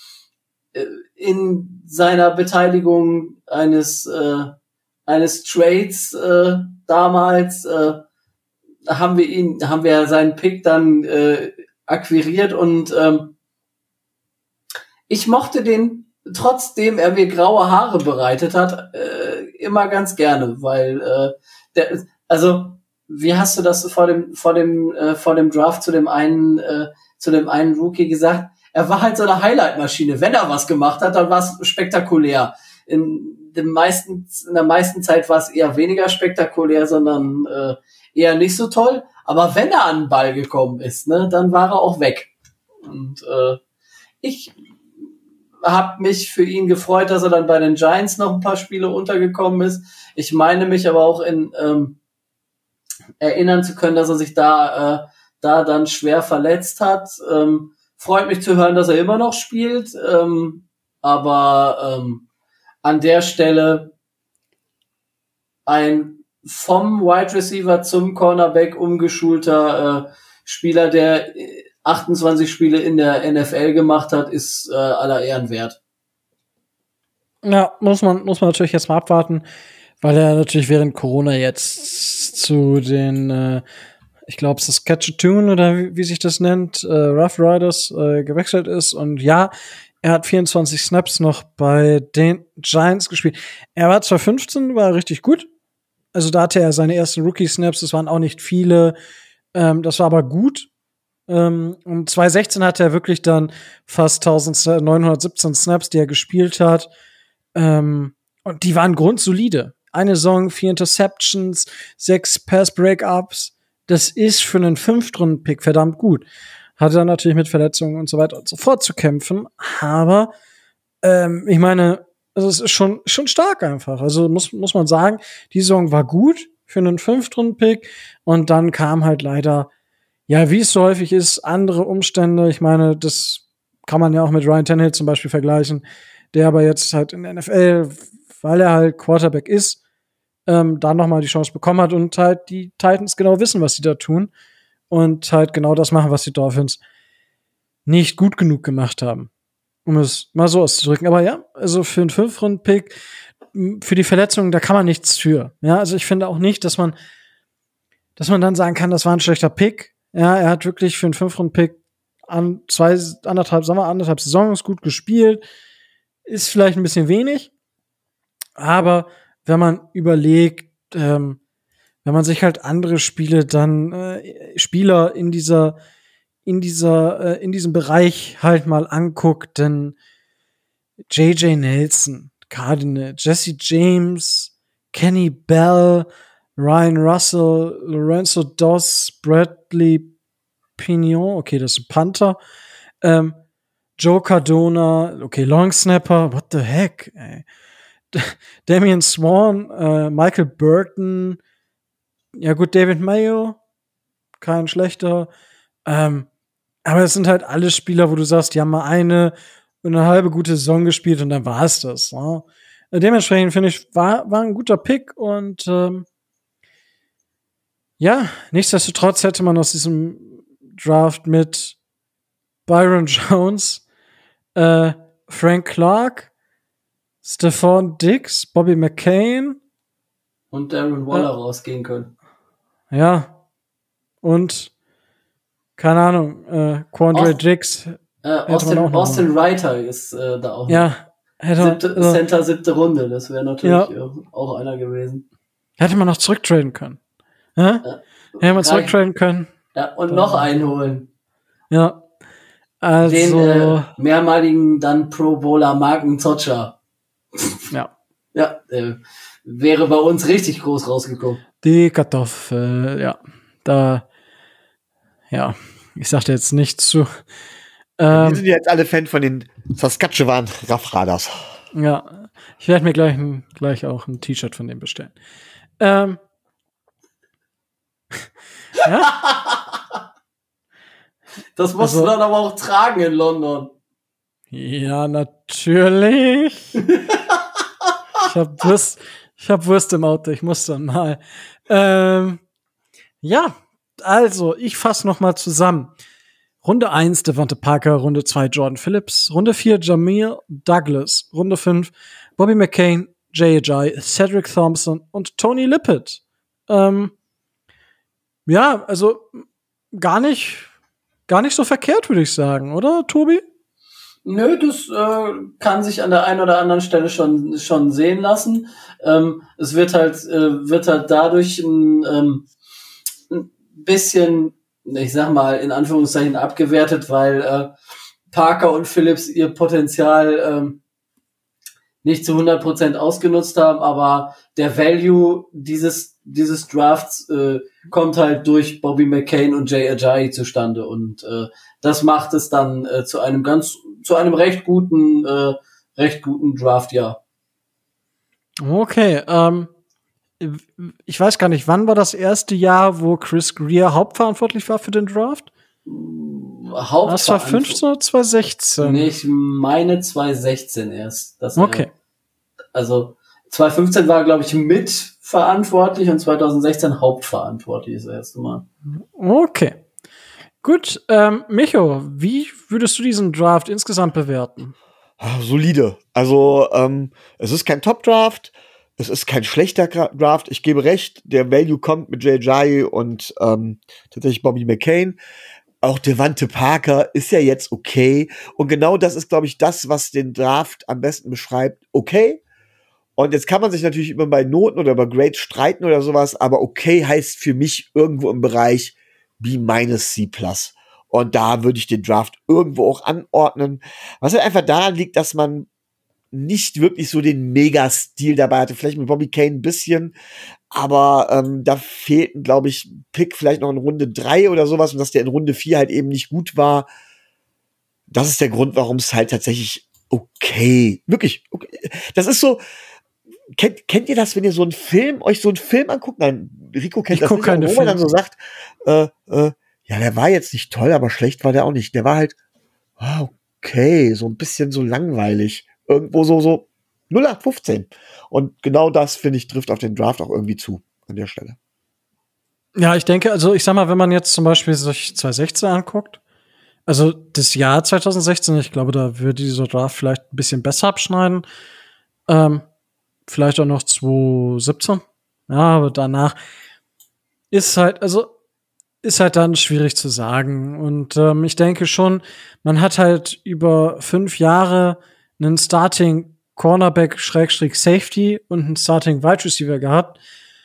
in seiner Beteiligung eines äh, eines Trades äh, damals äh, haben wir ihn, haben wir seinen Pick dann äh, akquiriert und ähm, ich mochte den, trotzdem er mir graue Haare bereitet hat, äh, immer ganz gerne, weil äh, der, also wie hast du das vor dem vor dem äh, vor dem Draft zu dem einen äh, zu dem einen Rookie gesagt? Er war halt so eine Highlight-Maschine. Wenn er was gemacht hat, dann war es spektakulär. In dem meisten in der meisten Zeit war es eher weniger spektakulär, sondern äh, eher nicht so toll. Aber wenn er an den Ball gekommen ist, ne, dann war er auch weg. Und äh, ich habe mich für ihn gefreut, dass er dann bei den Giants noch ein paar Spiele untergekommen ist. Ich meine mich aber auch in ähm, erinnern zu können, dass er sich da äh, da dann schwer verletzt hat. Ähm, freut mich zu hören, dass er immer noch spielt. Ähm, aber ähm, an der Stelle ein vom Wide Receiver zum Cornerback umgeschulter äh, Spieler, der achtundzwanzig Spiele in der N F L gemacht hat, ist äh, aller Ehren wert. Ja, muss man, muss man natürlich jetzt mal abwarten, weil er natürlich während Corona jetzt zu den, äh, ich glaube, Saskatchewan oder wie, wie sich das nennt, äh, Rough Riders äh, gewechselt ist. Und ja, er hat vierundzwanzig Snaps noch bei den Giants gespielt. Er war zwar fünfzehn, war richtig gut. Also da hatte er seine ersten Rookie-Snaps, das waren auch nicht viele. Ähm, das war aber gut. Ähm, und zwanzig sechzehn hatte er wirklich dann fast neunzehnhundertsiebzehn Snaps, die er gespielt hat. Ähm, und die waren grundsolide. Eine Saison, vier Interceptions, sechs Pass-Breakups. Das ist für einen Fünftrunden-Pick verdammt gut. Hatte dann natürlich mit Verletzungen und so weiter und so fort zu kämpfen. Aber ähm, ich meine, also es ist schon schon stark einfach. Also muss muss man sagen, die Saison war gut für einen Fünftrunden-Pick. Und dann kam halt leider, ja, wie es so häufig ist, andere Umstände. Ich meine, das kann man ja auch mit Ryan Tannehill zum Beispiel vergleichen, der aber jetzt halt in der N F L, weil er halt Quarterback ist, ähm, da nochmal die Chance bekommen hat und halt die Titans genau wissen, was sie da tun und halt genau das machen, was die Dolphins nicht gut genug gemacht haben, um es mal so auszudrücken. Aber ja, also für einen Fünf-Runden-Pick, für die Verletzungen, da kann man nichts für. Ja, also ich finde auch nicht, dass man dass man dann sagen kann, das war ein schlechter Pick. Ja, er hat wirklich für einen Fünf-Runden-Pick an zwei, anderthalb, sagen wir, anderthalb Saisons gut gespielt. Ist vielleicht ein bisschen wenig. Aber wenn man überlegt, ähm, wenn man sich halt andere Spiele dann, äh, Spieler in dieser, in dieser, äh, in diesem Bereich halt mal anguckt, dann J J Nelson, Cardinal, Jesse James, Kenny Bell, Ryan Russell, Lorenzo Doss, Bradley Pinion, okay, das ist ein Panther. Ähm, Joe Cardona, okay, Long Snapper, what the heck, ey. D- Damian Swan, äh, Michael Burton, ja gut, David Mayo, kein schlechter. Ähm, aber es sind halt alle Spieler, wo du sagst, die haben mal eine und eine halbe gute Saison gespielt und dann war es das. Ne? Dementsprechend finde ich, war, war ein guter Pick und ähm, ja, nichtsdestotrotz hätte man aus diesem Draft mit Byron Jones, äh, Frank Clark, Stephon Diggs, Bobby McCain Und Darren Waller äh, rausgehen können. Ja. Und keine Ahnung, äh, Quandre Aust- Diggs. Äh, hätte man Austin, auch noch Austin mal. Reiter ist äh, da auch noch. Ja, hätte man, Siebte, also, Center, siebte Runde, das wäre natürlich Ja. äh, auch einer gewesen. hätte man noch zurücktraden können. Hä? Ja. Hätte man Reich- zurücktraden können. Ja, und noch einen holen. Ja. Also, Den äh, mehrmaligen dann Pro Bowler Marken Zotscher. ja. Ja, äh, wäre bei uns richtig groß rausgekommen. Die Kartoffel, ja. Da, ja. Ich sagte jetzt nichts zu. Wir Ähm, sind jetzt alle Fan von den Saskatchewan Raffraders. ja. Ich werde mir gleich, ein, gleich auch ein T-Shirt von dem bestellen. Ähm, ja? Das musst Also- du dann aber auch tragen in London. Ja, natürlich. ich hab Wurst, ich hab Wurst im Auto, ich muss dann mal. Ähm, ja, also, ich fasse noch mal zusammen. Runde eins Devonta Parker, Runde zwei Jordan Phillips, Runde vier Jameer Douglas, Runde fünf Bobby McCain, J J, Cedric Thompson und Tony Lippett. Ähm, ja, also gar nicht, gar nicht so verkehrt, würde ich sagen, oder, Tobi? Nö, das äh, kann sich an der einen oder anderen Stelle schon schon sehen lassen. Ähm, es wird halt äh, wird halt dadurch ein, ähm, ein bisschen, ich sag mal in Anführungszeichen abgewertet, weil äh, Parker und Phillips ihr Potenzial ähm, nicht zu hundert Prozent ausgenutzt haben, aber der Value dieses dieses Drafts äh, kommt halt durch Bobby McCain und Jay Ajayi zustande und äh, das macht es dann äh, zu einem ganz zu einem recht guten äh, recht guten Draft, ja. Okay, ähm, ich weiß gar nicht, wann war das erste Jahr, wo Chris Greer hauptverantwortlich war für den Draft? Haupt Das war fünfzehn oder zwanzig sechzehn? Nee, ich meine zwanzig sechzehn erst. Dass Okay. Er, also zwanzig fünfzehn war, glaube ich, mitverantwortlich und zwanzig sechzehn hauptverantwortlich das erste Mal. Okay. Gut, ähm, Micho, wie würdest du diesen Draft insgesamt bewerten? Ah, solide. Also, ähm, es ist kein Top-Draft, es ist kein schlechter Gra- Draft. Ich gebe recht, der Value kommt mit J J und ähm, tatsächlich Bobby McCain. Auch Devante Parker ist ja jetzt okay. Und genau das ist, glaube ich, das, was den Draft am besten beschreibt. Okay. Und jetzt kann man sich natürlich immer bei Noten oder bei Grades streiten oder sowas, aber okay heißt für mich irgendwo im Bereich B minus C plus. Und da würde ich den Draft irgendwo auch anordnen. Was halt einfach daran liegt, dass man nicht wirklich so den Mega-Stil dabei hatte. Vielleicht mit Bobby Kane ein bisschen. Aber ähm, da fehlten, glaube ich, Pick vielleicht noch in Runde drei oder sowas. Und dass der in Runde vier halt eben nicht gut war. Das ist der Grund, warum es halt tatsächlich okay, wirklich, okay. Das ist so, kennt, kennt ihr das, wenn ihr so einen Film, euch so einen Film anguckt? Nein, Rico kennt Ich das guck nicht, keine aber wo man dann Filme. so sagt, äh, äh, ja, der war jetzt nicht toll, aber schlecht war der auch nicht. Der war halt, ah, okay, so ein bisschen so langweilig. Irgendwo so, so null acht fünfzehn. Und genau das, finde ich, trifft auf den Draft auch irgendwie zu, an der Stelle. Ja, ich denke, also ich sag mal, wenn man jetzt zum Beispiel sich zwanzig sechzehn anguckt, also das Jahr zwanzig sechzehn, ich glaube, da würde dieser Draft vielleicht ein bisschen besser abschneiden. Ähm, vielleicht auch noch zwanzig siebzehn. Ja, aber danach ist halt, also ist halt dann schwierig zu sagen. Und ähm, ich denke schon, man hat halt über fünf Jahre einen Starting Cornerback Schrägstrich Safety und einen Starting Wide Receiver gehabt.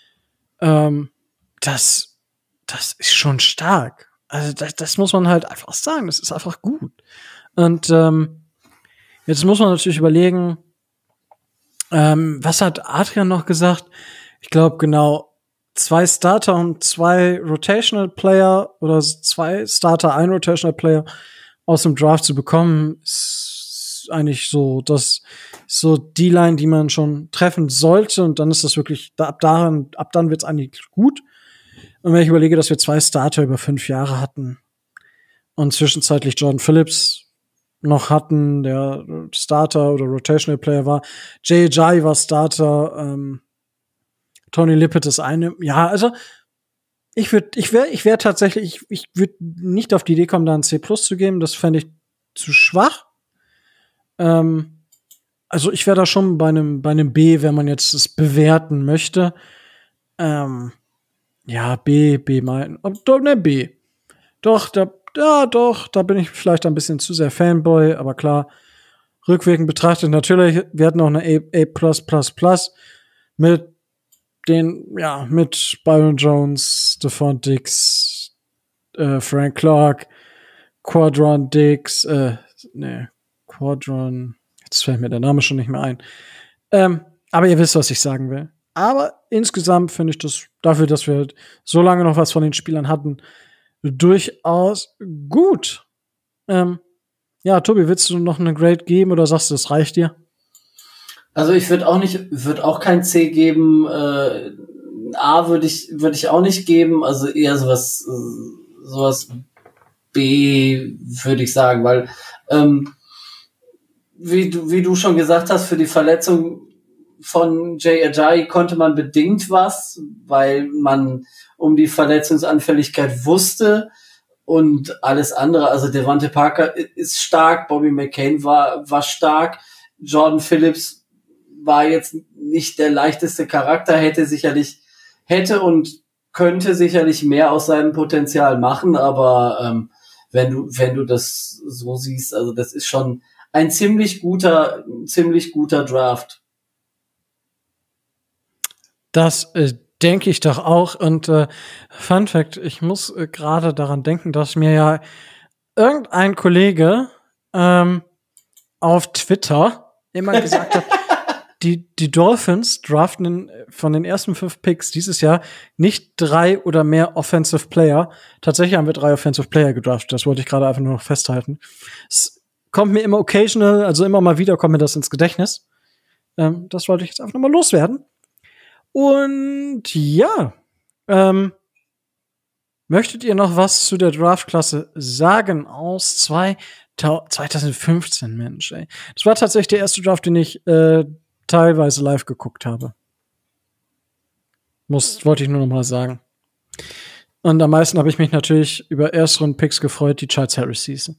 Ähm, das, das ist schon stark. Also das, das muss man halt einfach sagen. Das ist einfach gut. Und ähm, jetzt muss man natürlich überlegen, ähm, was hat Adrian noch gesagt? Ich glaube genau, zwei Starter und zwei Rotational Player oder zwei Starter, ein Rotational Player aus dem Draft zu bekommen, ist eigentlich so das so die Line, die man schon treffen sollte, und dann ist das wirklich ab daran ab dann wird's eigentlich gut. Und wenn ich überlege, dass wir zwei Starter über fünf Jahre hatten und zwischenzeitlich Jordan Phillips noch hatten, der Starter oder Rotational Player war, Jay Ajayi war Starter, ähm, Tony Lippett ist eine, ja, also ich würde, ich wäre, ich wäre tatsächlich, ich, ich würde nicht auf die Idee kommen, da ein C plus zu geben, das fände ich zu schwach. Ähm, also ich wäre da schon bei einem, bei einem B, wenn man jetzt es bewerten möchte. Ähm, ja, B, B mal, doch, ne, B. Doch, da, ja, doch, da bin ich vielleicht ein bisschen zu sehr Fanboy, aber klar, rückwirkend betrachtet, natürlich, wir hatten auch eine A, A+++ mit den, ja, mit Byron Jones, Stephon Diggs, äh, Frank Clark, Quadron Diggs, äh, ne, Quadron, jetzt fällt mir der Name schon nicht mehr ein. Ähm, aber ihr wisst, was ich sagen will. Aber insgesamt finde ich das, dafür, dass wir halt so lange noch was von den Spielern hatten, durchaus gut. Ähm, ja, Tobi, willst du noch eine Grade geben oder sagst du, das reicht dir? Also ich würde auch nicht, würde auch kein C geben. Äh, A würde ich, würde ich auch nicht geben. Also eher sowas, sowas B würde ich sagen, weil ähm, wie du, wie du schon gesagt hast, für die Verletzung von Jay Ajayi konnte man bedingt was, weil man um die Verletzungsanfälligkeit wusste und alles andere. Also Devontae Parker ist stark, Bobby McCain war war stark, Jordan Phillips war jetzt nicht der leichteste Charakter, hätte sicherlich, hätte und könnte sicherlich mehr aus seinem Potenzial machen, aber ähm, wenn du, wenn du das so siehst, also das ist schon ein ziemlich guter, ziemlich guter Draft. Das äh, denke ich doch auch. Und äh, Fun Fact, ich muss äh, gerade daran denken, dass mir ja irgendein Kollege ähm, auf Twitter immer gesagt hat, Die, die Dolphins draften von den ersten fünf Picks dieses Jahr nicht drei oder mehr Offensive Player. Tatsächlich haben wir drei Offensive Player gedraftet. Das wollte ich gerade einfach nur noch festhalten. Es kommt mir immer occasional, also immer mal wieder kommt mir das ins Gedächtnis. Ähm, das wollte ich jetzt einfach nochmal loswerden. Und ja, ähm, möchtet ihr noch was zu der Draftklasse sagen aus zwei, zwanzig fünfzehn, Mensch, ey. Das war tatsächlich der erste Draft, den ich äh, teilweise live geguckt habe. Muss, wollte ich nur noch mal sagen. Und am meisten habe ich mich natürlich über Erstrunden-Picks gefreut, die Charles Harris Season.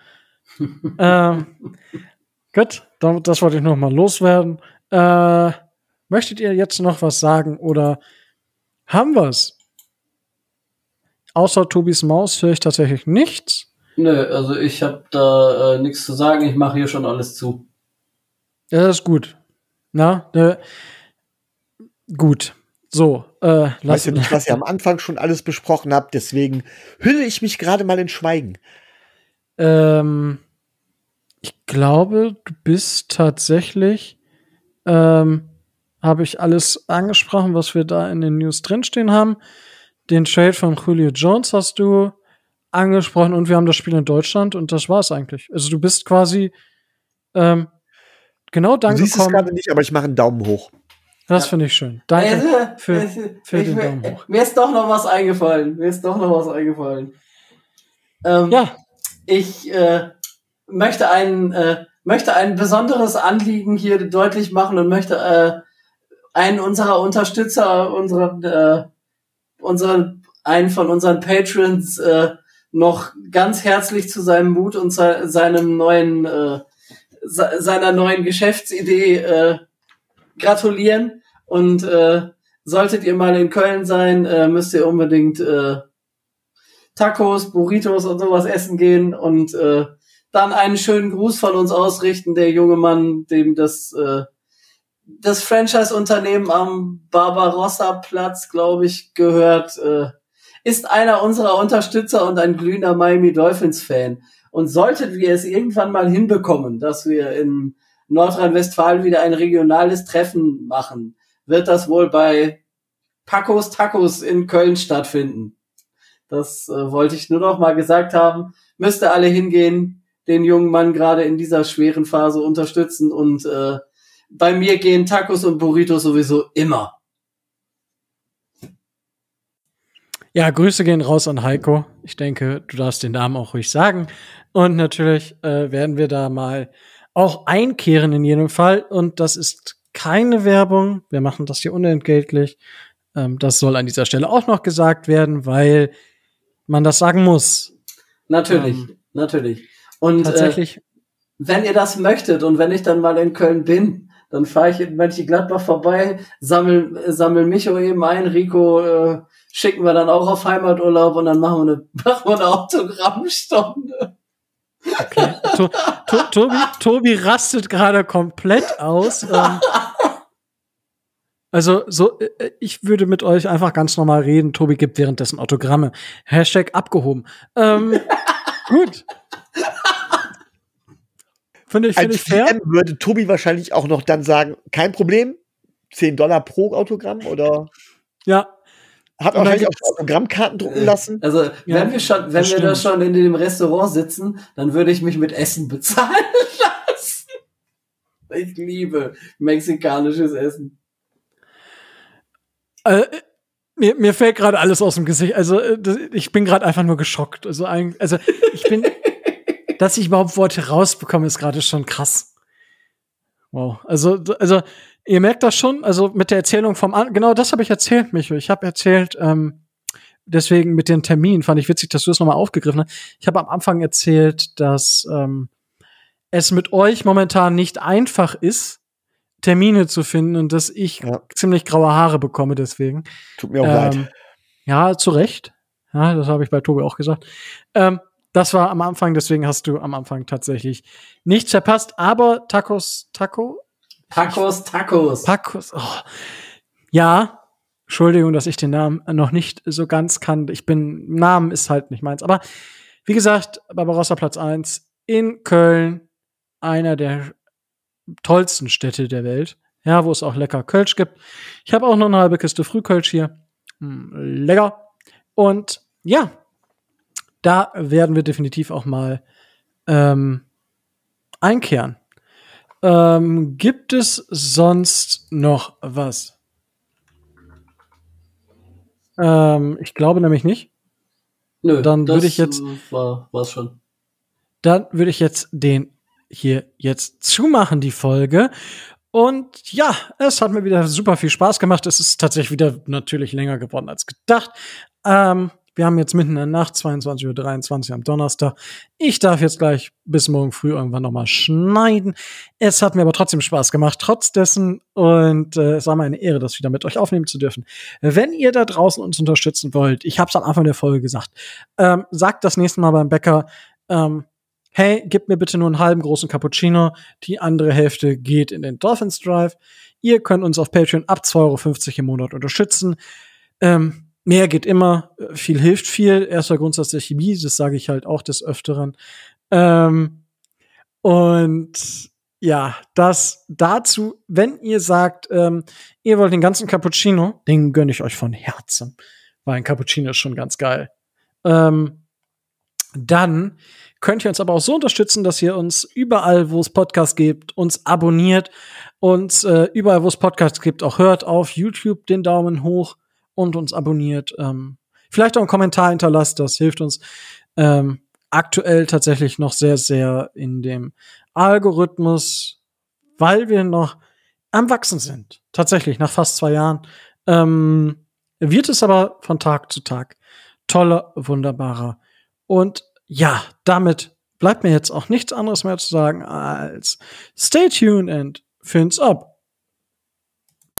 ähm, gut, das wollte ich noch mal loswerden. Äh, möchtet ihr jetzt noch was sagen oder haben wir's? Außer Tobis Maus höre ich tatsächlich nichts. Nö, also ich habe da äh, nichts zu sagen. Ich mache hier schon alles zu. Ja, das ist gut. Na, äh, gut. So, äh, ich weiß ja nicht, was ihr am Anfang schon alles besprochen habt, deswegen hülle ich mich gerade mal in Schweigen. Ähm, ich glaube, du bist tatsächlich, ähm, habe ich alles angesprochen, was wir da in den News drinstehen haben. Den Trade von Julio Jones hast du angesprochen und wir haben das Spiel in Deutschland und das war's eigentlich. Also du bist quasi ähm, genau dann Du siehst gekommen. es gerade nicht, aber ich mache einen Daumen hoch. Das Ja. finde ich schön. Danke Äh, für, äh, für ich, den mir, Daumen hoch. Mir ist doch noch was eingefallen. Mir ist doch noch was eingefallen. Ähm, Ja. Ich äh, möchte ein äh, möchte ein besonderes Anliegen hier deutlich machen und möchte äh, einen unserer Unterstützer, unseren äh, unseren einen von unseren Patrons äh, noch ganz herzlich zu seinem Mut und se- seinem neuen äh, se- seiner neuen Geschäftsidee äh, gratulieren. Und äh, solltet ihr mal in Köln sein, äh, müsst ihr unbedingt äh, Tacos, Burritos und sowas essen gehen und äh, dann einen schönen Gruß von uns ausrichten. Der junge Mann, dem das äh, das Franchise-Unternehmen am Barbarossa-Platz, glaube ich, gehört, äh, ist einer unserer Unterstützer und ein glühender Miami Dolphins-Fan. Und solltet wir es irgendwann mal hinbekommen, dass wir in Nordrhein-Westfalen wieder ein regionales Treffen machen, wird das wohl bei Pacos Tacos in Köln stattfinden. Das äh, wollte ich nur noch mal gesagt haben. Müsst ihr alle hingehen, den jungen Mann gerade in dieser schweren Phase unterstützen und äh, bei mir gehen Tacos und Burritos sowieso immer. Ja, Grüße gehen raus an Heiko. Ich denke, du darfst den Namen auch ruhig sagen. Und natürlich äh, werden wir da mal auch einkehren in jedem Fall. Und das ist keine Werbung. Wir machen das hier unentgeltlich. Ähm, das soll an dieser Stelle auch noch gesagt werden, weil man das sagen muss. Natürlich, ähm, natürlich. Und tatsächlich, äh, wenn ihr das möchtet und wenn ich dann mal in Köln bin, dann fahre ich in Mönchengladbach vorbei, sammel, äh, sammel Micho eben ein, Rico äh, schicken wir dann auch auf Heimaturlaub und dann machen wir eine, machen wir eine Autogrammstunde. okay. to, to, Tobi, Tobi rastet gerade komplett aus. Ähm, also so, äh, ich würde mit euch einfach ganz normal reden. Tobi gibt währenddessen Autogramme. Hashtag abgehoben. Ähm, gut. Finde ich, finde ich Als fair. D M würde Tobi wahrscheinlich auch noch dann sagen, kein Problem, zehn Dollar pro Autogramm oder Ja. hat Und dann wahrscheinlich auch gibt's- Autogrammkarten drucken lassen. Also, Ja, wenn wir schon, wenn das wir da stimmt. schon in dem Restaurant sitzen, dann würde ich mich mit Essen bezahlen lassen. Ich liebe mexikanisches Essen. Äh, mir, mir fällt gerade alles aus dem Gesicht. Also äh, das, ich bin gerade einfach nur geschockt. Also, ein, also ich bin, dass ich überhaupt Worte rausbekomme, ist gerade schon krass. Wow. Also, d- also ihr merkt das schon. Also mit der Erzählung vom, An genau das habe ich erzählt, Micho. Ich habe erzählt. Ähm, deswegen mit den Terminen fand ich witzig, dass du es nochmal aufgegriffen hast. Ich habe am Anfang erzählt, dass ähm, es mit euch momentan nicht einfach ist, Termine zu finden und dass ich Ja. ziemlich graue Haare bekomme deswegen. Tut mir auch leid. Ähm, ja, zu Recht. Ja, das habe ich bei Tobi auch gesagt. Ähm, das war am Anfang, deswegen hast du am Anfang tatsächlich nichts verpasst. Aber Tacos, Taco? Tacos, Tacos. Tacos, oh. Ja, Entschuldigung, dass ich den Namen noch nicht so ganz kann. Ich bin, Namen ist halt nicht meins. Aber wie gesagt, Barbarossa Platz eins in Köln, einer der tollsten Städte der Welt. Ja, wo es auch lecker Kölsch gibt. Ich habe auch noch eine halbe Kiste Frühkölsch hier. Mm, lecker. Und ja, da werden wir definitiv auch mal ähm, einkehren. Ähm, gibt es sonst noch was? Ähm, ich glaube nämlich nicht. Nö, Dann das würde ich jetzt- äh, war war's schon. Dann würde ich jetzt den hier jetzt zumachen, die Folge. Und ja, es hat mir wieder super viel Spaß gemacht. Es ist tatsächlich wieder natürlich länger geworden als gedacht. Ähm, wir haben jetzt mitten in der Nacht, zweiundzwanzig Uhr dreiundzwanzig am Donnerstag. Ich darf jetzt gleich bis morgen früh irgendwann noch mal schneiden. Es hat mir aber trotzdem Spaß gemacht, trotz dessen. Und äh, es war mir eine Ehre, das wieder mit euch aufnehmen zu dürfen. Wenn ihr da draußen uns unterstützen wollt, ich habe es am Anfang der Folge gesagt, ähm, sagt das nächste Mal beim Bäcker, ähm, hey, gib mir bitte nur einen halben großen Cappuccino. Die andere Hälfte geht in den Dolphins Drive. Ihr könnt uns auf Patreon ab zwei Euro fünfzig im Monat unterstützen. Ähm, mehr geht immer. Viel hilft viel. Erster Grundsatz der Chemie, das sage ich halt auch des Öfteren. Ähm, und ja, das dazu, wenn ihr sagt, ähm, ihr wollt den ganzen Cappuccino, den gönne ich euch von Herzen. Weil ein Cappuccino ist schon ganz geil. Ähm, dann könnt ihr uns aber auch so unterstützen, dass ihr uns überall, wo es Podcasts gibt, uns abonniert, uns äh, überall, wo es Podcasts gibt, auch hört, auf YouTube den Daumen hoch und uns abonniert. Ähm, vielleicht auch einen Kommentar hinterlasst, das hilft uns ähm, aktuell tatsächlich noch sehr, sehr in dem Algorithmus, weil wir noch am Wachsen sind. Tatsächlich, nach fast zwei Jahren. Ähm, wird es aber von Tag zu Tag toller, wunderbarer. Und ja, damit bleibt mir jetzt auch nichts anderes mehr zu sagen als stay tuned and fins up.